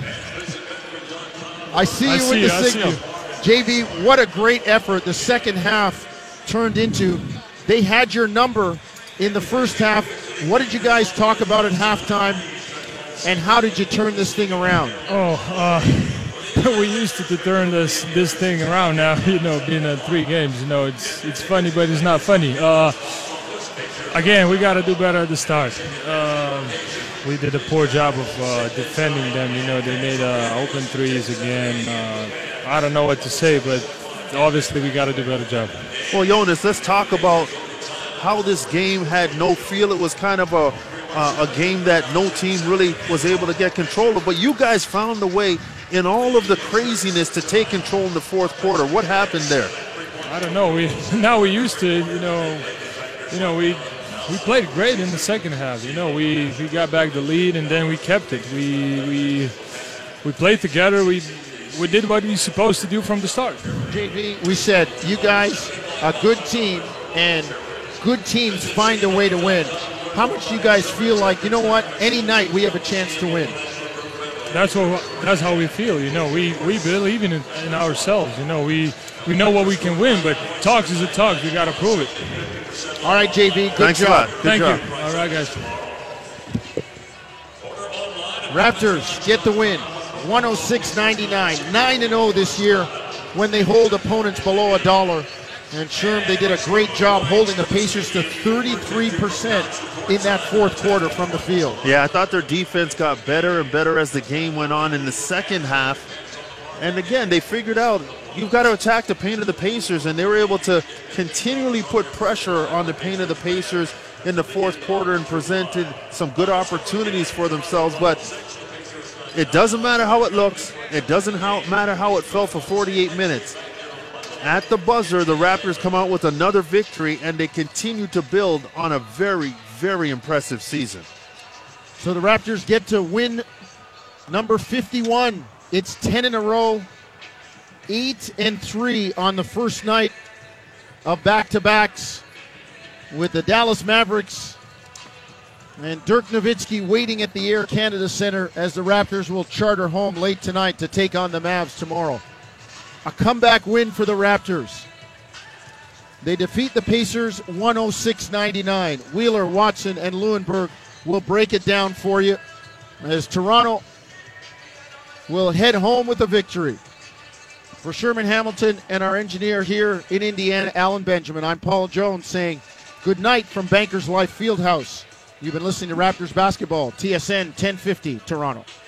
I see you I with see the you, I signal. see J V, what a great effort the second half turned into. They had your number in the first half. What did you guys talk about at halftime, and how did you turn this thing around? Oh, uh, we're used to, to turn this this thing around now. You know, being in three games, you know, it's it's funny, but it's not funny. Uh, again, we got to do better at the start. Um, we did a poor job of uh, defending them. You know, they made uh, open threes again. Uh, I don't know what to say, but obviously we got to do a better job. Well, Jonas, let's talk about how this game had no feel. It was kind of a uh, a game that no team really was able to get control of. But you guys found a way in all of the craziness to take control in the fourth quarter. What happened there? I don't know. We now we're used to it, you know. You know, we we played great in the second half. You know, we, we got back the lead and then we kept it. We we we played together. We we did what we were supposed to do from the start. J V, we said you guys a good team, and good teams find a way to win. How much do you guys feel like, you know what, any night we have a chance to win? That's what that's how we feel. You know, we, we believe in it, in ourselves. You know, we we know what we can win, but talks is a talk. We got to prove it. All right, J V, good Thanks job. a lot. Good Thank job. you. All right, guys. Raptors get the win, one oh six ninety-nine, nine and oh this year when they hold opponents below a dollar. And Sherm, they did a great job holding the Pacers to thirty-three percent in that fourth quarter from the field. Yeah, I thought their defense got better and better as the game went on in the second half. And again, they figured out you've got to attack the paint of the Pacers, and they were able to continually put pressure on the paint of the Pacers in the fourth quarter and presented some good opportunities for themselves. But it doesn't matter how it looks. It doesn't how, matter how it felt for forty-eight minutes. At the buzzer, the Raptors come out with another victory, and they continue to build on a very, very impressive season. So the Raptors get to win number fifty-one. It's ten in a row, eight and three on the first night of back-to-backs with the Dallas Mavericks and Dirk Nowitzki waiting at the Air Canada Centre as the Raptors will charter home late tonight to take on the Mavs tomorrow. A comeback win for the Raptors. They defeat the Pacers one oh six ninety-nine. Wheeler, Watson, and Lewinberg will break it down for you as Toronto will head home with a victory. For Sherman Hamilton and our engineer here in Indiana, Alan Benjamin, I'm Paul Jones saying good night from Bankers Life Fieldhouse. You've been listening to Raptors Basketball, T S N ten fifty, Toronto.